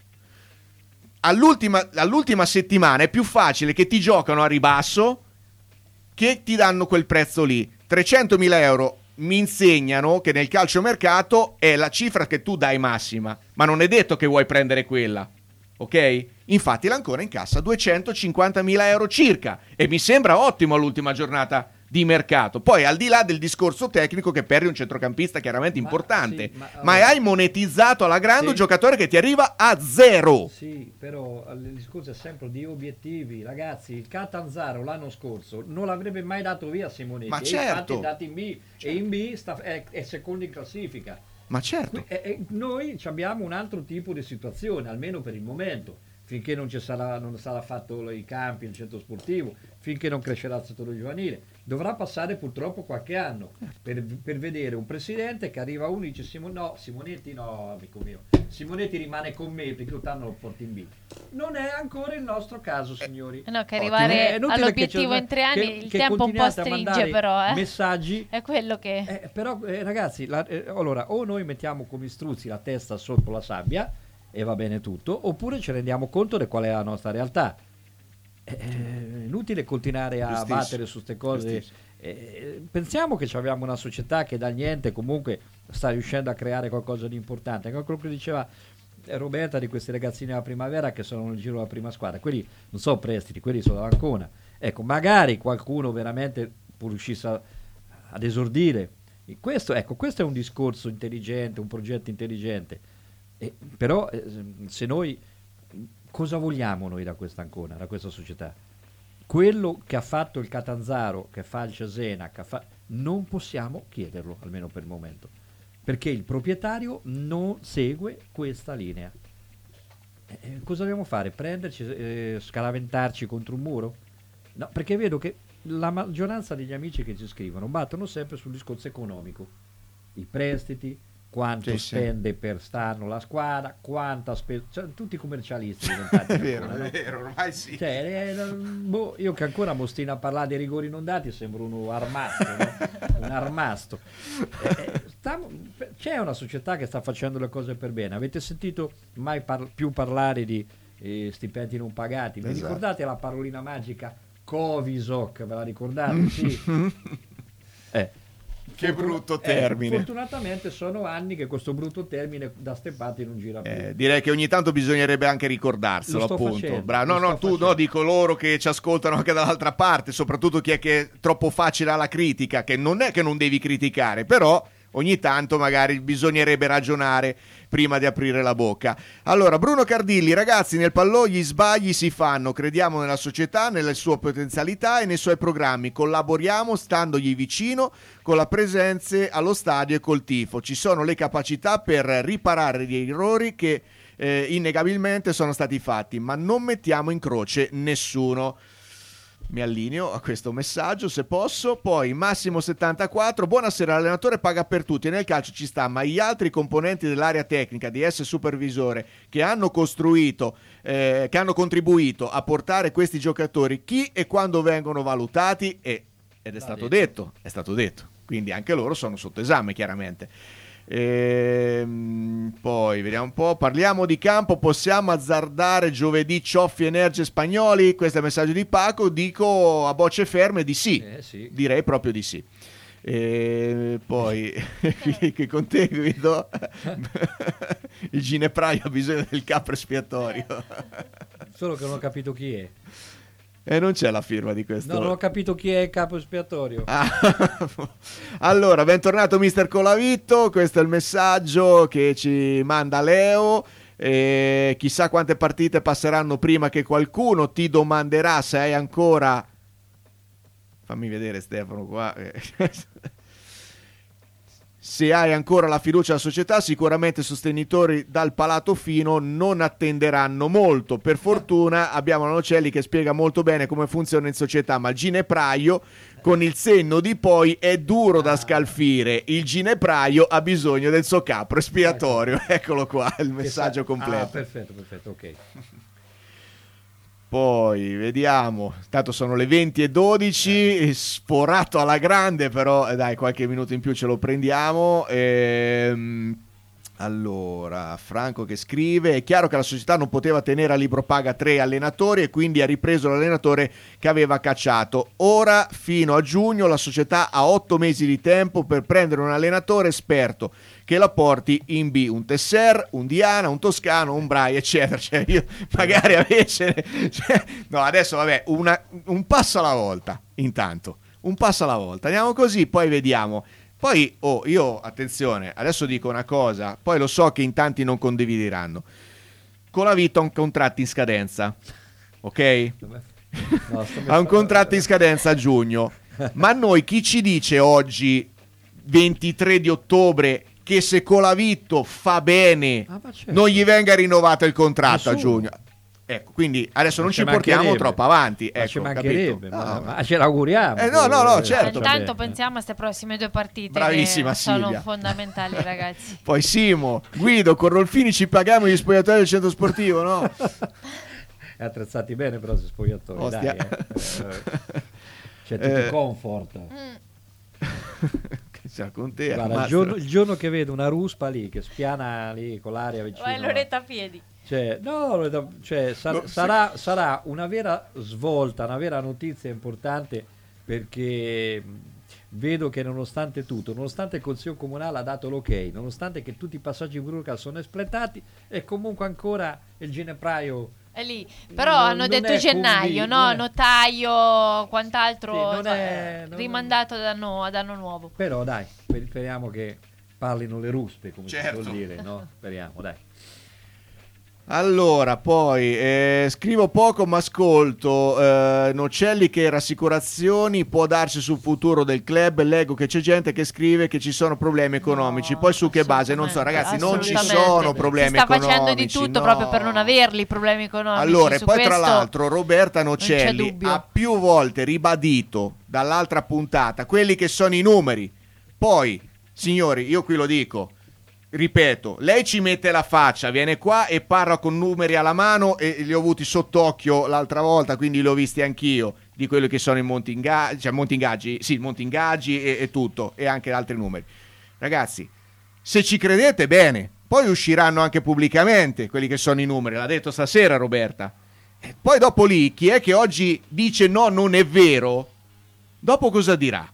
All'ultima, all'ultima settimana è più facile che ti giocano a ribasso che ti danno quel prezzo lì. trecentomila euro mi insegnano che nel calciomercato è la cifra che tu dai massima, ma non è detto che vuoi prendere quella, ok? Infatti l'Ancona incassa duecentocinquantamila euro circa e mi sembra ottimo all'ultima giornata di mercato. Poi al di là del discorso tecnico, che perdi un centrocampista chiaramente ma, importante, sì, ma, ma allora, hai monetizzato alla grande sì. un giocatore che ti arriva a zero. Sì, però il discorso è sempre di obiettivi. Ragazzi, il Catanzaro l'anno scorso non l'avrebbe mai dato via Simonetti, ma e certo. infatti è dato in B, certo. e in B sta, è, è secondo in classifica. Ma certo. E, e noi abbiamo un altro tipo di situazione, almeno per il momento, finché non ci sarà, non sarà fatto i campi, il centro sportivo, finché non crescerà il settore giovanile. Dovrà passare purtroppo qualche anno per, per vedere un presidente che arriva uno e dice Simon, no, Simonetti no, amico mio, Simonetti rimane con me perché l'anno lo porti in B. Non è ancora il nostro caso, signori. No, che arrivare all'obiettivo in tre anni, che, il che tempo un po' stringe, però. Eh. Messaggi. È quello che... Eh, però, eh, ragazzi, la, eh, allora, o noi mettiamo come struzzi la testa sotto la sabbia e va bene tutto, oppure ci rendiamo conto di qual è la nostra realtà. È inutile continuare a Giustissimo. battere su queste cose. Eh, pensiamo che abbiamo una società che dal niente comunque sta riuscendo a creare qualcosa di importante. Anche quello che diceva Roberta di questi ragazzini della primavera che sono nel giro della prima squadra, quelli non sono prestiti, quelli sono dall'Ancona. Ecco, magari qualcuno veramente può riuscire a, ad esordire. Questo, ecco, questo è un discorso intelligente, un progetto intelligente. Eh, però eh, se noi cosa vogliamo noi da questa Ancona, da questa società? Quello che ha fatto il Catanzaro, che fa il Cesena, che fa... non possiamo chiederlo, almeno per il momento, perché il proprietario non segue questa linea. Eh, cosa dobbiamo fare? Prenderci, eh, scaraventarci contro un muro? No, perché vedo che la maggioranza degli amici che ci scrivono battono sempre sul discorso economico, i prestiti, quanto sì, spende sì. per stanno la squadra, quanta spesa, cioè, tutti i commercialisti diventati è vero, ancora, è vero, ormai sì. Cioè, eh, boh, io che ancora mostino a parlare dei rigori inondati sembro uno armasto, no? un armasto. Eh, stiamo, c'è una società che sta facendo le cose per bene. Avete sentito mai par- più parlare di eh, stipendi non pagati? Vi esatto. ricordate la parolina magica Covisoc? Ve la ricordate? Sì. eh. Che brutto termine. Eh, fortunatamente sono anni che questo brutto termine da ste parti non gira più. Eh, direi che ogni tanto bisognerebbe anche ricordarselo, appunto. Facendo, Bravo. No, no, tu facendo. no, dico loro che ci ascoltano anche dall'altra parte, soprattutto chi è che è troppo facile alla critica, che non è che non devi criticare, però ogni tanto magari bisognerebbe ragionare prima di aprire la bocca. Allora, Bruno Cardilli, ragazzi, nel pallò gli sbagli si fanno, crediamo nella società, nelle sue potenzialità e nei suoi programmi, collaboriamo standogli vicino con la presenza allo stadio e col tifo. Ci sono le capacità per riparare gli errori che eh, innegabilmente sono stati fatti, ma non mettiamo in croce nessuno. Mi allineo a questo messaggio se posso. Poi Massimo settantaquattro, buonasera, l'allenatore paga per tutti e nel calcio ci sta, ma gli altri componenti dell'area tecnica D S supervisore che hanno costruito eh, che hanno contribuito a portare questi giocatori, chi e quando vengono valutati? E, ed è stato detto, è stato detto, quindi anche loro sono sotto esame chiaramente. Ehm, poi vediamo un po', parliamo di campo, possiamo azzardare giovedì Cioffi Energe Spagnoli? Questo è il messaggio di Paco, dico a bocce ferme di sì, eh, sì. direi proprio di sì. E poi che con te Guido il ginepraio ha bisogno del capo espiatorio, solo che non ho capito chi è. E eh, non c'è la firma di questo. No, non ho capito chi è il capo espiatorio. Ah. Allora, bentornato mister Colavitto, questo è il messaggio che ci manda Leo. E chissà quante partite passeranno prima che qualcuno ti domanderà se hai ancora... Fammi vedere Stefano qua... Se hai ancora la fiducia alla società, sicuramente sostenitori dal palato fino non attenderanno molto. Per fortuna abbiamo la Nocelli che spiega molto bene come funziona in società, ma il ginepraio con il senno di poi è duro da scalfire. Il ginepraio ha bisogno del suo capro espiatorio. Eccolo qua, il messaggio completo. Ah, perfetto, perfetto, ok. Poi vediamo, tanto sono le venti e dodici, sforato alla grande, però dai, qualche minuto in più ce lo prendiamo. Ehm, Allora, Franco che scrive: è chiaro che la società non poteva tenere a libro paga tre allenatori e quindi ha ripreso l'allenatore che aveva cacciato. Ora fino a giugno la società ha otto mesi di tempo per prendere un allenatore esperto che la porti in B, un Tesser, un Diana, un Toscano, un Brai, eccetera. Cioè, io magari avesse cioè, no, adesso vabbè, una, un passo alla volta, intanto un passo alla volta, andiamo così, poi vediamo. Poi, oh, io, attenzione, adesso dico una cosa, poi lo so che in tanti non condivideranno. Colavito ha un contratto in scadenza, ok? No, ha un contratto in scadenza a giugno. Ma noi chi ci dice oggi, ventitré di ottobre, che se Colavito fa bene Ah, ma certo. non gli venga rinnovato il contratto Nessuno. a giugno? Ecco, quindi adesso Ma non ci ci portiamo mancherebbe. troppo avanti. Ma ecco, ci mancherebbe, capito? ma, No, ma ce l'auguriamo. Eh, no, no, no, certo. Intanto pensiamo a queste prossime due partite Bravissima, che sono Silvia. fondamentali, ragazzi. Poi Simo, Guido, con Rolfini ci paghiamo gli spogliatoi del centro sportivo, no? È attrezzati bene però se spogliatori, Ostia. dai, eh. Eh, c'è tutto Eh. comfort. Che c'ha con te, Guarda, il Master. giorno, il giorno che vedo una ruspa lì che spiana lì con l'aria vicino, Vai Loretta a piedi. cioè, no, Loretta- cioè, sa- No, sarà, sarà una vera svolta, una vera notizia importante, perché mh, vedo che nonostante tutto, nonostante il Consiglio Comunale ha dato l'ok, nonostante che tutti i passaggi burocratici sono espletati, è comunque ancora il ginepraio. È lì. Però Non- hanno non detto è gennaio, convi- no? non è- Notaio, quant'altro, Sì, non eh, è- non- rimandato ad anno, ad anno nuovo. Però dai, sper- speriamo che parlino le ruspe, come Certo. si suol dire, no? Speriamo, dai. Allora, poi eh, scrivo poco ma ascolto. eh, Nocelli che rassicurazioni può darci sul futuro del club. Leggo che c'è gente che scrive che ci sono problemi economici. No, poi su che base? Non so, ragazzi, non ci assolutamente. sono problemi Si sta economici. facendo di tutto no. proprio per non averli i problemi economici. Allora, e Su poi tra questo l'altro Roberta non c'è Nocelli dubbio. ha più volte ribadito dall'altra puntata quelli che sono i numeri. Poi, signori, io qui lo dico, ripeto, lei ci mette la faccia, viene qua e parla con numeri alla mano e li ho avuti sott'occhio l'altra volta, quindi li ho visti anch'io, di quelli che sono i monti ingaggi, cioè monti ingaggi, sì, monti ingaggi e, e tutto, e anche altri numeri. Ragazzi, se ci credete bene, poi usciranno anche pubblicamente quelli che sono i numeri, l'ha detto stasera Roberta. E poi dopo lì, chi è che oggi dice no, non è vero, dopo cosa dirà?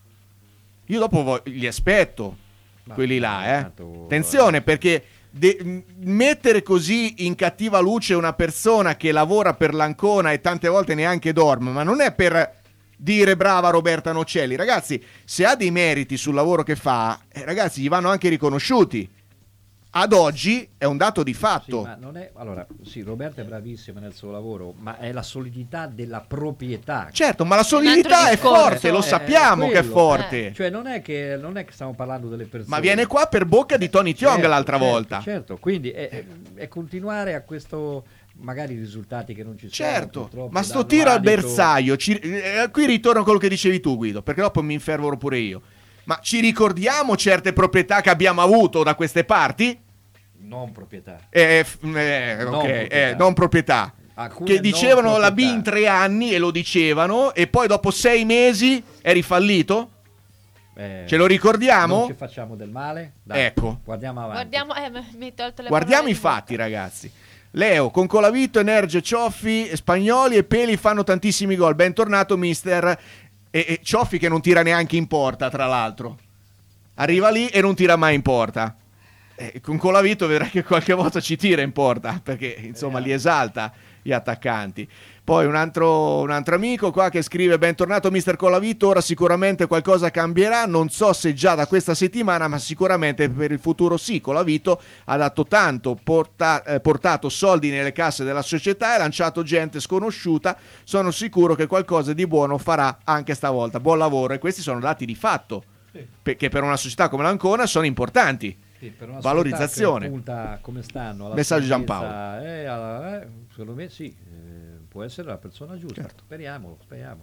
Io dopo vo- li aspetto, Ma- quelli là, eh. tanto- Attenzione, perché de- m- mettere così in cattiva luce una persona che lavora per l'Ancona e tante volte neanche dorme, ma non è per dire brava Roberta Nocelli. Ragazzi, se ha dei meriti sul lavoro che fa, eh, ragazzi, gli vanno anche riconosciuti. Ad oggi è un dato di fatto. Sì, ma non è, allora, sì, Roberta è bravissima nel suo lavoro, ma è la solidità della proprietà. Certo, ma la altro solidità è discorso. forte, lo Eh, sappiamo quello. che è forte. Cioè non è che non è che stiamo parlando delle persone. Ma viene qua per bocca di Tony Tiong Certo, l'altra certo, volta. Certo, quindi è, è- è continuare a questo, magari risultati che non ci sono. Certo, purtroppo, ma sto danno tiro al adito- bersaglio, ci- eh, qui ritorno a quello che dicevi tu Guido, perché dopo mi infervoro pure io. Ma ci ricordiamo certe proprietà che abbiamo avuto da queste parti? Non proprietà. Eh, f- eh, Non ok, proprietà. eh, non proprietà. Alcune Che non dicevano la B proprietà. in tre anni e lo dicevano, e poi dopo sei mesi eri fallito? Eh, Ce lo ricordiamo? Non ci facciamo del male. Dai, Ecco. Guardiamo avanti. Guardiamo, eh, mi hai tolto le Guardiamo parole i di bocca. fatti, ragazzi. Leo, con Colavito, Energe, Cioffi, Spagnoli e Peli fanno tantissimi gol. Bentornato, mister. E, e Cioffi che non tira neanche in porta, tra l'altro. Arriva lì e non tira mai in porta. Eh, con Colavito vedrai che qualche volta ci tira in porta, perché insomma li esalta gli attaccanti. Poi un altro, un altro amico qua che scrive: bentornato mister Colavito, ora sicuramente qualcosa cambierà, non so se già da questa settimana, ma sicuramente per il futuro sì. Colavito ha dato tanto, porta, eh, portato soldi nelle casse della società e lanciato gente sconosciuta, sono sicuro che qualcosa di buono farà anche stavolta. Buon lavoro. E questi sono dati di fatto, Sì. perché per una società come l'Ancona sono importanti. Sì, per una Valorizzazione. società che punta come stanno alla Messaggio salvezza, Giampaolo. eh, alla- eh, secondo me sì, eh, può essere la persona giusta. Certo. Speriamo, speriamo.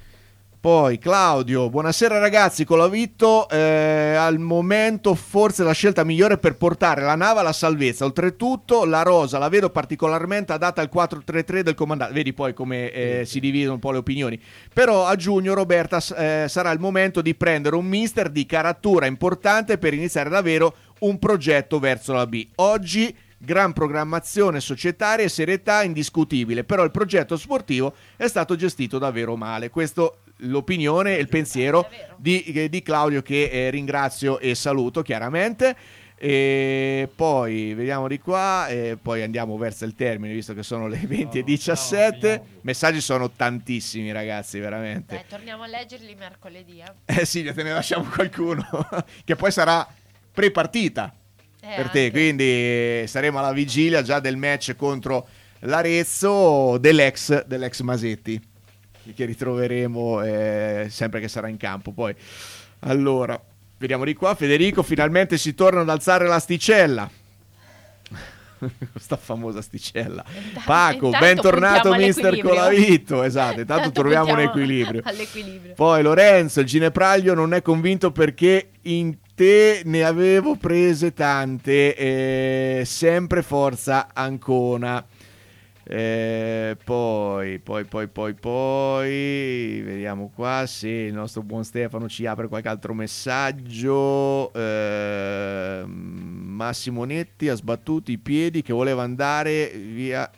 Poi Claudio, buonasera ragazzi, Colavito eh, al momento forse la scelta migliore per portare la Nava alla salvezza. Oltretutto la rosa la vedo particolarmente adatta al quattro tre tre del comandante. Vedi poi come eh, si dividono un po' le opinioni. Però a giugno Roberta eh, sarà il momento di prendere un mister di caratura importante per iniziare davvero un progetto verso la B. Oggi gran programmazione societaria e serietà indiscutibile, però il progetto sportivo è stato gestito davvero male. Questo l'opinione e il pensiero di, di Claudio, che eh, ringrazio e saluto chiaramente. E poi vediamo di qua e poi andiamo verso il termine, visto che sono le venti e diciassette. No, messaggi sono tantissimi, ragazzi, veramente. Dai, torniamo a leggerli mercoledì. Eh, eh sì, te ne lasciamo qualcuno che poi sarà pre-partita eh, per te, anche. Quindi saremo alla vigilia già del match contro l'Arezzo dell'ex, dell'ex Masetti, che ritroveremo eh, sempre che sarà in campo. Poi allora vediamo di qua, Federico, finalmente si torna ad alzare l'asticella. Questa famosa asticella. Intanto, Paco, intanto bentornato mister Colavito. Esatto, intanto, intanto troviamo un equilibrio. All'equilibrio. Poi Lorenzo, il Ginepraglio non è convinto perché in te ne avevo prese tante. Eh, sempre forza Ancona. Eh, poi, poi, poi, poi, poi, vediamo qua se il nostro buon Stefano ci apre qualche altro messaggio. Eh, Massimo Netti ha sbattuto i piedi che voleva andare via,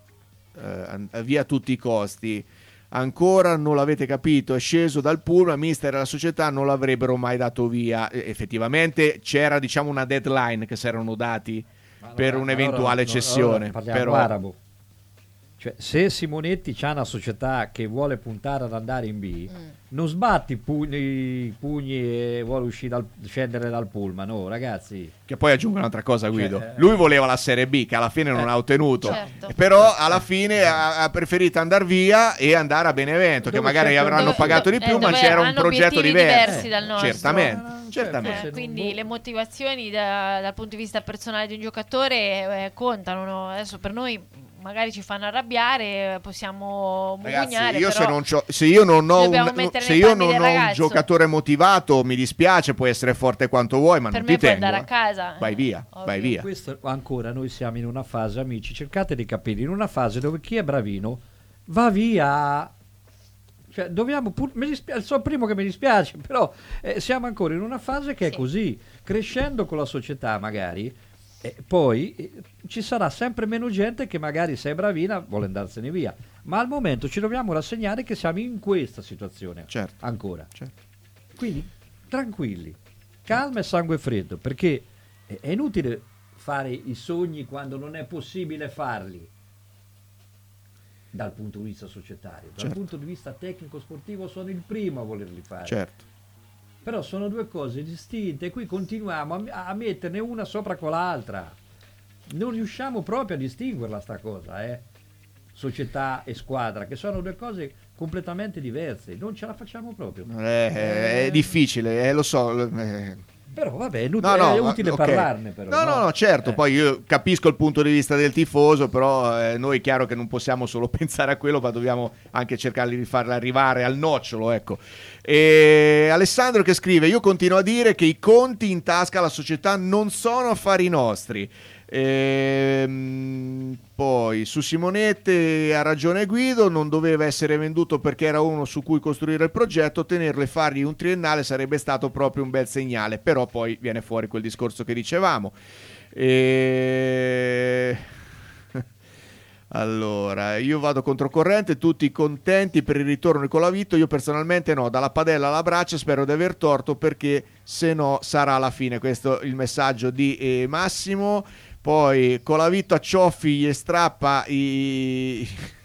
eh, via a tutti i costi. Ancora non l'avete capito, è sceso dal pullman, mister e la società non l'avrebbero mai dato via. E, effettivamente c'era, diciamo, una deadline che si erano dati allora, per un'eventuale allora, cessione. Allora però arabo. Cioè, se Simonetti c'ha una società che vuole puntare ad andare in B, mm. non sbatti i pugni, i pugni e vuole uscire dal, scendere dal pullman, no ragazzi. Che poi aggiungo un'altra cosa, Guido. Cioè, lui voleva la Serie B, che alla fine non eh, ha ottenuto, certo. Però alla fine ha, ha preferito andare via e andare a Benevento, dove che magari avranno dove, pagato di più, eh, ma c'era un progetto diverso. Eh, dal nostro. Certamente, eh, certamente. Eh, quindi le motivazioni da, dal punto di vista personale di un giocatore eh, contano, no? Adesso per noi magari ci fanno arrabbiare, possiamo mugugnare. Io però se, non c'ho, se io non ho un, se io non ho un giocatore motivato, mi dispiace, puoi essere forte quanto vuoi, ma per non me ti puoi tengo. andare a casa. Vai via, Ovvio. vai via. Questo ancora noi siamo in una fase, amici, cercate di capire, in una fase dove chi è bravino va via. Cioè, dobbiamo pur, mi dispiace, sono il primo che mi dispiace, però eh, siamo ancora in una fase che sì. è così, crescendo con la società magari. E poi eh, ci sarà sempre meno gente che magari se è bravina vuole andarsene via, ma al momento ci dobbiamo rassegnare che siamo in questa situazione, certo. ancora certo. Quindi tranquilli, calma e sangue freddo, perché è, è inutile fare i sogni quando non è possibile farli dal punto di vista societario, dal certo. punto di vista tecnico sportivo sono il primo a volerli fare, certo. però sono due cose distinte e qui continuiamo a, a metterne una sopra con l'altra, non riusciamo proprio a distinguerla sta cosa, eh? Società e squadra, che sono due cose completamente diverse, non ce la facciamo proprio. Eh, è, è difficile, eh, lo so. Eh. Però vabbè, è, inutile, no, no, è utile okay. parlarne. Però, no, no, no, no certo, eh. Poi io capisco il punto di vista del tifoso, però eh, noi è chiaro che non possiamo solo pensare a quello, ma dobbiamo anche cercare di farla arrivare al nocciolo, ecco. E Alessandro che scrive: io continuo a dire che i conti in tasca alla società non sono affari nostri. Ehm, poi su Simonette ha ragione Guido, non doveva essere venduto perché era uno su cui costruire il progetto, tenerlo e fargli un triennale sarebbe stato proprio un bel segnale, però poi viene fuori quel discorso che dicevamo. E... allora, io vado controcorrente, tutti contenti per il ritorno di Colavito, io personalmente no, dalla padella alla braccia, spero di aver torto perché se no sarà la fine. Questo è il messaggio di eh, Massimo. Poi Colavito a Cioffi gli strappa i...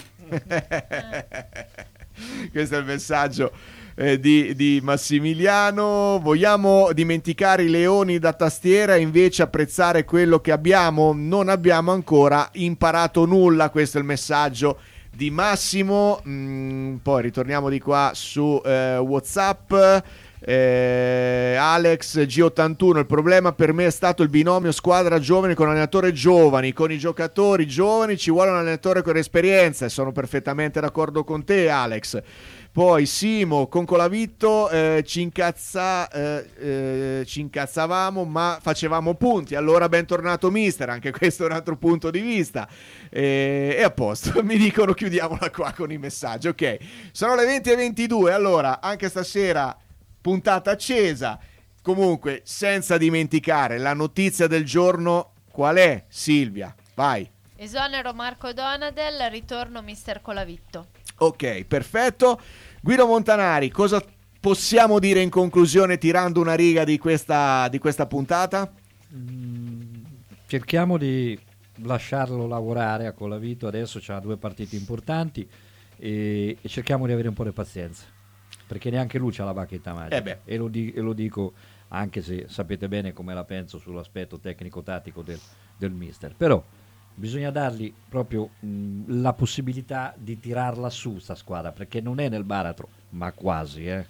questo è il messaggio eh, di, di Massimiliano. Vogliamo dimenticare i leoni da tastiera e invece apprezzare quello che abbiamo? Non abbiamo ancora imparato nulla, questo è il messaggio di Massimo. Mm, poi ritorniamo di qua su eh, WhatsApp. Eh, Alex G ottantuno, il problema per me è stato il binomio squadra giovani con allenatore giovani, con i giocatori giovani ci vuole un allenatore con esperienza, e sono perfettamente d'accordo con te Alex. Poi Simo con Colavitto eh, ci, incazza, eh, eh, ci incazzavamo ma facevamo punti, allora bentornato mister, anche questo è un altro punto di vista. E, e a posto, mi dicono chiudiamola qua con i messaggi. Ok, sono le venti e ventidue, allora anche stasera puntata accesa, Comunque, senza dimenticare la notizia del giorno, qual è, Silvia? Vai. Esonero Marco Donadel, ritorno mister Colavitto. Ok, perfetto. Guido Montanari, cosa possiamo dire in conclusione tirando una riga di questa, di questa puntata? Mm, cerchiamo di lasciarlo lavorare a Colavito, adesso c'ha due partite importanti e, e cerchiamo di avere un po' di pazienza, perché neanche lui c'ha la bacchetta magica. Eh beh. E, lo di- e lo dico anche se sapete bene come la penso sull'aspetto tecnico-tattico del, del mister, però bisogna dargli proprio mh, la possibilità di tirarla su sta squadra, perché non è nel baratro, ma quasi, eh.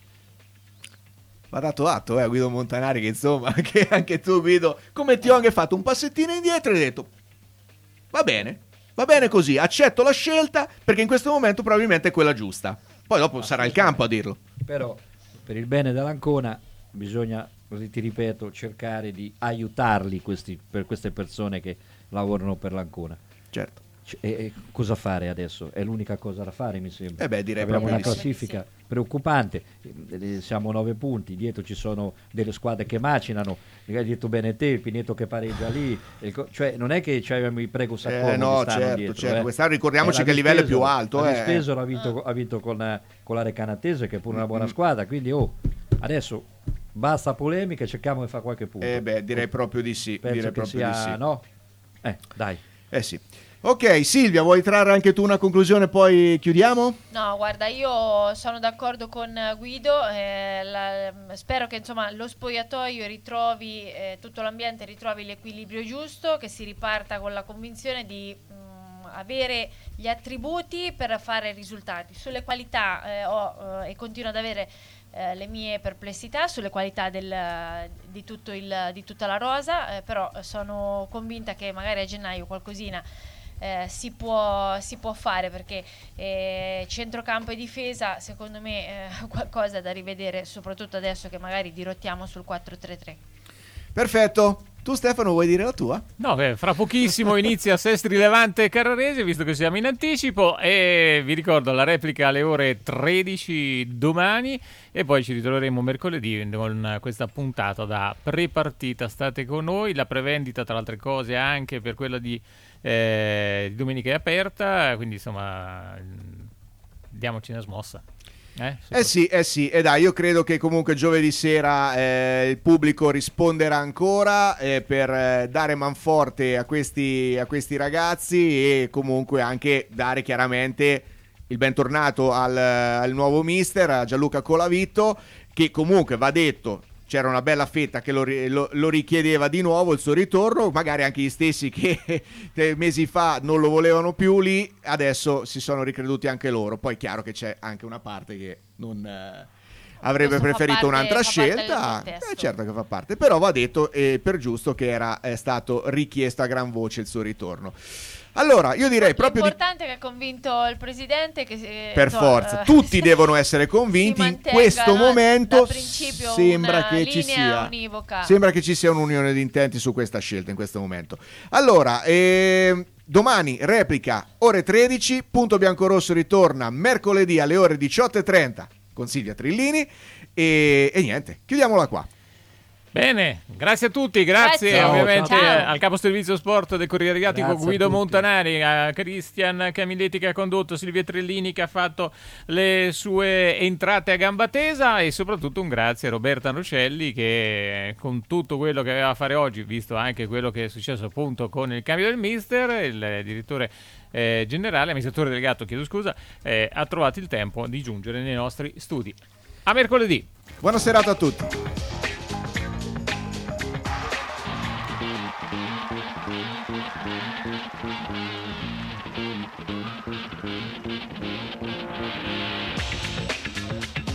Va dato atto eh, a Guido Montanari che insomma che anche tu, Guido, come Tiong hai fatto un passettino indietro e hai detto va bene, va bene così, accetto la scelta perché in questo momento probabilmente è quella giusta, poi dopo sarà il campo a dirlo. Però per il bene dell'Ancona bisogna, così ti ripeto, cercare di aiutarli questi, per queste persone che lavorano per l'Ancona. Certo. C- e, e cosa fare adesso? È l'unica cosa da fare, mi sembra. Eh beh, direi Abbiamo proprio una di sì. classifica preoccupante, eh, siamo a nove punti, dietro ci sono delle squadre che macinano, hai detto bene te, il Pineto che pareggia lì, il co- cioè non è che c'avevamo i Prego Saccomo Eh, no, che stanno certo, dietro, certo. eh. Quest'anno ricordiamoci Eh, che il livello è più Vispesaro- alto, la eh. Vispesaro ha vinto, ha vinto con, eh, con la Recanatese, che è pure una buona squadra, quindi oh, adesso basta polemiche, cerchiamo di fare qualche punto. Eh beh, direi proprio di sì, Penso direi che proprio sia, di sì. no? Eh, dai. Eh sì. Ok, Silvia, vuoi trarre anche tu una conclusione poi chiudiamo? No, guarda, io sono d'accordo con Guido, eh, la- spero che insomma lo spogliatoio ritrovi, eh, tutto l'ambiente ritrovi l'equilibrio giusto, che si riparta con la convinzione di mh, avere gli attributi per fare risultati. Sulle qualità eh, ho eh, e continuo ad avere eh, le mie perplessità sulle qualità del, di, tutto il, di tutta la rosa, eh, però sono convinta che magari a gennaio qualcosina Eh, si può, si può fare, perché eh, centrocampo e difesa secondo me eh, qualcosa da rivedere, soprattutto adesso che magari dirottiamo sul quattro tre tre. Perfetto. Tu Stefano vuoi dire la tua? No, beh, fra pochissimo inizia Sestri Levante Carrarese, visto che siamo in anticipo, e vi ricordo la replica alle ore tredici domani e poi ci ritroveremo mercoledì con questa puntata da pre-partita. State con noi, la prevendita tra altre cose anche per quella di, eh, di domenica è aperta, quindi insomma diamoci una smossa. Eh, Eh sì, eh sì, e dai, io credo che comunque giovedì sera eh, il pubblico risponderà ancora eh, per eh, dare manforte a questi, a questi ragazzi e comunque anche dare chiaramente il bentornato al, al nuovo mister, a Gianluca Colavitto, che comunque va detto, c'era una bella fetta che lo, ri- lo, lo richiedeva di nuovo il suo ritorno, magari anche gli stessi che mesi fa non lo volevano più lì, adesso si sono ricreduti anche loro. Poi è chiaro che c'è anche una parte che non eh, avrebbe Questo fa preferito parte- un'altra fa parte del scelta, contesto. eh, certo che fa parte, però va detto eh, per giusto che era è stato richiesto a gran voce il suo ritorno. Allora, io direi proprio di L'importante è che ha convinto il presidente che eh, per insomma, forza, eh, tutti devono essere convinti. In mantenga, questo no, momento da principio sembra una che ci linea sia univoca. sembra che ci sia un'unione di intenti su questa scelta in questo momento. Allora, ehm, domani replica ore tredici, Punto Biancorosso ritorna mercoledì alle ore diciotto e trenta con Silvia Trillini e, e niente, chiudiamola qua. Bene, grazie a tutti, grazie, Grazie. ovviamente Ciao, ciao. eh, al capo servizio sport del Corriere Adriatico Grazie a Guido tutti. Montanari, a Cristian Camilletti che ha condotto, Silvia Trillini che ha fatto le sue entrate a gamba tesa e soprattutto un grazie a Roberta Nocelli che con tutto quello che aveva a fare oggi, visto anche quello che è successo appunto con il cambio del mister, il direttore eh, generale, amministratore delegato, chiedo scusa, eh, ha trovato il tempo di giungere nei nostri studi. A mercoledì. Buona serata a tutti.